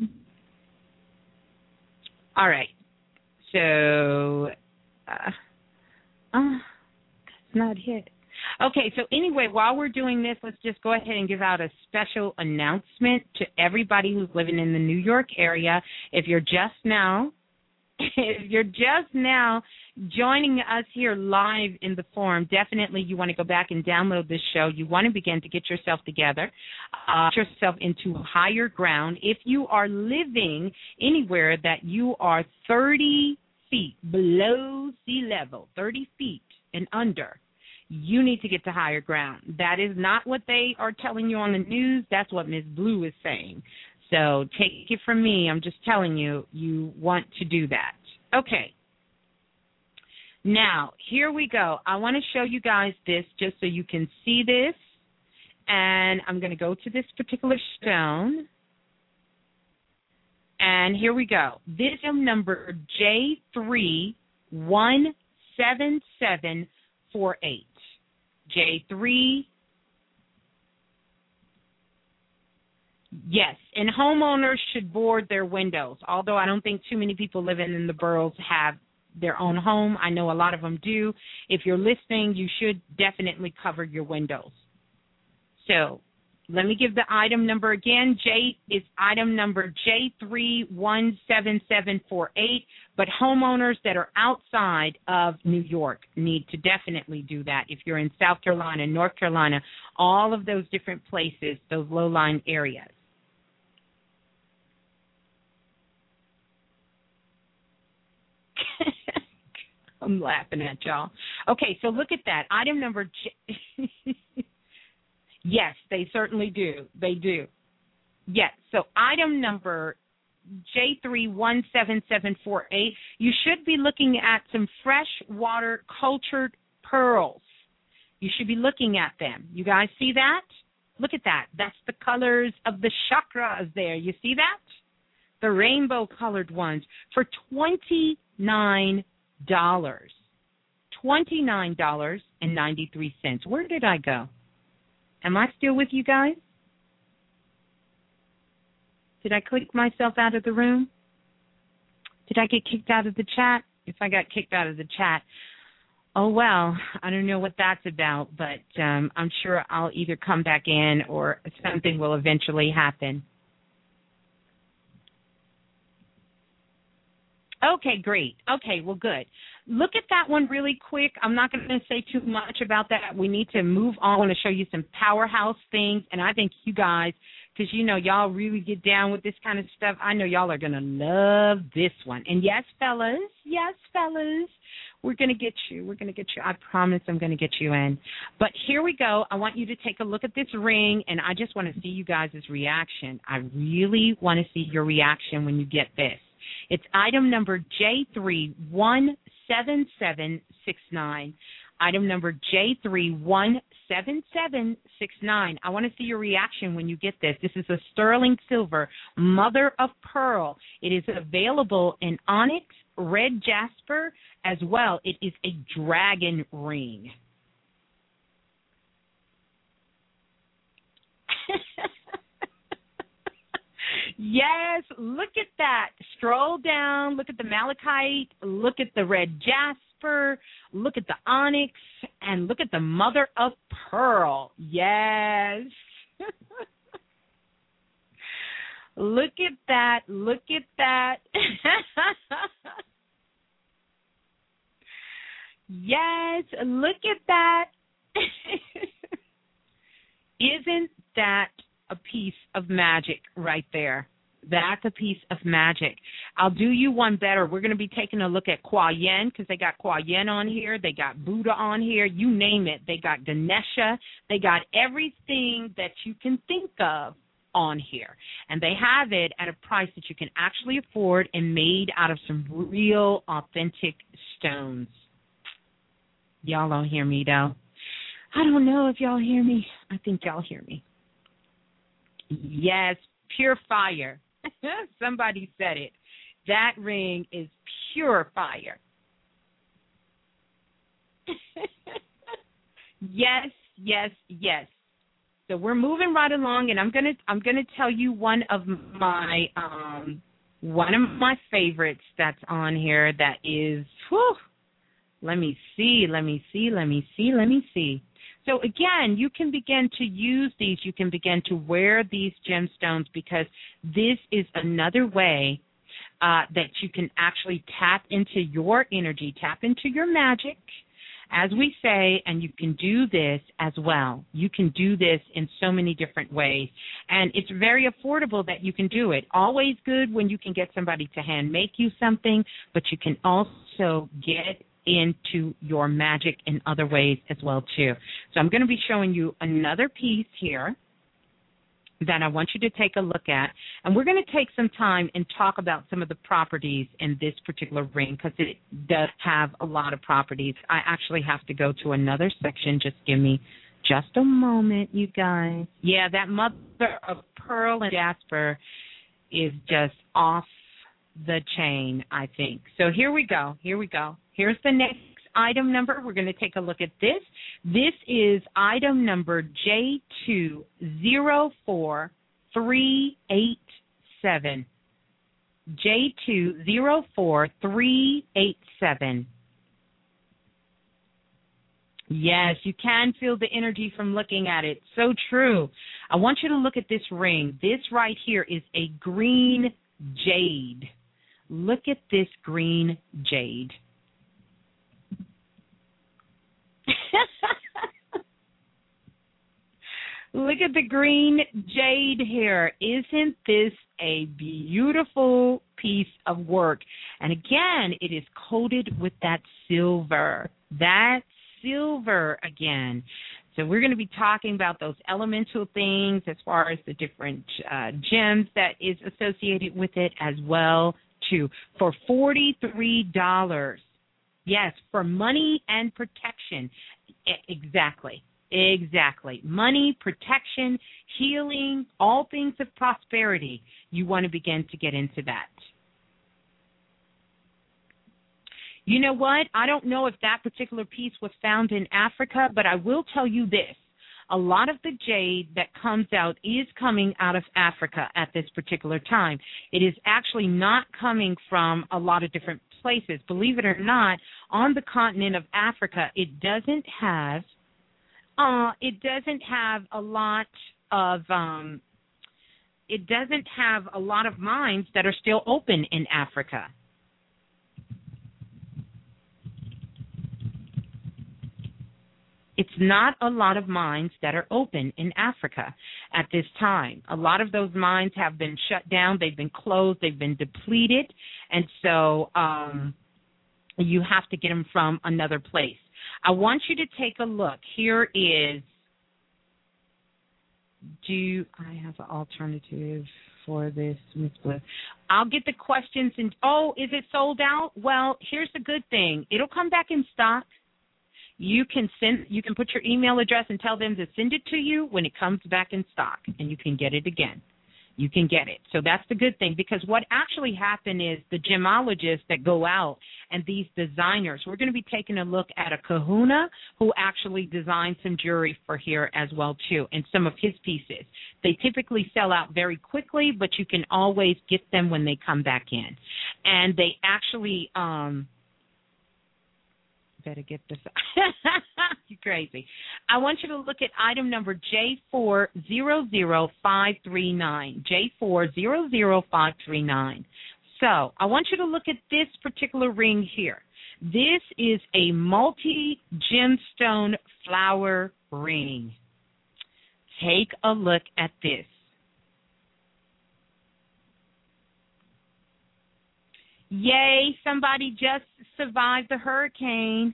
All right. So, uh, uh, that's not it. Okay, so anyway, while we're doing this, let's just go ahead and give out a special announcement to everybody who's living in the New York area. If you're just now... If you're just now joining us here live in the forum. Definitely you want to go back and download this show. You want to begin to get yourself together, uh, get yourself into higher ground. If you are living anywhere that you are thirty feet below sea level, thirty feet and under, you need to get to higher ground. That is not what they are telling you on the news. That's what Miz Blue is saying. So take it from me. I'm just telling you, you want to do that. Okay. Now, here we go. I want to show you guys this just so you can see this. And I'm going to go to this particular stone. And here we go. This is number J three one seven seven four eight. J three. Yes, and homeowners should board their windows, although I don't think too many people living in the boroughs have their own home. I know a lot of them do. If you're listening, you should definitely cover your windows. So let me give the item number again. J is item number J three one seven seven four eight, but homeowners that are outside of New York need to definitely do that. If you're in South Carolina, North Carolina, all of those different places, those low-lying areas. I'm laughing at y'all. Okay, so look at that. Item number J. Yes, they certainly do. They do. Yes, so item number J three one seven seven four eight, you should be looking at some freshwater cultured pearls. You should be looking at them. You guys see that? Look at that. That's the colors of the chakras there. You see that? The rainbow-colored ones for twenty-nine dollars. twenty-nine dollars and ninety-three cents. Where did I go? Am I still with you guys? Did I click myself out of the room? Did I get kicked out of the chat? If I got kicked out of the chat, oh, well, I don't know what that's about, but um, I'm sure I'll either come back in or something will eventually happen. Okay, great. Okay, well, good. Look at that one really quick. I'm not going to say too much about that. We need to move on. I want to show you some powerhouse things, and I think you guys, because, you know, y'all really get down with this kind of stuff, I know y'all are going to love this one. And, yes, fellas, yes, fellas, we're going to get you. We're going to get you. I promise I'm going to get you in. But here we go. I want you to take a look at this ring, and I just want to see you guys' reaction. I really want to see your reaction when you get this. It's item number J three one seven seven six nine. Item number J three one seven seven six nine. I want to see your reaction when you get this. This is a sterling silver, mother of pearl. It is available in onyx, red jasper, as well. It is a dragon ring. Yes, look at that. Stroll down, look at the malachite, look at the red jasper, look at the onyx, and look at the mother of pearl. Yes. Look at that, look at that. Yes, look at that. Isn't that a piece of magic right there? That's a piece of magic. I'll do you one better. We're going to be taking a look at Kuan Yin, because they got Kuan Yin on here. They got Buddha on here. You name it. They got Ganesha. They got everything that you can think of on here. And they have it at a price that you can actually afford and made out of some real authentic stones. Y'all don't hear me, though. I don't know if y'all hear me. I think y'all hear me. Yes, pure fire. Somebody said it. That ring is pure fire. Yes, yes, yes. So we're moving right along, and I'm gonna I'm gonna tell you one of my um one of my favorites that's on here that is. Whew, let me see, let me see, let me see, let me see. So, again, you can begin to use these. You can begin to wear these gemstones, because this is another way uh, that you can actually tap into your energy, tap into your magic, as we say, and you can do this as well. You can do this in so many different ways, and it's very affordable that you can do it. Always good when you can get somebody to hand make you something, but you can also get into your magic in other ways as well, too. So I'm going to be showing you another piece here that I want you to take a look at. And we're going to take some time and talk about some of the properties in this particular ring because it does have a lot of properties. I actually have to go to another section. Just give me just a moment, you guys. Yeah, that mother of pearl and jasper is just off the chain, I think. So here we go. Here we go. Here's the next item number. We're going to take a look at this. This is item number J two zero four three eight seven. J two zero four three eight seven. Yes, you can feel the energy from looking at it. So true. I want you to look at this ring. This right here is a green jade. Look at this green jade. Look at the green jade here. Isn't this a beautiful piece of work? And again, it is coated with that silver. That silver again. So we're going to be talking about those elemental things as far as the different uh, gems that is associated with it as well, too. For forty-three dollars. Yes, for money and protection. Exactly. Exactly. Money, protection, healing, all things of prosperity. You want to begin to get into that. You know what? I don't know if that particular piece was found in Africa, but I will tell you this. A lot of the jade that comes out is coming out of Africa at this particular time. It is actually not coming from a lot of different places. Believe it or not, on the continent of Africa, it doesn't have uh, it doesn't have a lot of um, it doesn't have a lot of mines that are still open in Africa. It's not a lot of mines that are open in Africa at this time. A lot of those mines have been shut down. They've been closed. They've been depleted. And so um, you have to get them from another place. I want you to take a look. Here is, do I have an alternative for this, Miz Bliss? I'll get the questions. And, oh, is it sold out? Well, here's the good thing. It'll come back in stock. You can send. You can put your email address and tell them to send it to you when it comes back in stock, and you can get it again. You can get it. So that's the good thing, because what actually happened is the gemologists that go out and these designers, we're going to be taking a look at a kahuna who actually designed some jewelry for here as well, too, and some of his pieces. They typically sell out very quickly, but you can always get them when they come back in. And they actually... um better get this. You're crazy. I want you to look at item number J four zero zero five three nine. J four zero zero five three nine. So I want you to look at this particular ring here. This is a multi-gemstone flower ring. Take a look at this. Yay, somebody just survived the hurricane.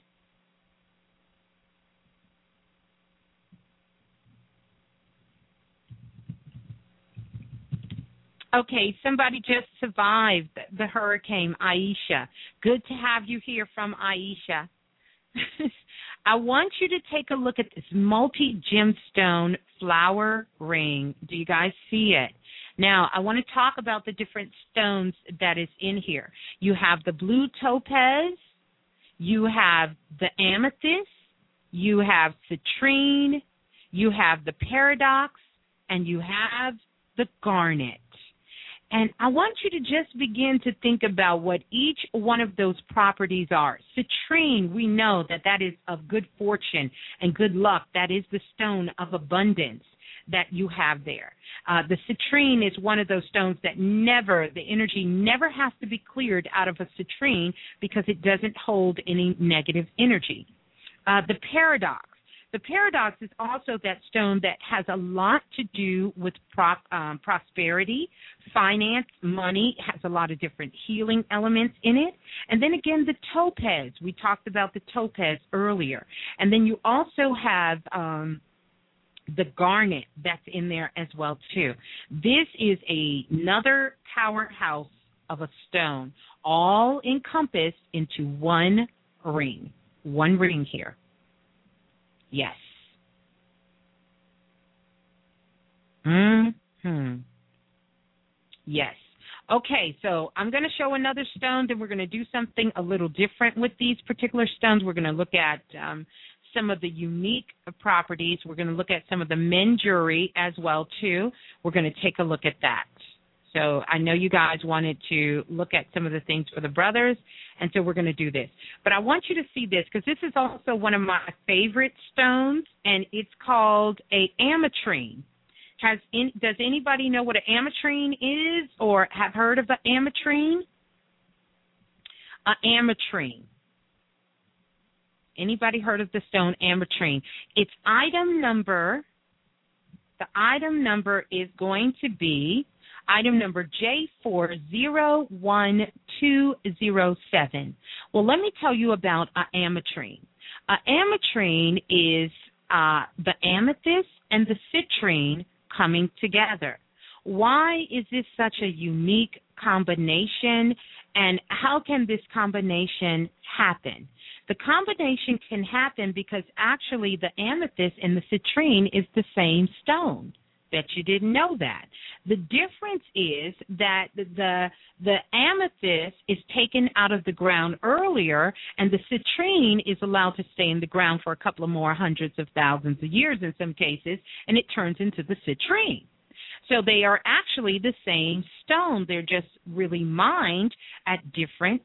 Okay, somebody just survived the hurricane, Aisha. Good to have you here from Aisha. I want you to take a look at this multi-gemstone flower ring. Do you guys see it? Now, I want to talk about the different stones that is in here. You have the blue topaz, you have the amethyst, you have citrine, you have the paradox, and you have the garnet. And I want you to just begin to think about what each one of those properties are. Citrine, we know that that is of good fortune and good luck. That is the stone of abundance. that you have there. Uh, the citrine is one of those stones that never, the energy never has to be cleared out of a citrine because it doesn't hold any negative energy. Uh, the paradox. The paradox is also that stone that has a lot to do with prop, um, prosperity, finance, money, has a lot of different healing elements in it. And then again, the topaz. We talked about the topaz earlier. And then you also have um, the garnet that's in there as well, too. This is a, another powerhouse of a stone, all encompassed into one ring, one ring here. Yes. Hmm. Yes. Okay, so I'm going to show another stone, then we're going to do something a little different with these particular stones. We're going to look at um, some of the unique properties. We're going to look at some of the men jewelry as well, too. We're going to take a look at that. So I know you guys wanted to look at some of the things for the brothers, and so we're going to do this. But I want you to see this because this is also one of my favorite stones, and it's called a ametrine. Has in, does anybody know what an ametrine is or have heard of an ametrine? An ametrine. Anybody heard of the stone ametrine? Its item number, the item number is going to be item number J four zero one two zero seven. Well, let me tell you about an ametrine. An ametrine is uh, the amethyst and the citrine coming together. Why is this such a unique combination, and how can this combination happen? The combination can happen because actually the amethyst and the citrine is the same stone. Bet you didn't know that. The difference is that the the amethyst is taken out of the ground earlier, and the citrine is allowed to stay in the ground for a couple of more hundreds of thousands of years in some cases, and it turns into the citrine. So they are actually the same stone. They're just really mined at different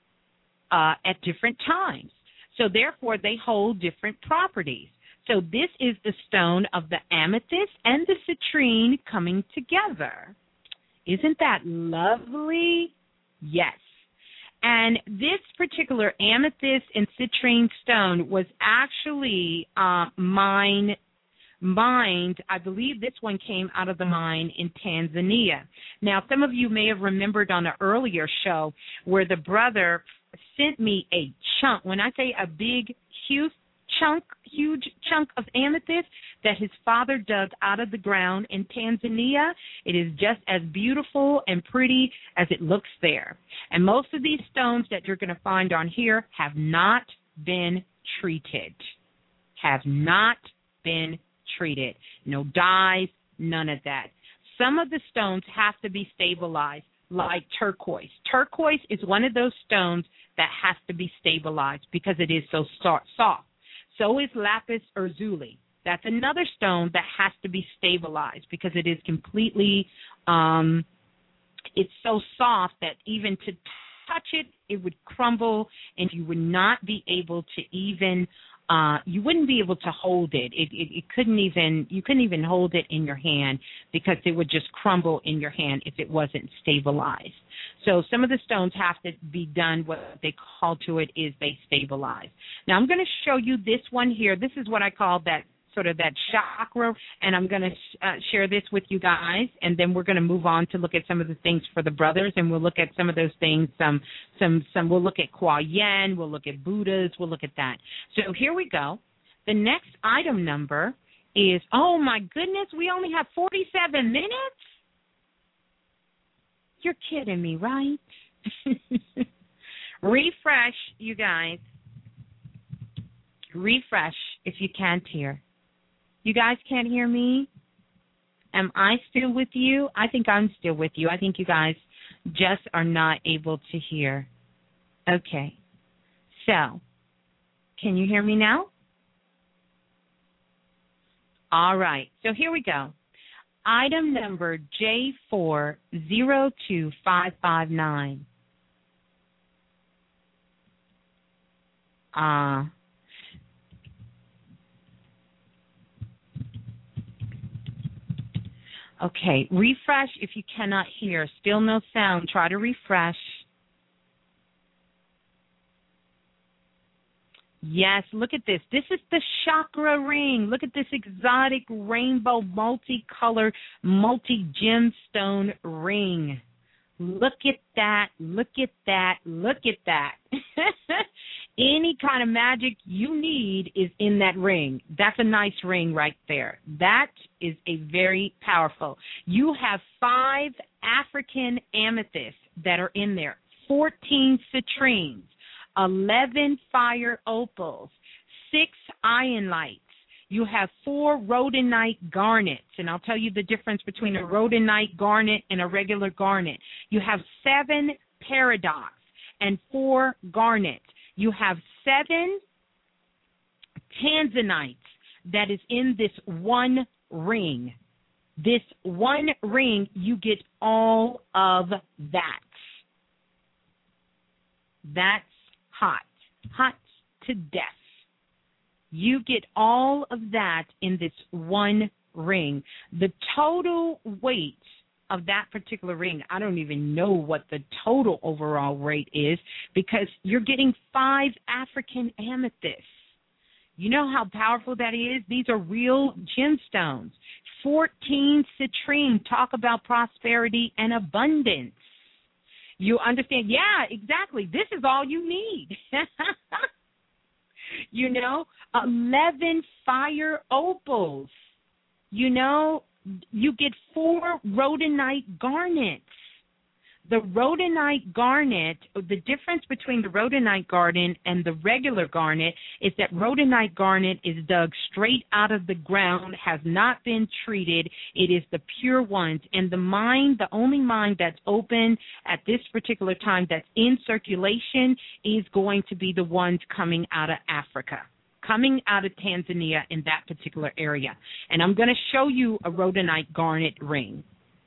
uh, at different times. So therefore, they hold different properties. So this is the stone of the amethyst and the citrine coming together. Isn't that lovely? Yes. And this particular amethyst and citrine stone was actually uh, mine, mined, I believe this one came out of the mine in Tanzania. Now, some of you may have remembered on an earlier show where the brother sent me a chunk. When I say a big, huge chunk, huge chunk of amethyst that his father dug out of the ground in Tanzania. It is just as beautiful and pretty as it looks there. And most of these stones that you're going to find on here have not been treated. Have not been treated. No dyes, none of that. Some of the stones have to be stabilized, like turquoise. Turquoise is one of those stones that has to be stabilized because it is so soft. So is lapis lazuli. That's another stone that has to be stabilized because it is completely, um, it's so soft that even to touch it, it would crumble, and you would not be able to even, uh, you wouldn't be able to hold it. It, it. it couldn't even, you couldn't even hold it in your hand because it would just crumble in your hand if it wasn't stabilized. So some of the stones have to be done, what they call to it is they stabilize. Now I'm going to show you this one here. This is what I call that sort of that chakra, and I'm going to sh- uh, share this with you guys, and then we're going to move on to look at some of the things for the brothers, and we'll look at some of those things. Some, some, some. We'll look at Kuan Yin. We'll look at Buddhas. We'll look at that. So here we go. The next item number is, oh my goodness, we only have forty-seven minutes? You're kidding me, right? Refresh, you guys. Refresh if you can't hear. You guys can't hear me? Am I still with you? I think I'm still with you. I think you guys just are not able to hear. Okay. So, can you hear me now? All right. So here we go. Item number J four zero two five five nine. Uh, Okay, refresh if you cannot hear. Still no sound. Try to refresh. Yes, look at this. This is the chakra ring. Look at this exotic rainbow multicolored multi-gemstone ring. Look at that. Look at that. Look at that. Any kind of magic you need is in that ring. That's a nice ring right there. That is a very powerful. You have five African amethysts that are in there, fourteen citrines, eleven fire opals, six ironlites. You have four rhodonite garnets, and I'll tell you the difference between a rhodonite garnet and a regular garnet. You have seven paradox and four garnets. You have seven tanzanites that is in this one ring. This one ring, you get all of that. That's hot, hot to death. You get all of that in this one ring. The total weight of that particular ring, I don't even know what the total overall rate is because you're getting five African amethysts. You know how powerful that is? These are real gemstones. fourteen citrine, talk about prosperity and abundance. You understand? Yeah, exactly. This is all you need. You know, eleven fire opals. You know, you get four rhodonite garnets. The rhodonite garnet, the difference between the rhodonite garnet and the regular garnet is that rhodonite garnet is dug straight out of the ground, has not been treated. It is the pure ones. And the mine, the only mine that's open at this particular time that's in circulation is going to be the ones coming out of Africa, coming out of Tanzania in that particular area. And I'm going to show you a rhodonite garnet ring.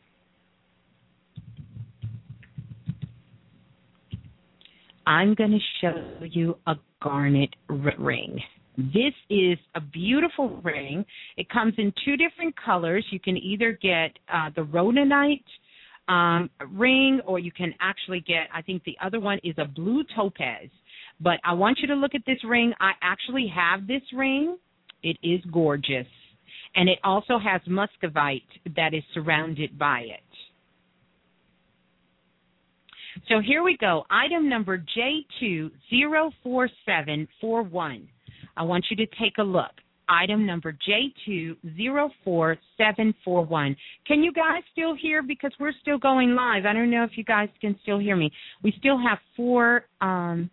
I'm going to show you a garnet r- ring. This is a beautiful ring. It comes in two different colors. You can either get uh, the rhodonite um, ring, or you can actually get, I think the other one is a blue topaz. But I want you to look at this ring. I actually have this ring. It is gorgeous. And it also has muscovite that is surrounded by it. So here we go. Item number J two zero four seven four one. I want you to take a look. Item number J two zero four seven four one. Can you guys still hear? Because we're still going live. I don't know if you guys can still hear me. We still have four... Um,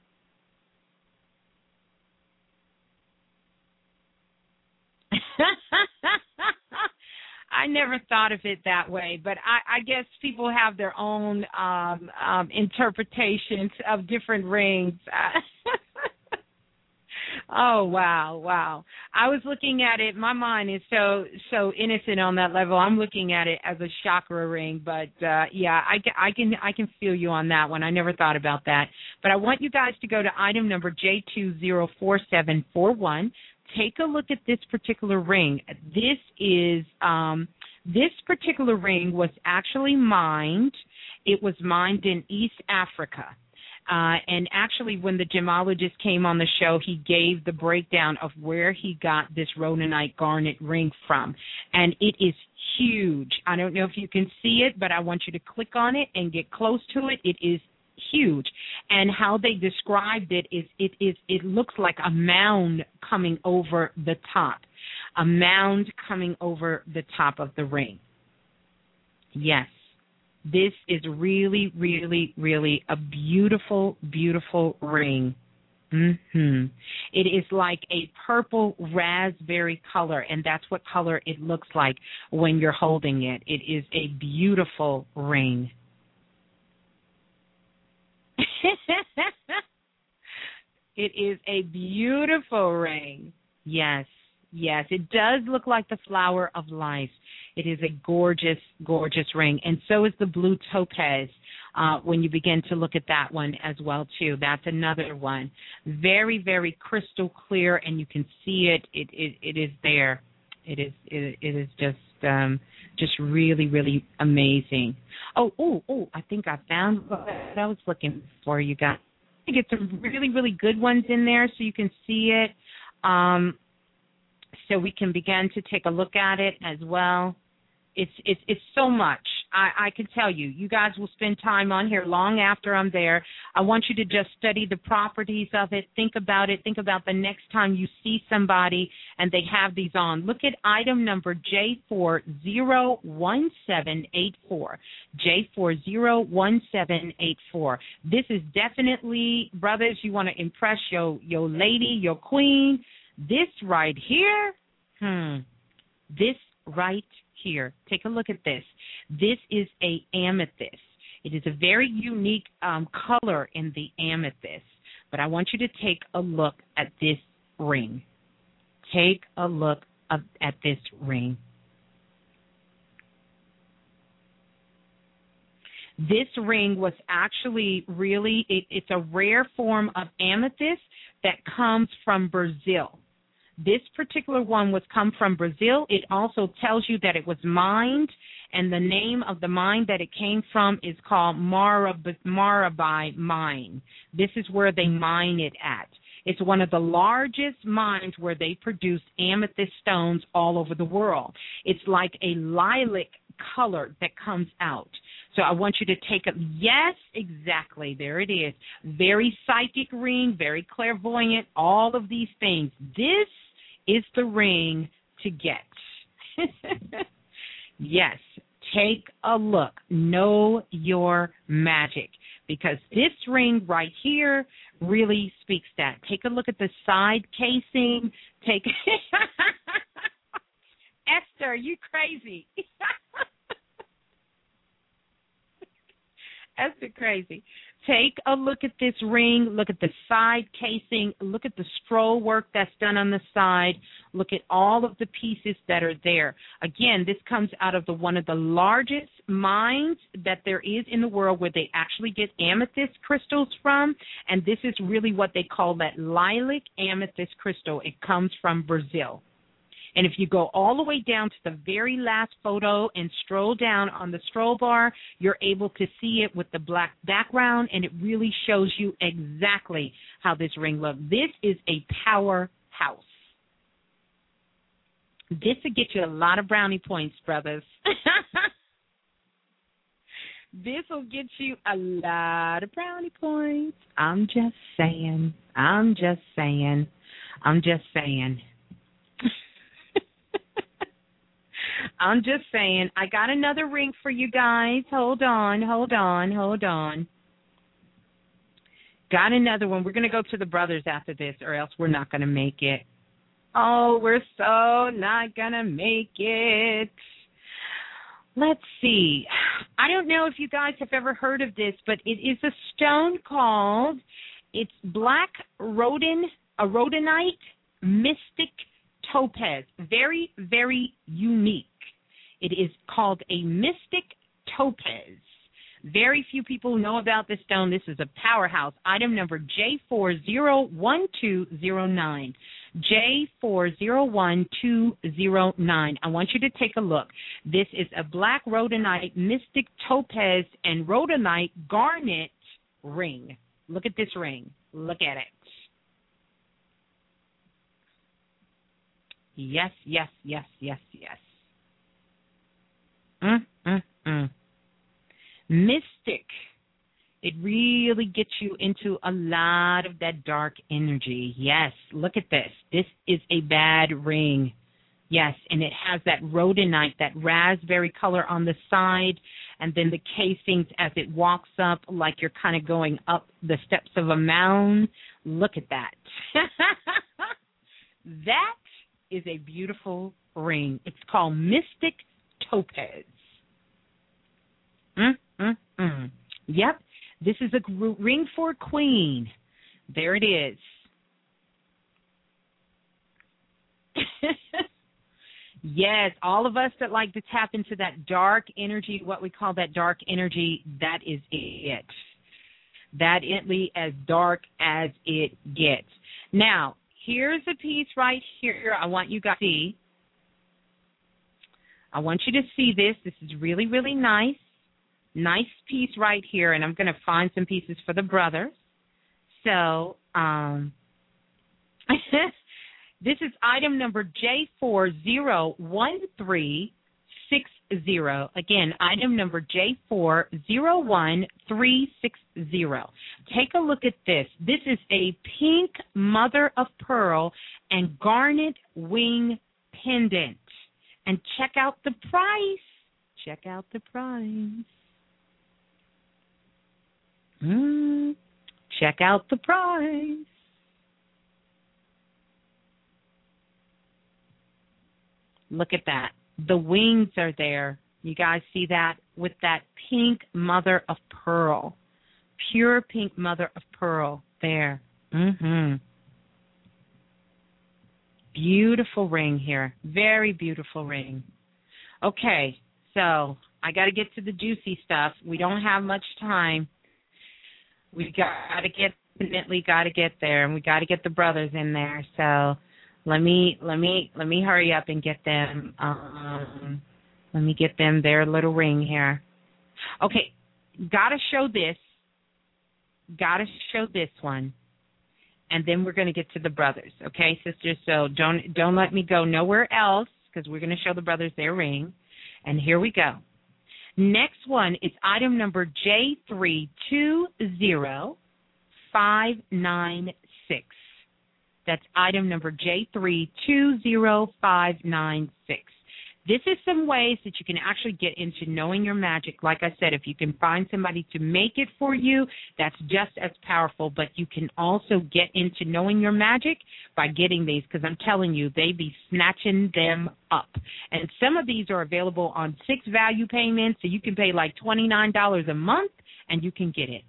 I never thought of it that way, but I, I guess people have their own um, um, interpretations of different rings. Oh, wow, wow. I was looking at it. My mind is so so innocent on that level. I'm looking at it as a chakra ring, but, uh, yeah, I, I, can, I can feel you on that one. I never thought about that. But I want you guys to go to item number J two zero four seven four one. Take a look at this particular ring. This is um, this particular ring was actually mined. It was mined in East Africa. Uh, and actually, when the gemologist came on the show, he gave the breakdown of where he got this rhodonite garnet ring from. And it is huge. I don't know if you can see it, but I want you to click on it and get close to it. It is huge. And how they described it is it is it looks like a mound coming over the top. A mound coming over the top of the ring. Yes. This is really, really, really a beautiful, beautiful ring. Mm-hmm. It is like a purple raspberry color, and that's what color it looks like when you're holding it. It is a beautiful ring. It is a beautiful ring. Yes, yes. It does look like the flower of life. It is a gorgeous, gorgeous ring. And so is the blue topaz uh, when you begin to look at that one as well, too. That's another one. Very, very crystal clear, and you can see it. It, it, it is there. It is, it, it is just um, just really, really amazing. Oh, oh, oh! I think I found what I was looking for. You guys, I get some really, really good ones in there so you can see it. Um, so we can begin to take a look at it as well. It's it's it's so much. I, I can tell you. You guys will spend time on here long after I'm there. I want you to just study the properties of it. Think about it. Think about the next time you see somebody and they have these on. Look at item number J four zero one seven eight four. J four zero one seven eight four. This is definitely, brothers, you want to impress your, your lady, your queen. This right here, hmm, this right here. Take a look at this. This is a amethyst. It is a very unique um, color in the amethyst. But I want you to take a look at this ring. Take a look of, at this ring. This ring was actually really, it, it's a rare form of amethyst that comes from Brazil. This particular one was come from Brazil. It also tells you that it was mined, and the name of the mine that it came from is called Marab- Marabai Mine. This is where they mine it at. It's one of the largest mines where they produce amethyst stones all over the world. It's like a lilac color that comes out. So I want you to take a, yes, exactly, there it is. Very psychic ring, very clairvoyant, all of these things. This is the ring to get. Yes, take a look. Know your magic, because this ring right here really speaks that. Take a look at the side casing. Take Esther, you crazy. Esther crazy. Take a look at this ring. Look at the side casing. Look at the scroll work that's done on the side. Look at all of the pieces that are there. Again, this comes out of the one of the largest mines that there is in the world where they actually get amethyst crystals from, and this is really what they call that lilac amethyst crystal. It comes from Brazil. And if you go all the way down to the very last photo and scroll down on the scroll bar, you're able to see it with the black background, and it really shows you exactly how this ring looks. This is a powerhouse. This will get you a lot of brownie points, brothers. This will get you a lot of brownie points. I'm just saying. I'm just saying. I'm just saying. I'm just saying. I got another ring for you guys. Hold on, hold on, hold on. Got another one. We're going to go to the brothers after this, or else we're not going to make it. Oh, we're so not going to make it. Let's see. I don't know if you guys have ever heard of this, but it is a stone called, it's black rhodon, a rhodonite mystic topaz. Very, very unique. It is called a mystic topaz. Very few people know about this stone. This is a powerhouse. Item number J four zero one two zero nine. J four zero one two zero nine. I want you to take a look. This is a black rhodonite mystic topaz and rhodonite garnet ring. Look at this ring. Look at it. Yes, yes, yes, yes, yes. Mm, mm, mm. Mystic. It really gets you into a lot of that dark energy. Yes, look at this. This is a bad ring. Yes, and it has that rhodonite, that raspberry color on the side, and then the casings as it walks up like you're kind of going up the steps of a mound. Look at that. That is a beautiful ring. It's called Mystic Topaz. Mm, mm, mm. Yep, this is a ring for a queen. There it is. Yes, all of us that like to tap into that dark energy, what we call that dark energy, that is it. That it as dark as it gets. Now, here's a piece right here I want you guys to see. I want you to see this. This is really, really nice. Nice piece right here, and I'm going to find some pieces for the brothers. So um, this is item number J four zero one three six zero. Again, item number J four zero one three six zero. Take a look at this. This is a pink mother of pearl and garnet wing pendant. And check out the price. Check out the price. Mm, check out the price. Look at that. The wings are there. You guys see that? With that pink mother of pearl. Pure pink mother of pearl there. Mm-hmm. Beautiful ring here. Very beautiful ring. Okay, so I got to get to the juicy stuff. We don't have much time. We got to get, definitely got to get there, and we got to get the brothers in there. So let me, let me, let me hurry up and get them. Um, let me get them their little ring here. Okay, got to show this. Got to show this one. And then we're going to get to the brothers, okay, sisters? So don't don't let me go nowhere else because we're going to show the brothers their ring. And here we go. Next one is item number J three two zero five nine six. That's item number J three two zero five nine six. This is some ways that you can actually get into knowing your magic. Like I said, if you can find somebody to make it for you, that's just as powerful. But you can also get into knowing your magic by getting these, because I'm telling you, they be snatching them up. And some of these are available on six value payments, so you can pay like twenty-nine dollars a month, and you can get it.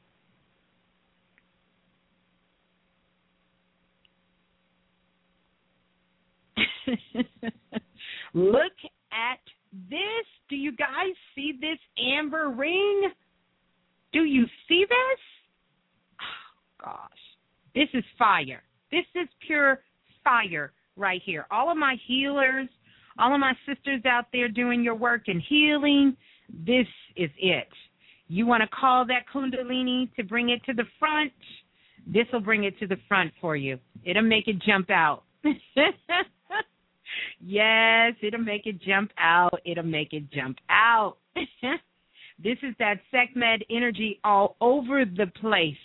Look at this. Do you guys see this amber ring? Do you see this? Oh, gosh. This is fire. This is pure fire right here. All of my healers, all of my sisters out there doing your work and healing, this is it. You want to call that Kundalini to bring it to the front? This will bring it to the front for you. It'll make it jump out. Yes, it'll make it jump out. It'll make it jump out. This is that Sekhmet energy all over the place.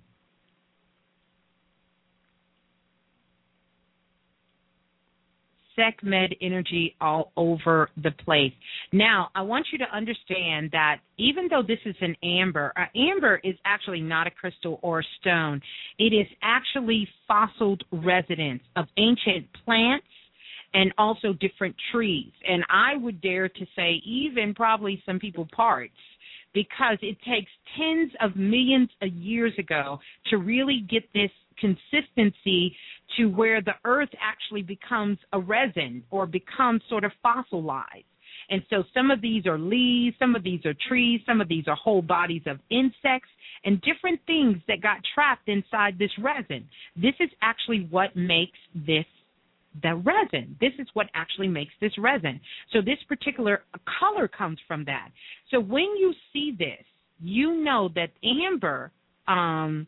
Sekhmet energy all over the place. Now, I want you to understand that even though this is an amber, uh, amber is actually not a crystal or a stone. It is actually fossiled residents of ancient plants and also different trees. And I would dare to say even probably some people parts, because it takes tens of millions of years ago to really get this consistency to where the earth actually becomes a resin or becomes sort of fossilized. And so some of these are leaves, some of these are trees, some of these are whole bodies of insects and different things that got trapped inside this resin. This is actually what makes this the resin. This is what actually makes this resin. So this particular color comes from that. So when you see this, you know that amber, um,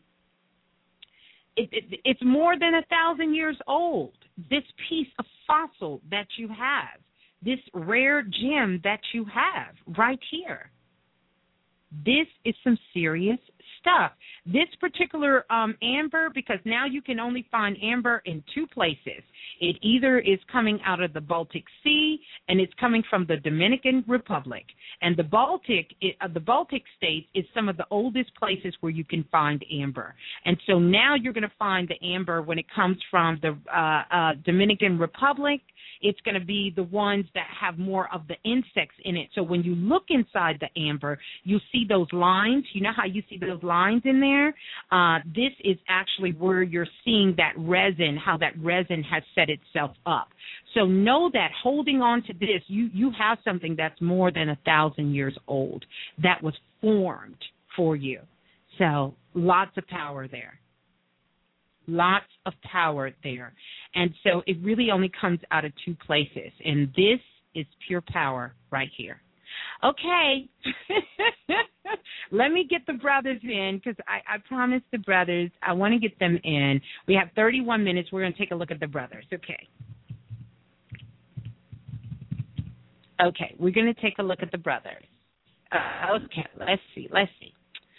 it, it, it's more than a thousand years old. This piece of fossil that you have, this rare gem that you have right here, this is some serious stuff. This particular um, amber, because now you can only find amber in two places. It either is coming out of the Baltic Sea, and it's coming from the Dominican Republic. And the Baltic, it, uh, the Baltic states is some of the oldest places where you can find amber. And so now you're going to find the amber when it comes from the uh, uh, Dominican Republic. It's going to be the ones that have more of the insects in it. So when you look inside the amber, you see those lines. You know how you see those lines in there? Uh, this is actually where you're seeing that resin, how that resin has set itself up. So know that holding on to this, you, you have something that's more than a thousand years old that was formed for you. So lots of power there. Lots of power there. And so it really only comes out of two places. And this is pure power right here. Okay. Let me get the brothers in because I, I promised the brothers I want to get them in. We have thirty-one minutes. We're going to take a look at the brothers. Okay. Okay, we're going to take a look at the brothers. Uh, okay, let's see. Let's see.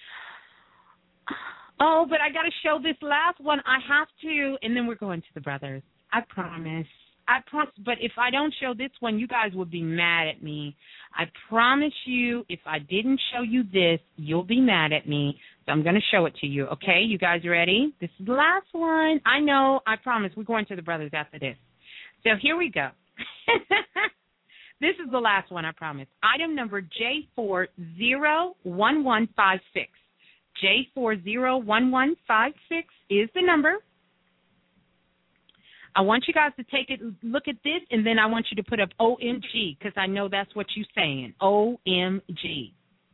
Oh, but I got to show this last one. I have to, and then we're going to the brothers. I promise. I promise. But if I don't show this one, you guys will be mad at me. I promise you, if I didn't show you this, you'll be mad at me. So I'm going to show it to you. Okay, you guys ready? This is the last one. I know. I promise. We're going to the brothers after this. So here we go. This is the last one, I promise. Item number J four zero one one five six. J four zero one one five six is the number. I want you guys to take a look at this, and then I want you to put up O M G, because I know that's what you're saying. O M G.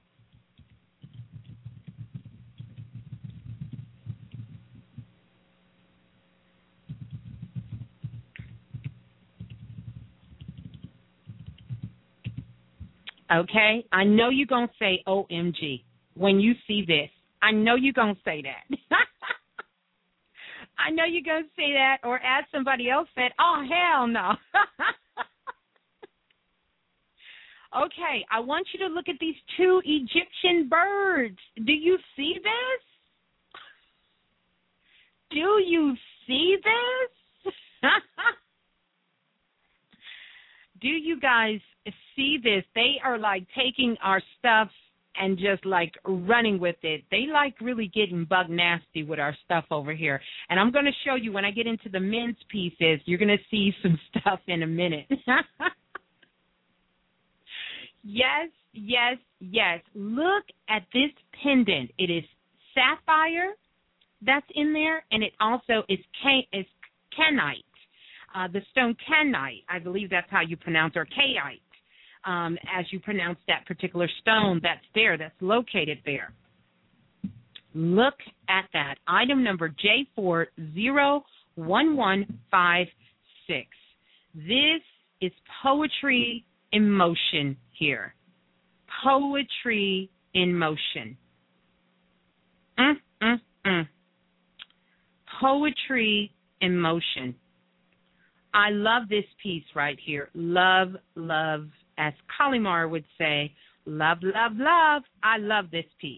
Okay? I know you're going to say O M G when you see this. I know you're going to say that. I know you're going to say that, or as somebody else said, oh, hell no. Okay, I want you to look at these two Egyptian birds. Do you see this? Do you see this? Do you guys see this? They are like taking our stuff and just like running with it. They like really getting bug nasty with our stuff over here. And I'm going to show you when I get into the men's pieces, you're going to see some stuff in a minute. Yes, yes, yes. Look at this pendant. It is sapphire that's in there, and it also is, K- is Kenite. Uh, the stone Kenite, I believe that's how you pronounce, or Kaite. Um, as you pronounce that particular stone that's there, that's located there. Look at that. Item number J four zero one one five six. This is poetry in motion here. Poetry in motion. Mm, mm, mm. Poetry in motion. I love this piece right here. Love, love, as Kalimar would say, love, love, love. I love this piece.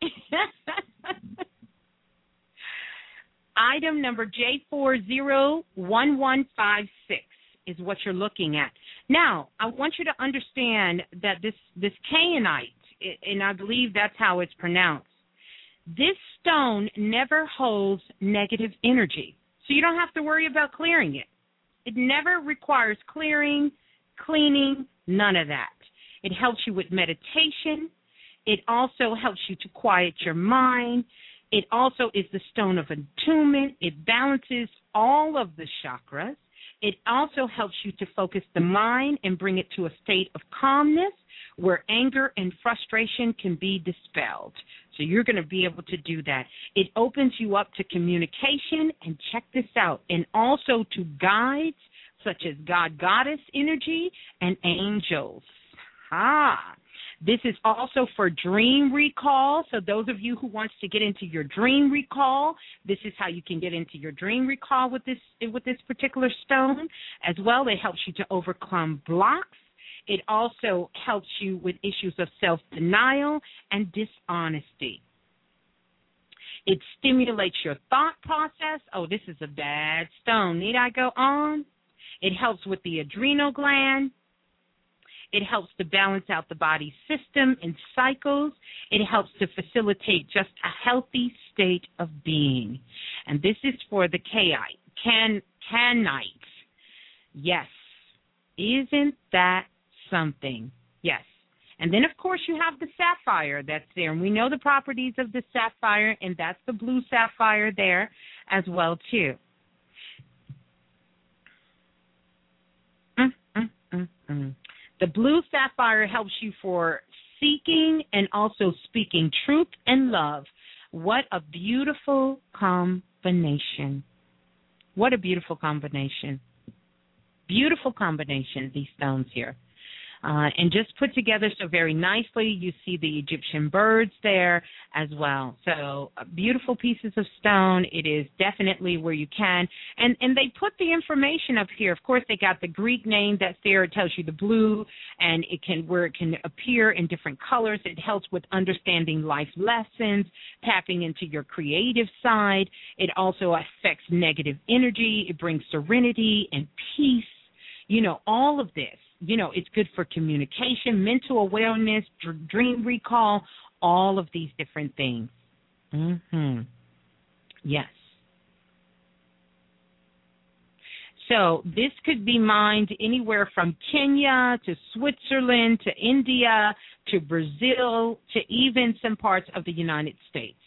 Item number J four zero one one five six is what you're looking at. Now, I want you to understand that this, this Kainite, and I believe that's how it's pronounced, this stone never holds negative energy, so you don't have to worry about clearing it. It never requires clearing, cleaning, none of that. It helps you with meditation. It also helps you to quiet your mind. It also is the stone of attunement. It balances all of the chakras. It also helps you to focus the mind and bring it to a state of calmness where anger and frustration can be dispelled. So you're going to be able to do that. It opens you up to communication, and check this out, and also to guides such as God, Goddess energy, and angels. Ah, this is also for dream recall. So those of you who wants to get into your dream recall, this is how you can get into your dream recall with this with this particular stone. As well, it helps you to overcome blocks. It also helps you with issues of self-denial and dishonesty. It stimulates your thought process. Oh, this is a bad stone. Need I go on? It helps with the adrenal gland. It helps to balance out the body's system and cycles. It helps to facilitate just a healthy state of being. And this is for the Kaite, can, Kanite. Yes. Isn't that something? Yes. And then, of course, you have the sapphire that's there. And we know the properties of the sapphire, and that's the blue sapphire there as well, too. Mm, mm, mm, mm. The blue sapphire helps you for seeking and also speaking truth and love. What a beautiful combination. What a beautiful combination. Beautiful combination, these stones here. uh, and just put together so very nicely. You see the Egyptian birds there as well. So uh, beautiful pieces of stone. It is definitely where you can. And and they put the information up here. Of course, they got the Greek name that's there. It tells you the blue, and it can where it can appear in different colors. It helps with understanding life lessons, tapping into your creative side. It also affects negative energy. It brings serenity and peace. You know, all of this. You know, it's good for communication, mental awareness, dr- dream recall, all of these different things. Mm-hmm. Yes. So this could be mined anywhere from Kenya to Switzerland to India to Brazil to even some parts of the United States.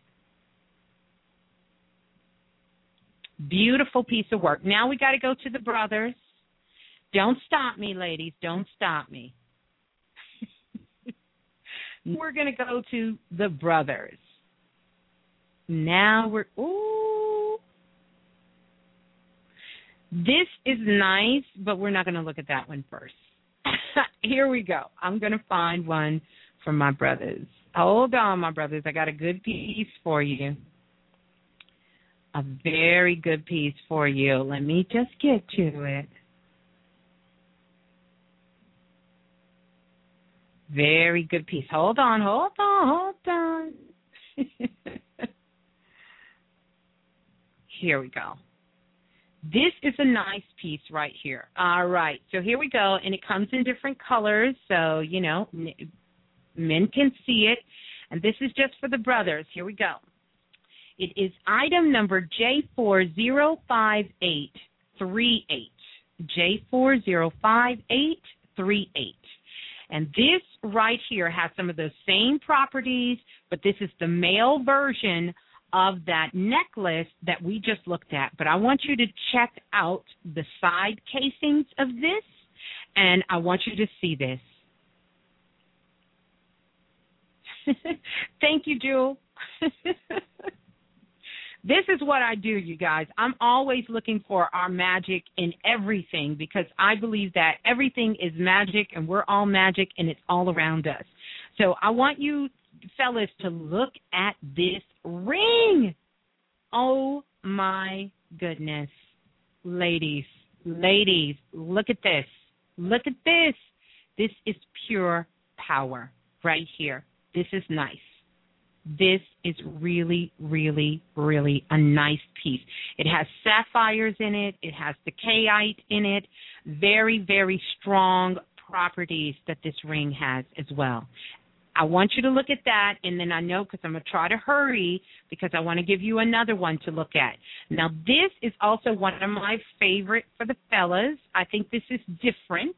Beautiful piece of work. Now we got to go to the brothers. Don't stop me, ladies. Don't stop me. We're going to go to the brothers. Now we're, ooh. This is nice, but we're not going to look at that one first. Here we go. I'm going to find one for my brothers. Hold on, my brothers. I got a good piece for you. A very good piece for you. Let me just get to it. Very good piece. Hold on, hold on, hold on. Here we go. This is a nice piece right here. All right, so here we go, and it comes in different colors, so, you know, men can see it. And this is just for the brothers. Here we go. It is item number J four zero five eight three eight. J four zero five eight three eight. And this right here has some of those same properties, but this is the male version of that necklace that we just looked at. But I want you to check out the side casings of this, and I want you to see this. Thank you, Jewel. This is what I do, you guys. I'm always looking for our magic in everything because I believe that everything is magic and we're all magic and it's all around us. So I want you fellas to look at this ring. Oh, my goodness. Ladies, ladies, look at this. Look at this. This is pure power right here. This is nice. This is really, really, really a nice piece. It has sapphires in it. It has decayite in it. Very, very strong properties that this ring has as well. I want you to look at that, and then I know because I'm going to try to hurry because I want to give you another one to look at. Now, this is also one of my favorite for the fellas. I think this is different.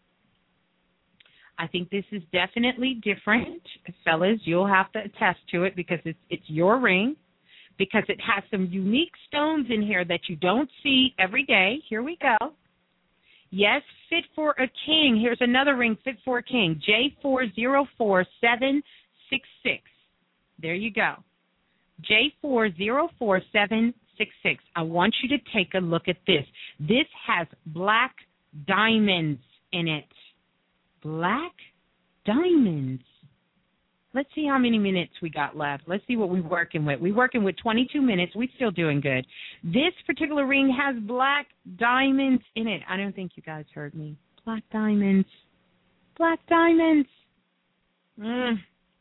I think this is definitely different. Fellas, you'll have to attest to it because it's it's your ring, because it has some unique stones in here that you don't see every day. Here we go. Yes, fit for a king. Here's another ring, fit for a king, J four zero four seven six six. There you go. J four zero four seven six six. I want you to take a look at this. This has black diamonds in it. Black diamonds. Let's see how many minutes we got left. Let's see what we're working with. We're working with twenty-two minutes. We're still doing good. This particular ring has black diamonds in it. I don't think you guys heard me. Black diamonds. Black diamonds. Mm.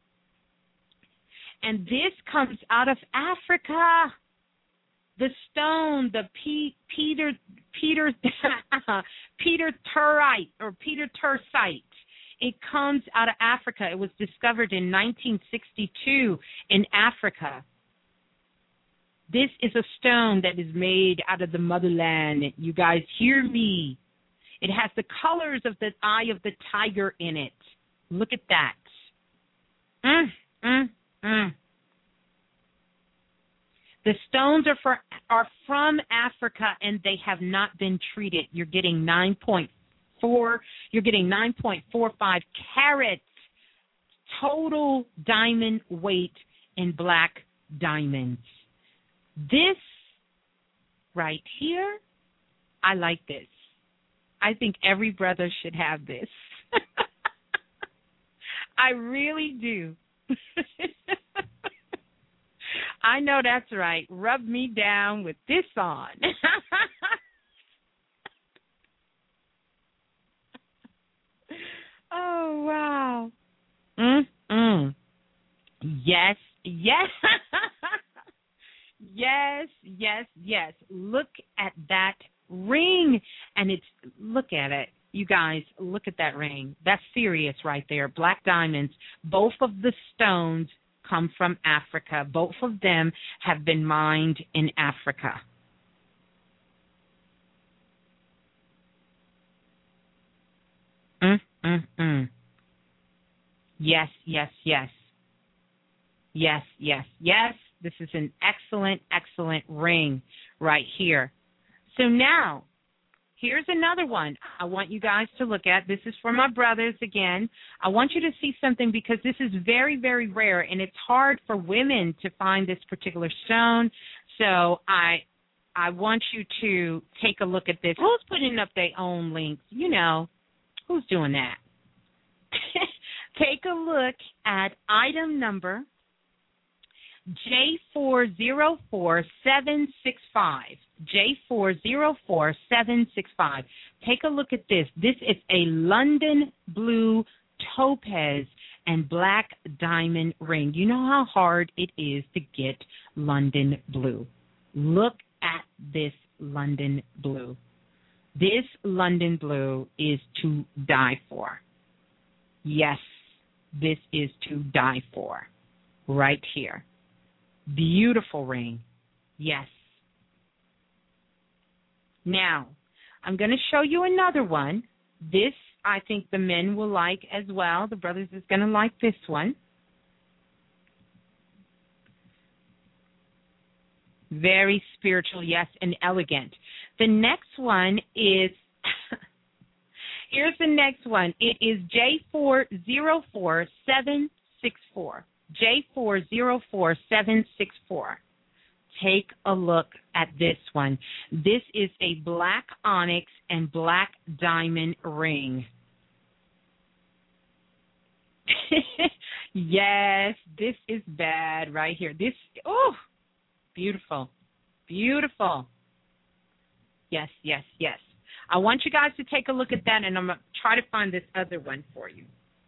And this comes out of Africa. The stone, the P- Peter Peter Peter Turite or Peter Tersite. It comes out of Africa. It was discovered in nineteen sixty-two in Africa. This is a stone that is made out of the motherland. You guys hear me? It has the colors of the eye of the tiger in it. Look at that. Mm, mm, mm. The stones are for are from Africa and they have not been treated. You're getting nine point four. You're getting nine point four five carats total diamond weight in black diamonds. This right here, I like this. I think every brother should have this. I really do. I know that's right. Rub me down with this on. Oh, wow. Mm-mm. Yes, yes. Yes, yes, yes. Look at that ring. And it's, look at it. You guys, look at that ring. That's serious right there. Black diamonds. Both of the stones come from Africa. Both of them have been mined in Africa. Mm, mm, mm. Yes, yes, yes. Yes, yes, yes. This is an excellent, excellent ring right here. So now, here's another one I want you guys to look at. This is for my brothers again. I want you to see something because this is very, very rare, and it's hard for women to find this particular stone. So I I want you to take a look at this. Who's putting up their own links? You know, who's doing that? Take a look at item number J four zero four seven six five. J four zero four seven six five. Take a look at this. This is a London blue topaz and black diamond ring. You know how hard it is to get London blue. Look at this London blue. This London blue is to die for. Yes, this is to die for. Right here. Beautiful ring. Yes. Now, I'm going to show you another one. This, I think the men will like as well. The brothers is going to like this one. Very spiritual, yes, and elegant. The next one is, here's the next one. It is J four zero four seven six four. J four zero four seven six four. Take a look at this one. This is a black onyx and black diamond ring. Yes, this is bad right here. This, oh, beautiful, beautiful. Yes, yes, yes. I want you guys to take a look at that, and I'm going to try to find this other one for you.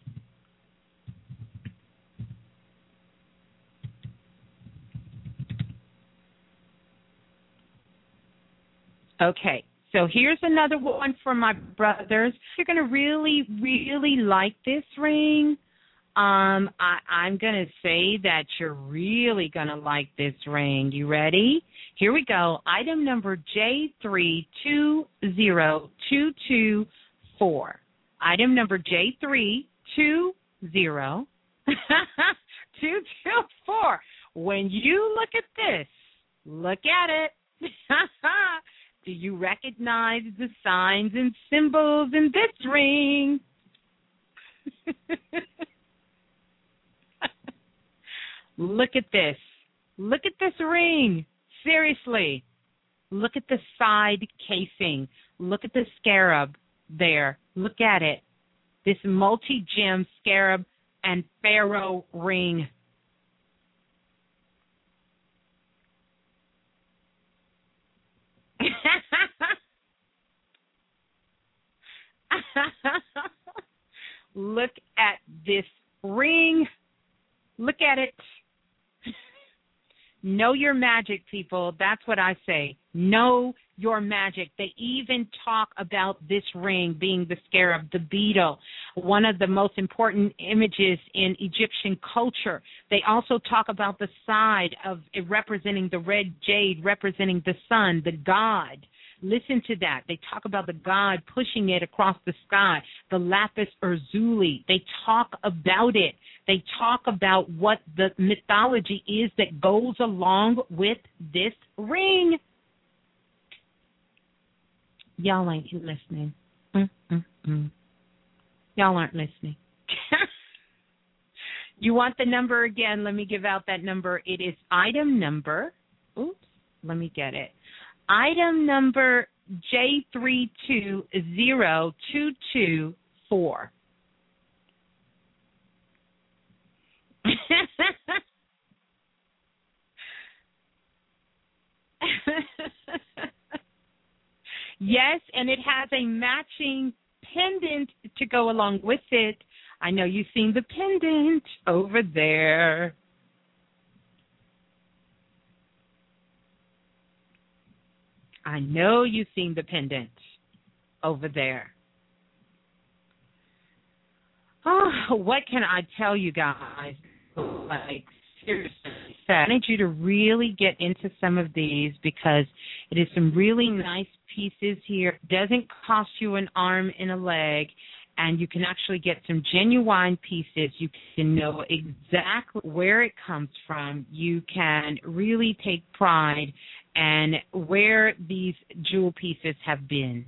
Okay, so here's another one for my brothers. You're going to really, really like this ring. Um, I, I'm going to say that you're really going to like this ring. You ready? Here we go. Item number J three two zero two two four. Item number J three two zero two two four. When you look at this, look at it. Do you recognize the signs and symbols in this ring? Look at this. Look at this ring. Seriously. Look at the side casing. Look at the scarab there. Look at it. This multi-gem scarab and pharaoh ring. Look at this ring. Look at it. Know your magic, people. That's what I say. Know your magic. They even talk about this ring being the scarab, the beetle, one of the most important images in Egyptian culture. They also talk about the side of it representing the red jade, representing the sun, the god. Listen to that. They talk about the god pushing it across the sky, the lapis lazuli. They talk about it. They talk about what the mythology is that goes along with this ring. Y'all ain't listening. Mm-mm-mm. Y'all aren't listening. You want the number again? Let me give out that number. It is item number. Oops, let me get it. Item number J three two zero two two four. Yes, and it has a matching pendant to go along with it. I know you've seen the pendant over there. I know you've seen the pendant over there. Oh, what can I tell you guys? Like, seriously, I need you to really get into some of these because it is some really nice pieces here. It doesn't cost you an arm and a leg, and you can actually get some genuine pieces. You can know exactly where it comes from. You can really take pride in where these jewel pieces have been.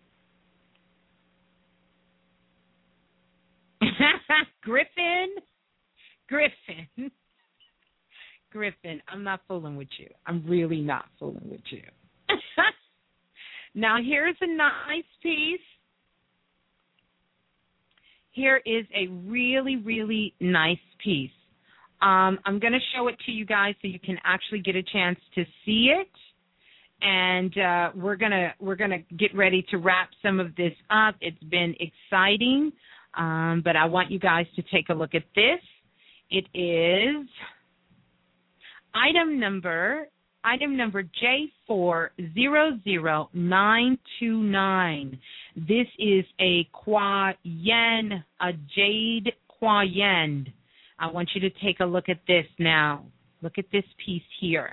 Griffin, Griffin, Griffin, I'm not fooling with you. I'm really not fooling with you. Now, here's a nice piece. Here is a really, really nice piece. Um, I'm going to show it to you guys so you can actually get a chance to see it. And uh, we're gonna we're gonna get ready to wrap some of this up. It's been exciting. Um, but I want you guys to take a look at this. It is item number item number J four zero zero nine two nine. This is a Kwa Yen, a jade Kwa Yen. I want you to take a look at this now. Look at this piece here.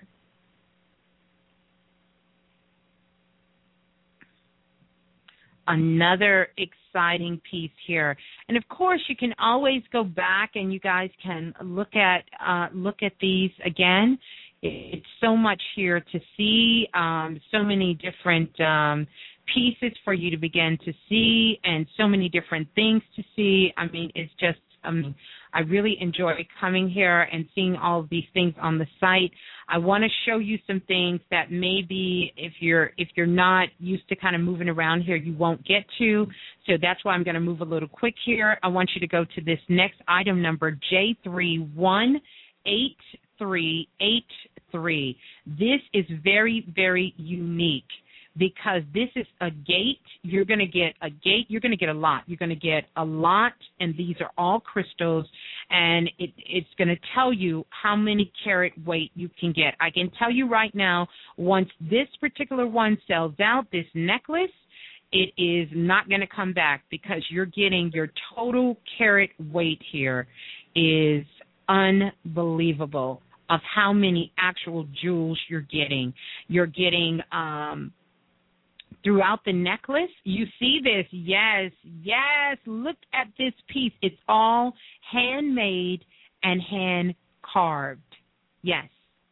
Another exciting piece here, and of course you can always go back and you guys can look at uh, look at these again. It's so much here to see, um, so many different um, pieces for you to begin to see, and so many different things to see. I mean, it's just um, I really enjoy coming here and seeing all of these things on the site. I want to show you some things that maybe if you're if you're not used to kind of moving around here, you won't get to. So that's why I'm going to move a little quick here. I want you to go to this next item number, J three one eight three eight three. This is very, very unique, because this is a gate. You're going to get a gate. You're going to get a lot. You're going to get a lot, and these are all crystals, and it, it's going to tell you how many carat weight you can get. I can tell you right now, once this particular one sells out, this necklace, it is not going to come back, because you're getting your total carat weight here is unbelievable of how many actual jewels you're getting. You're getting um, throughout the necklace. You see this. Yes, yes. Look at this piece. It's all handmade and hand carved. Yes.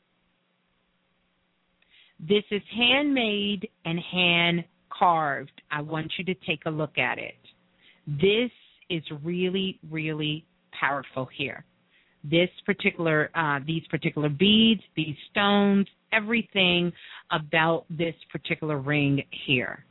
This is handmade and hand carved. I want you to take a look at it. This is really, really powerful here. This particular, uh, these particular beads, these stones, everything about this particular ring here.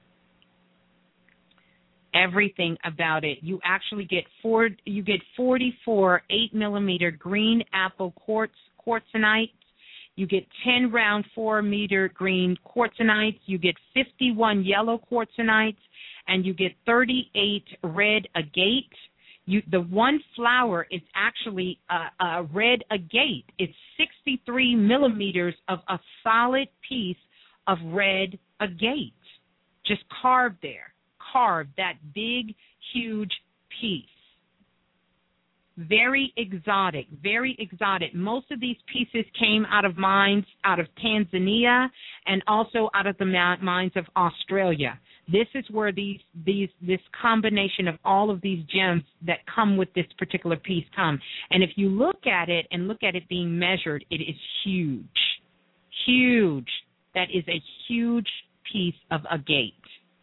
Everything about it. You actually get four. You get forty-four eight millimeter green apple quartz quartzenites. You get ten round four meter green quartzenites. You get fifty-one yellow quartzenites, and you get thirty-eight red agate. You, the one flower is actually a, a red agate. It's sixty-three millimeters of a solid piece of red agate, just carved there, carved, that big, huge piece. Very exotic, very exotic. Most of these pieces came out of mines out of Tanzania and also out of the mines of Australia. This is where these these this combination of all of these gems that come with this particular piece come. And if you look at it and look at it being measured, it is huge, huge. That is a huge piece of agate.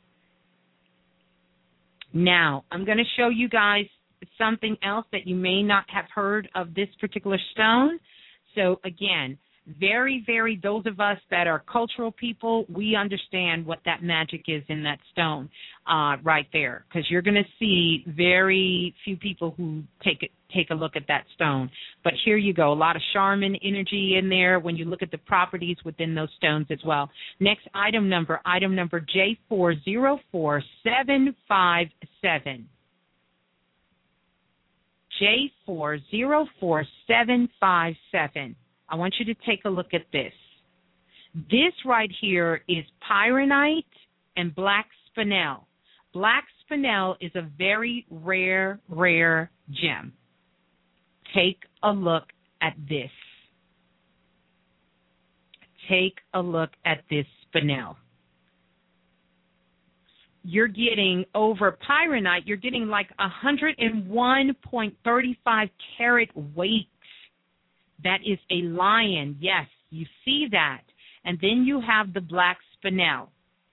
Now, I'm going to show you guys something else that you may not have heard of this particular stone. So again, Very, very, those of us that are cultural people, we understand what that magic is in that stone uh, right there, because you're going to see very few people who take it, take a look at that stone. But here you go, a lot of shaman energy in there when you look at the properties within those stones as well. Next item number, item number J four zero four seven five seven. J four zero four seven five seven. I want you to take a look at this. This right here is pyronite and black spinel. Black spinel is a very rare, rare gem. Take a look at this. Take a look at this spinel. You're getting over pyronite, you're getting like one hundred one point three five carat weight. That is a lion. Yes, you see that. And then you have the black spinel.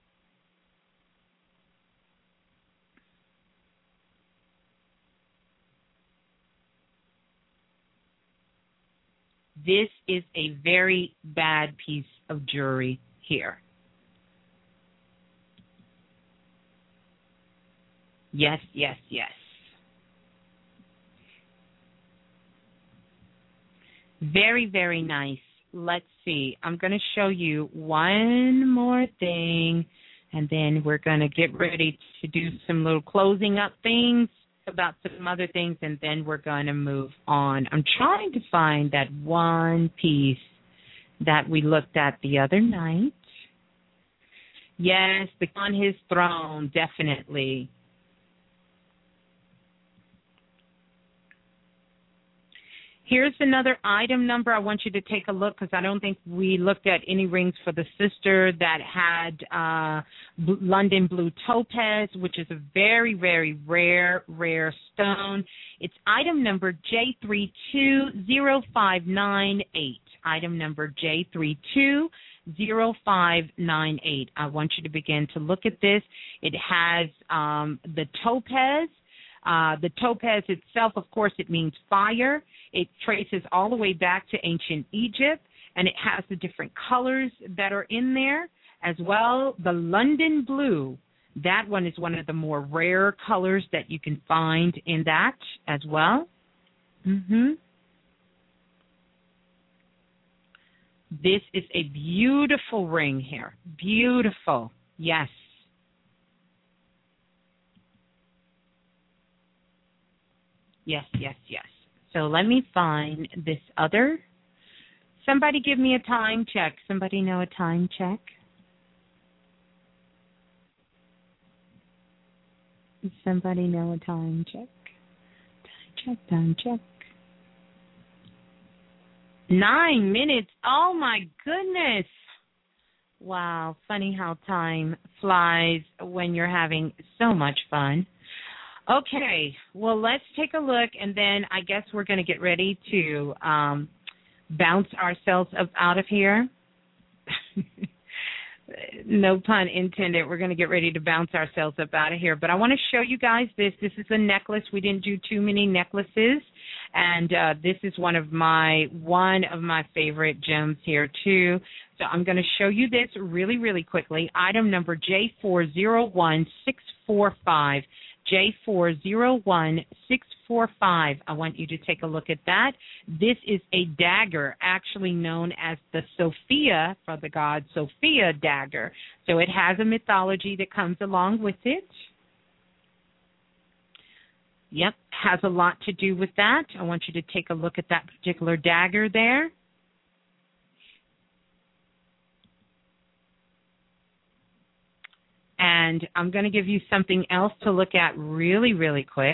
This is a very bad piece of jewelry here. Yes, yes, yes. Very, very nice. Let's see. I'm going to show you one more thing, and then we're going to get ready to do some little closing up things about some other things, and then we're going to move on. I'm trying to find that one piece that we looked at the other night. Yes, the, on his throne, definitely. Here's another item number. I want you to take a look because I don't think we looked at any rings for the sister that had uh, London blue topaz, which is a very, very rare, rare stone. It's item number J three two zero five nine eight. Item number J three two zero five nine eight. I want you to begin to look at this. It has um, the topaz. Uh, the topaz itself, of course, it means fire. It traces all the way back to ancient Egypt, and it has the different colors that are in there as well. The London blue, that one is one of the more rare colors that you can find in that as well. Mm-hmm. This is a beautiful ring here. Beautiful. Yes. Yes, yes, yes. So let me find this other. Somebody give me a time check. Somebody know a time check? Does somebody know a time check? Time check, time check. Nine minutes. Oh, my goodness. Wow. Funny how time flies when you're having so much fun. Okay, well, let's take a look, and then I guess we're going to get ready to um, bounce ourselves up out of here. No pun intended. We're going to get ready to bounce ourselves up out of here. But I want to show you guys this. This is a necklace. We didn't do too many necklaces, and uh, this is one of my one of my favorite gems here too. So I'm going to show you this really, really quickly. Item number J four zero one six four five. J four zero one six four five. I want you to take a look at that. This is a dagger, actually known as the Sophia, for the god Sophia dagger. So it has a mythology that comes along with it. Yep, has a lot to do with that. I want you to take a look at that particular dagger there. And I'm going to give you something else to look at really, really quick.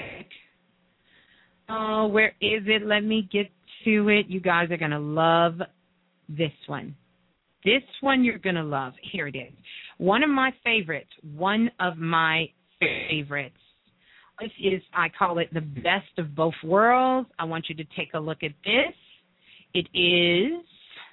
Oh, where is it? Let me get to it. You guys are going to love this one. This one you're going to love. Here it is. One of my favorites. One of my favorites. This is, I call it the best of both worlds. I want you to take a look at this. It is,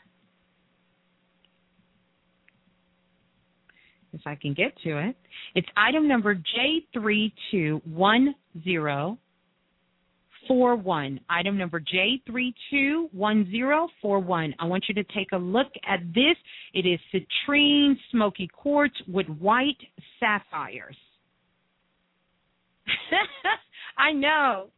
if I can get to it, it's item number J three two one zero four one. Item number J three two one zero four one. I want you to take a look at this. It is citrine smoky quartz with white sapphires. I know.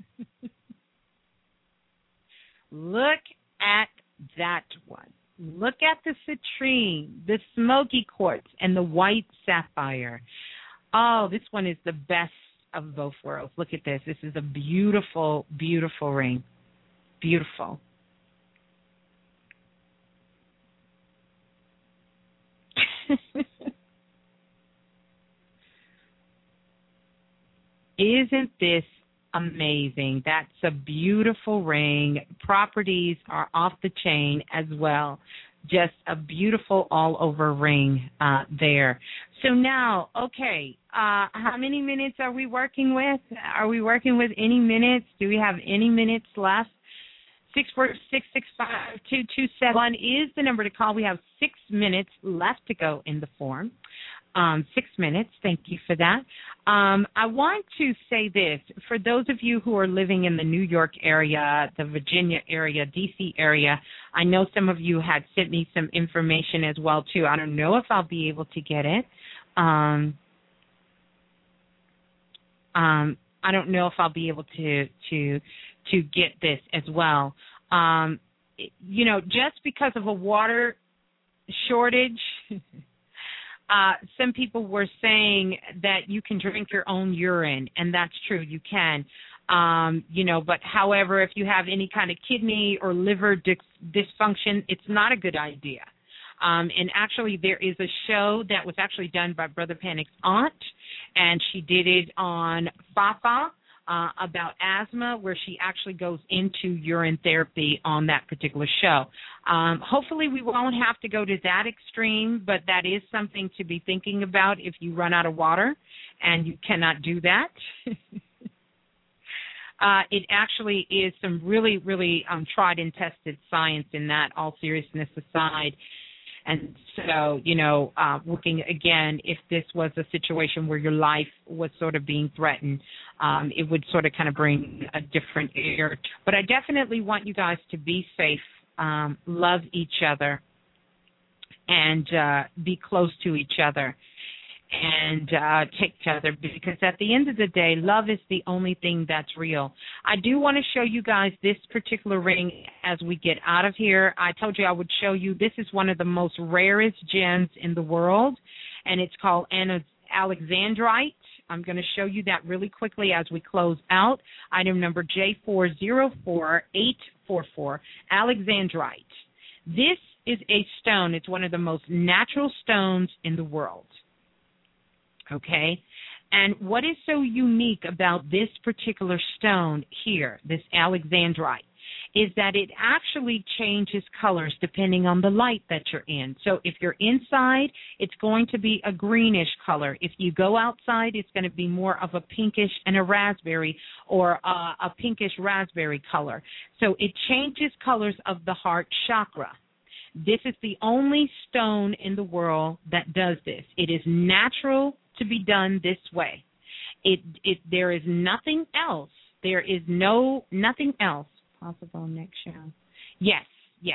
Look at that one. Look at the citrine, the smoky quartz, and the white sapphire. Oh, this one is the best of both worlds. Look at this. This is a beautiful, beautiful ring. Beautiful. Isn't this amazing? That's a beautiful ring. Properties are off the chain as well. Just a beautiful all-over ring uh, there. So now, okay, uh, how many minutes are we working with? Are we working with any minutes? Do we have any minutes left? six four six, six five two, two seven one is the number to call. We have six minutes left to go in the form. Um, six minutes. Thank you for that. Um, I want to say this. For those of you who are living in the New York area, the Virginia area, D C area, I know some of you had sent me some information as well, too. I don't know if I'll be able to get it. Um, um, I don't know if I'll be able to to to get this as well. Um, you know, just because of a water shortage, uh, some people were saying that you can drink your own urine, and that's true, you can. Um, you know, but however, if you have any kind of kidney or liver dis- dysfunction, it's not a good idea. Um, and actually, there is a show that was actually done by Brother Panic's aunt, and she did it on Fafa uh, about asthma, where she actually goes into urine therapy on that particular show. Um, hopefully, we won't have to go to that extreme, but that is something to be thinking about if you run out of water and you cannot do that. Uh, it actually is some really, really um, tried and tested science in that, all seriousness aside. And so, you know, uh, looking again, if this was a situation where your life was sort of being threatened, um, it would sort of kind of bring a different air. But I definitely want you guys to be safe, um, love each other, and uh, be close to each other. And uh, take each other, because at the end of the day, love is the only thing that's real. I do want to show you guys this particular ring as we get out of here. I told you I would show you. This is one of the most rarest gems in the world, and it's called Alexandrite. I'm going to show you that really quickly as we close out. Item number J four zero four eight four four, Alexandrite. This is a stone. It's one of the most natural stones in the world. Okay, and what is so unique about this particular stone here, this Alexandrite, is that it actually changes colors depending on the light that you're in. So if you're inside, it's going to be a greenish color. If you go outside, it's going to be more of a pinkish and a raspberry, or a, a pinkish raspberry color. So it changes colors of the heart chakra. This is the only stone in the world that does this. It is natural to be done this way. It it there is nothing else. There is no nothing else. Possible next show. Yes, yes.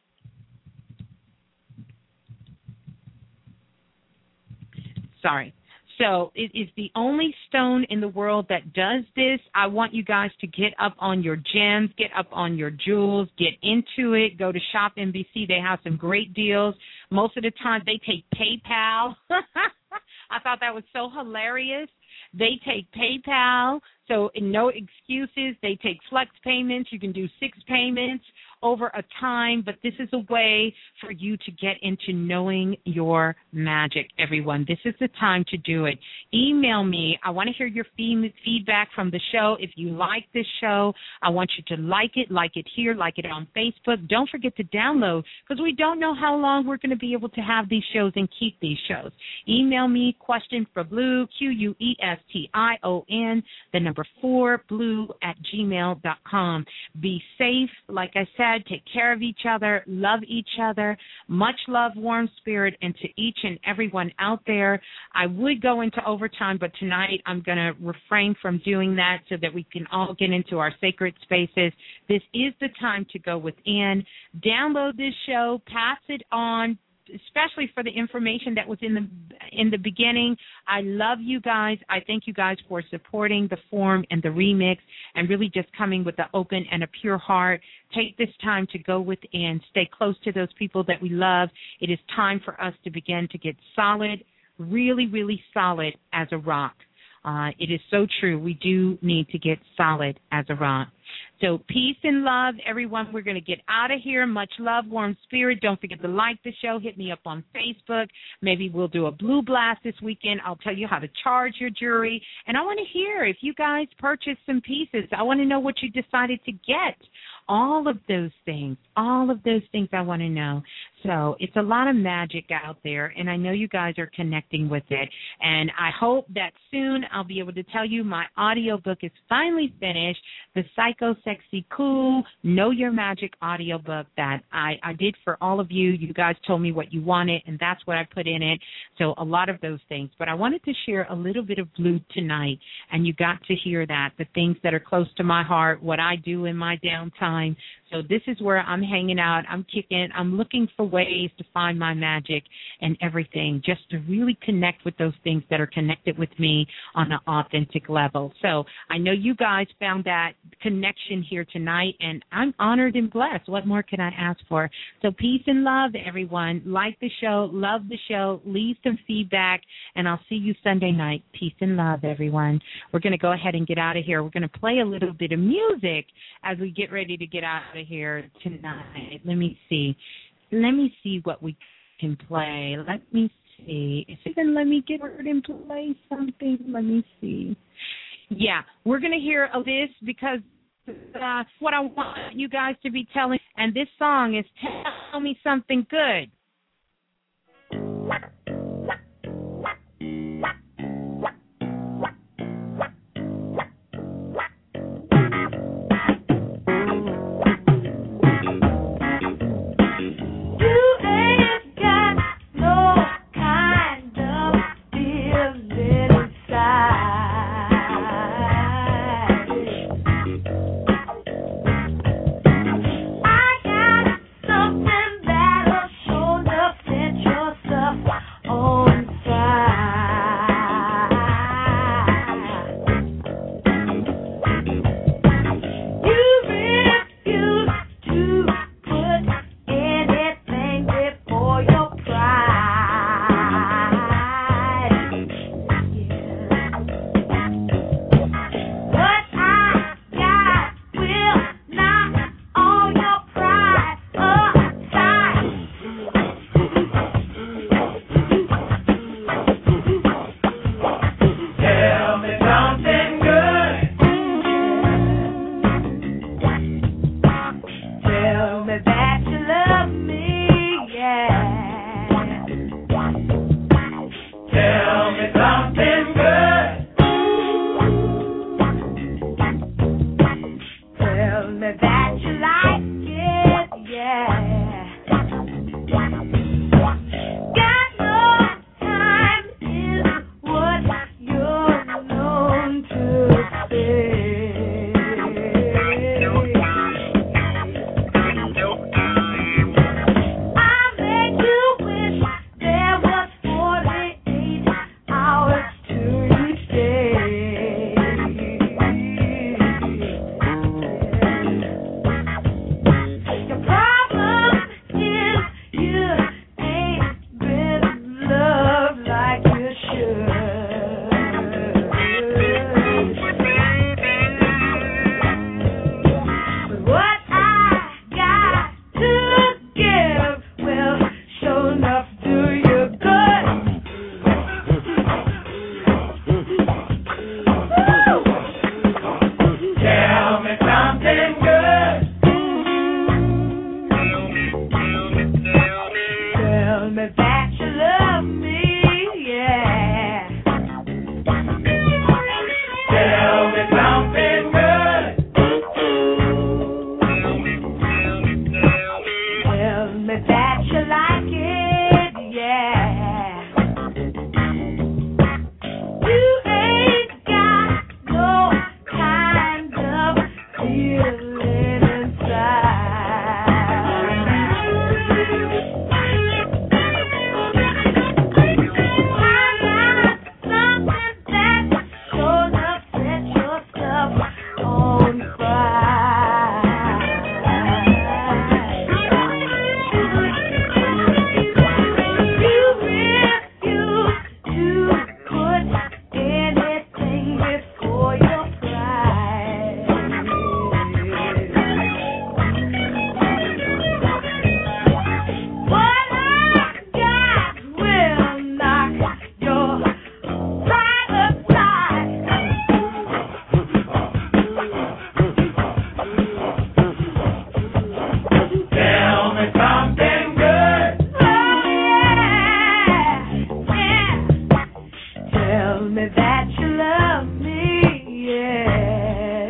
Sorry. So it is the only stone in the world that does this. I want you guys to get up on your gems, get up on your jewels, get into it. Go to Shop N B C. They have some great deals. Most of the time they take PayPal. I thought that was so hilarious. They take PayPal, so no excuses. They take flex payments. You can do six payments over a time, but this is a way for you to get into knowing your magic, everyone. This is the time to do it. Email me. I want to hear your feedback from the show. If you like this show, I want you to like it, like it here, like it on Facebook. Don't forget to download, because we don't know how long we're going to be able to have these shows and keep these shows. Email me, question for Blue, Q U E S T I O N, the number four, blue at gmail dot com. Be safe. Like I said, said, take care of each other, love each other. Much love, warm spirit, and to each and everyone out there. I would go into overtime, but tonight I'm going to refrain from doing that so that we can all get into our sacred spaces. This is the time to go within. Download this show, pass it on, especially for the information that was in the in the beginning. I love you guys. I thank you guys for supporting the forum and the remix and really just coming with an open and a pure heart. Take this time to go within, stay close to those people that we love. It is time for us to begin to get solid, really, really solid as a rock. Uh, it is so true. We do need to get solid as a rock. So peace and love, everyone. We're going to get out of here. Much love, warm spirit. Don't forget to like the show. Hit me up on Facebook. Maybe we'll do a blue blast this weekend. I'll tell you how to charge your jewelry. And I want to hear if you guys purchased some pieces. I want to know what you decided to get. All of those things, all of those things I want to know. So it's a lot of magic out there, and I know you guys are connecting with it. And I hope that soon I'll be able to tell you my audiobook is finally finished, the Psycho Sexy Cool Know Your Magic audiobook that I, I did for all of you. You guys told me what you wanted, and that's what I put in it. So a lot of those things. But I wanted to share a little bit of blue tonight, and you got to hear that, the things that are close to my heart, what I do in my downtime. So this is where I'm hanging out. I'm kicking. I'm looking for ways to find my magic and everything, just to really connect with those things that are connected with me on an authentic level. So I know you guys found that connection here tonight, and I'm honored and blessed. What more can I ask for? So peace and love, everyone. Like the show, love the show, leave some feedback, and I'll see you Sunday night. Peace and love, everyone. We're going to go ahead and get out of here. We're going to play a little bit of music as we get ready to get out of here tonight. Let me see. Let me see what we can play. Let me see. Is it going to let me get her and play something? Let me see. Yeah, we're going to hear of this because uh, what I want you guys to be telling, and this song is Tell Me Something Good. you like it, yeah. You ain't got no kind of feeling inside. I got something that's gonna set your stuff on fire. You refuse to put anything before your pride. What I got will knock your pride aside. Tell me something good. Oh yeah, yeah. Tell me that you love me, yeah.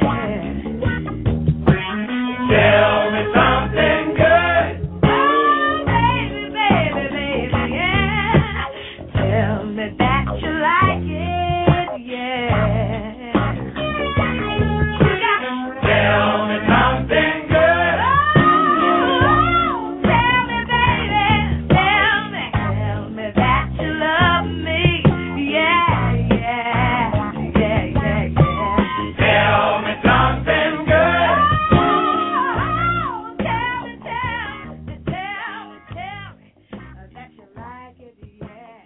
Tell me something good. Oh baby, baby, baby, yeah. Tell me that you like it, yeah. You got Tell me something good. Oh, tell me, baby, tell me, tell me that you love me, yeah, yeah, yeah, yeah, yeah. Tell me something good. Oh, tell me, tell me, tell me, tell me uh, that you like it, yeah,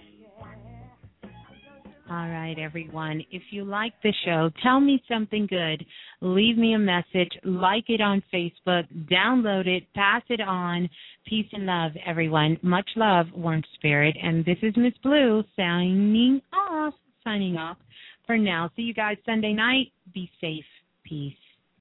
yeah. All right, everyone. If you like the show, tell me something good. Leave me a message. Like it on Facebook. Download it. Pass it on. Peace and love, everyone. Much love, Warm Spirit. And this is Miss Blue signing off. Signing off for now. See you guys Sunday night. Be safe. Peace.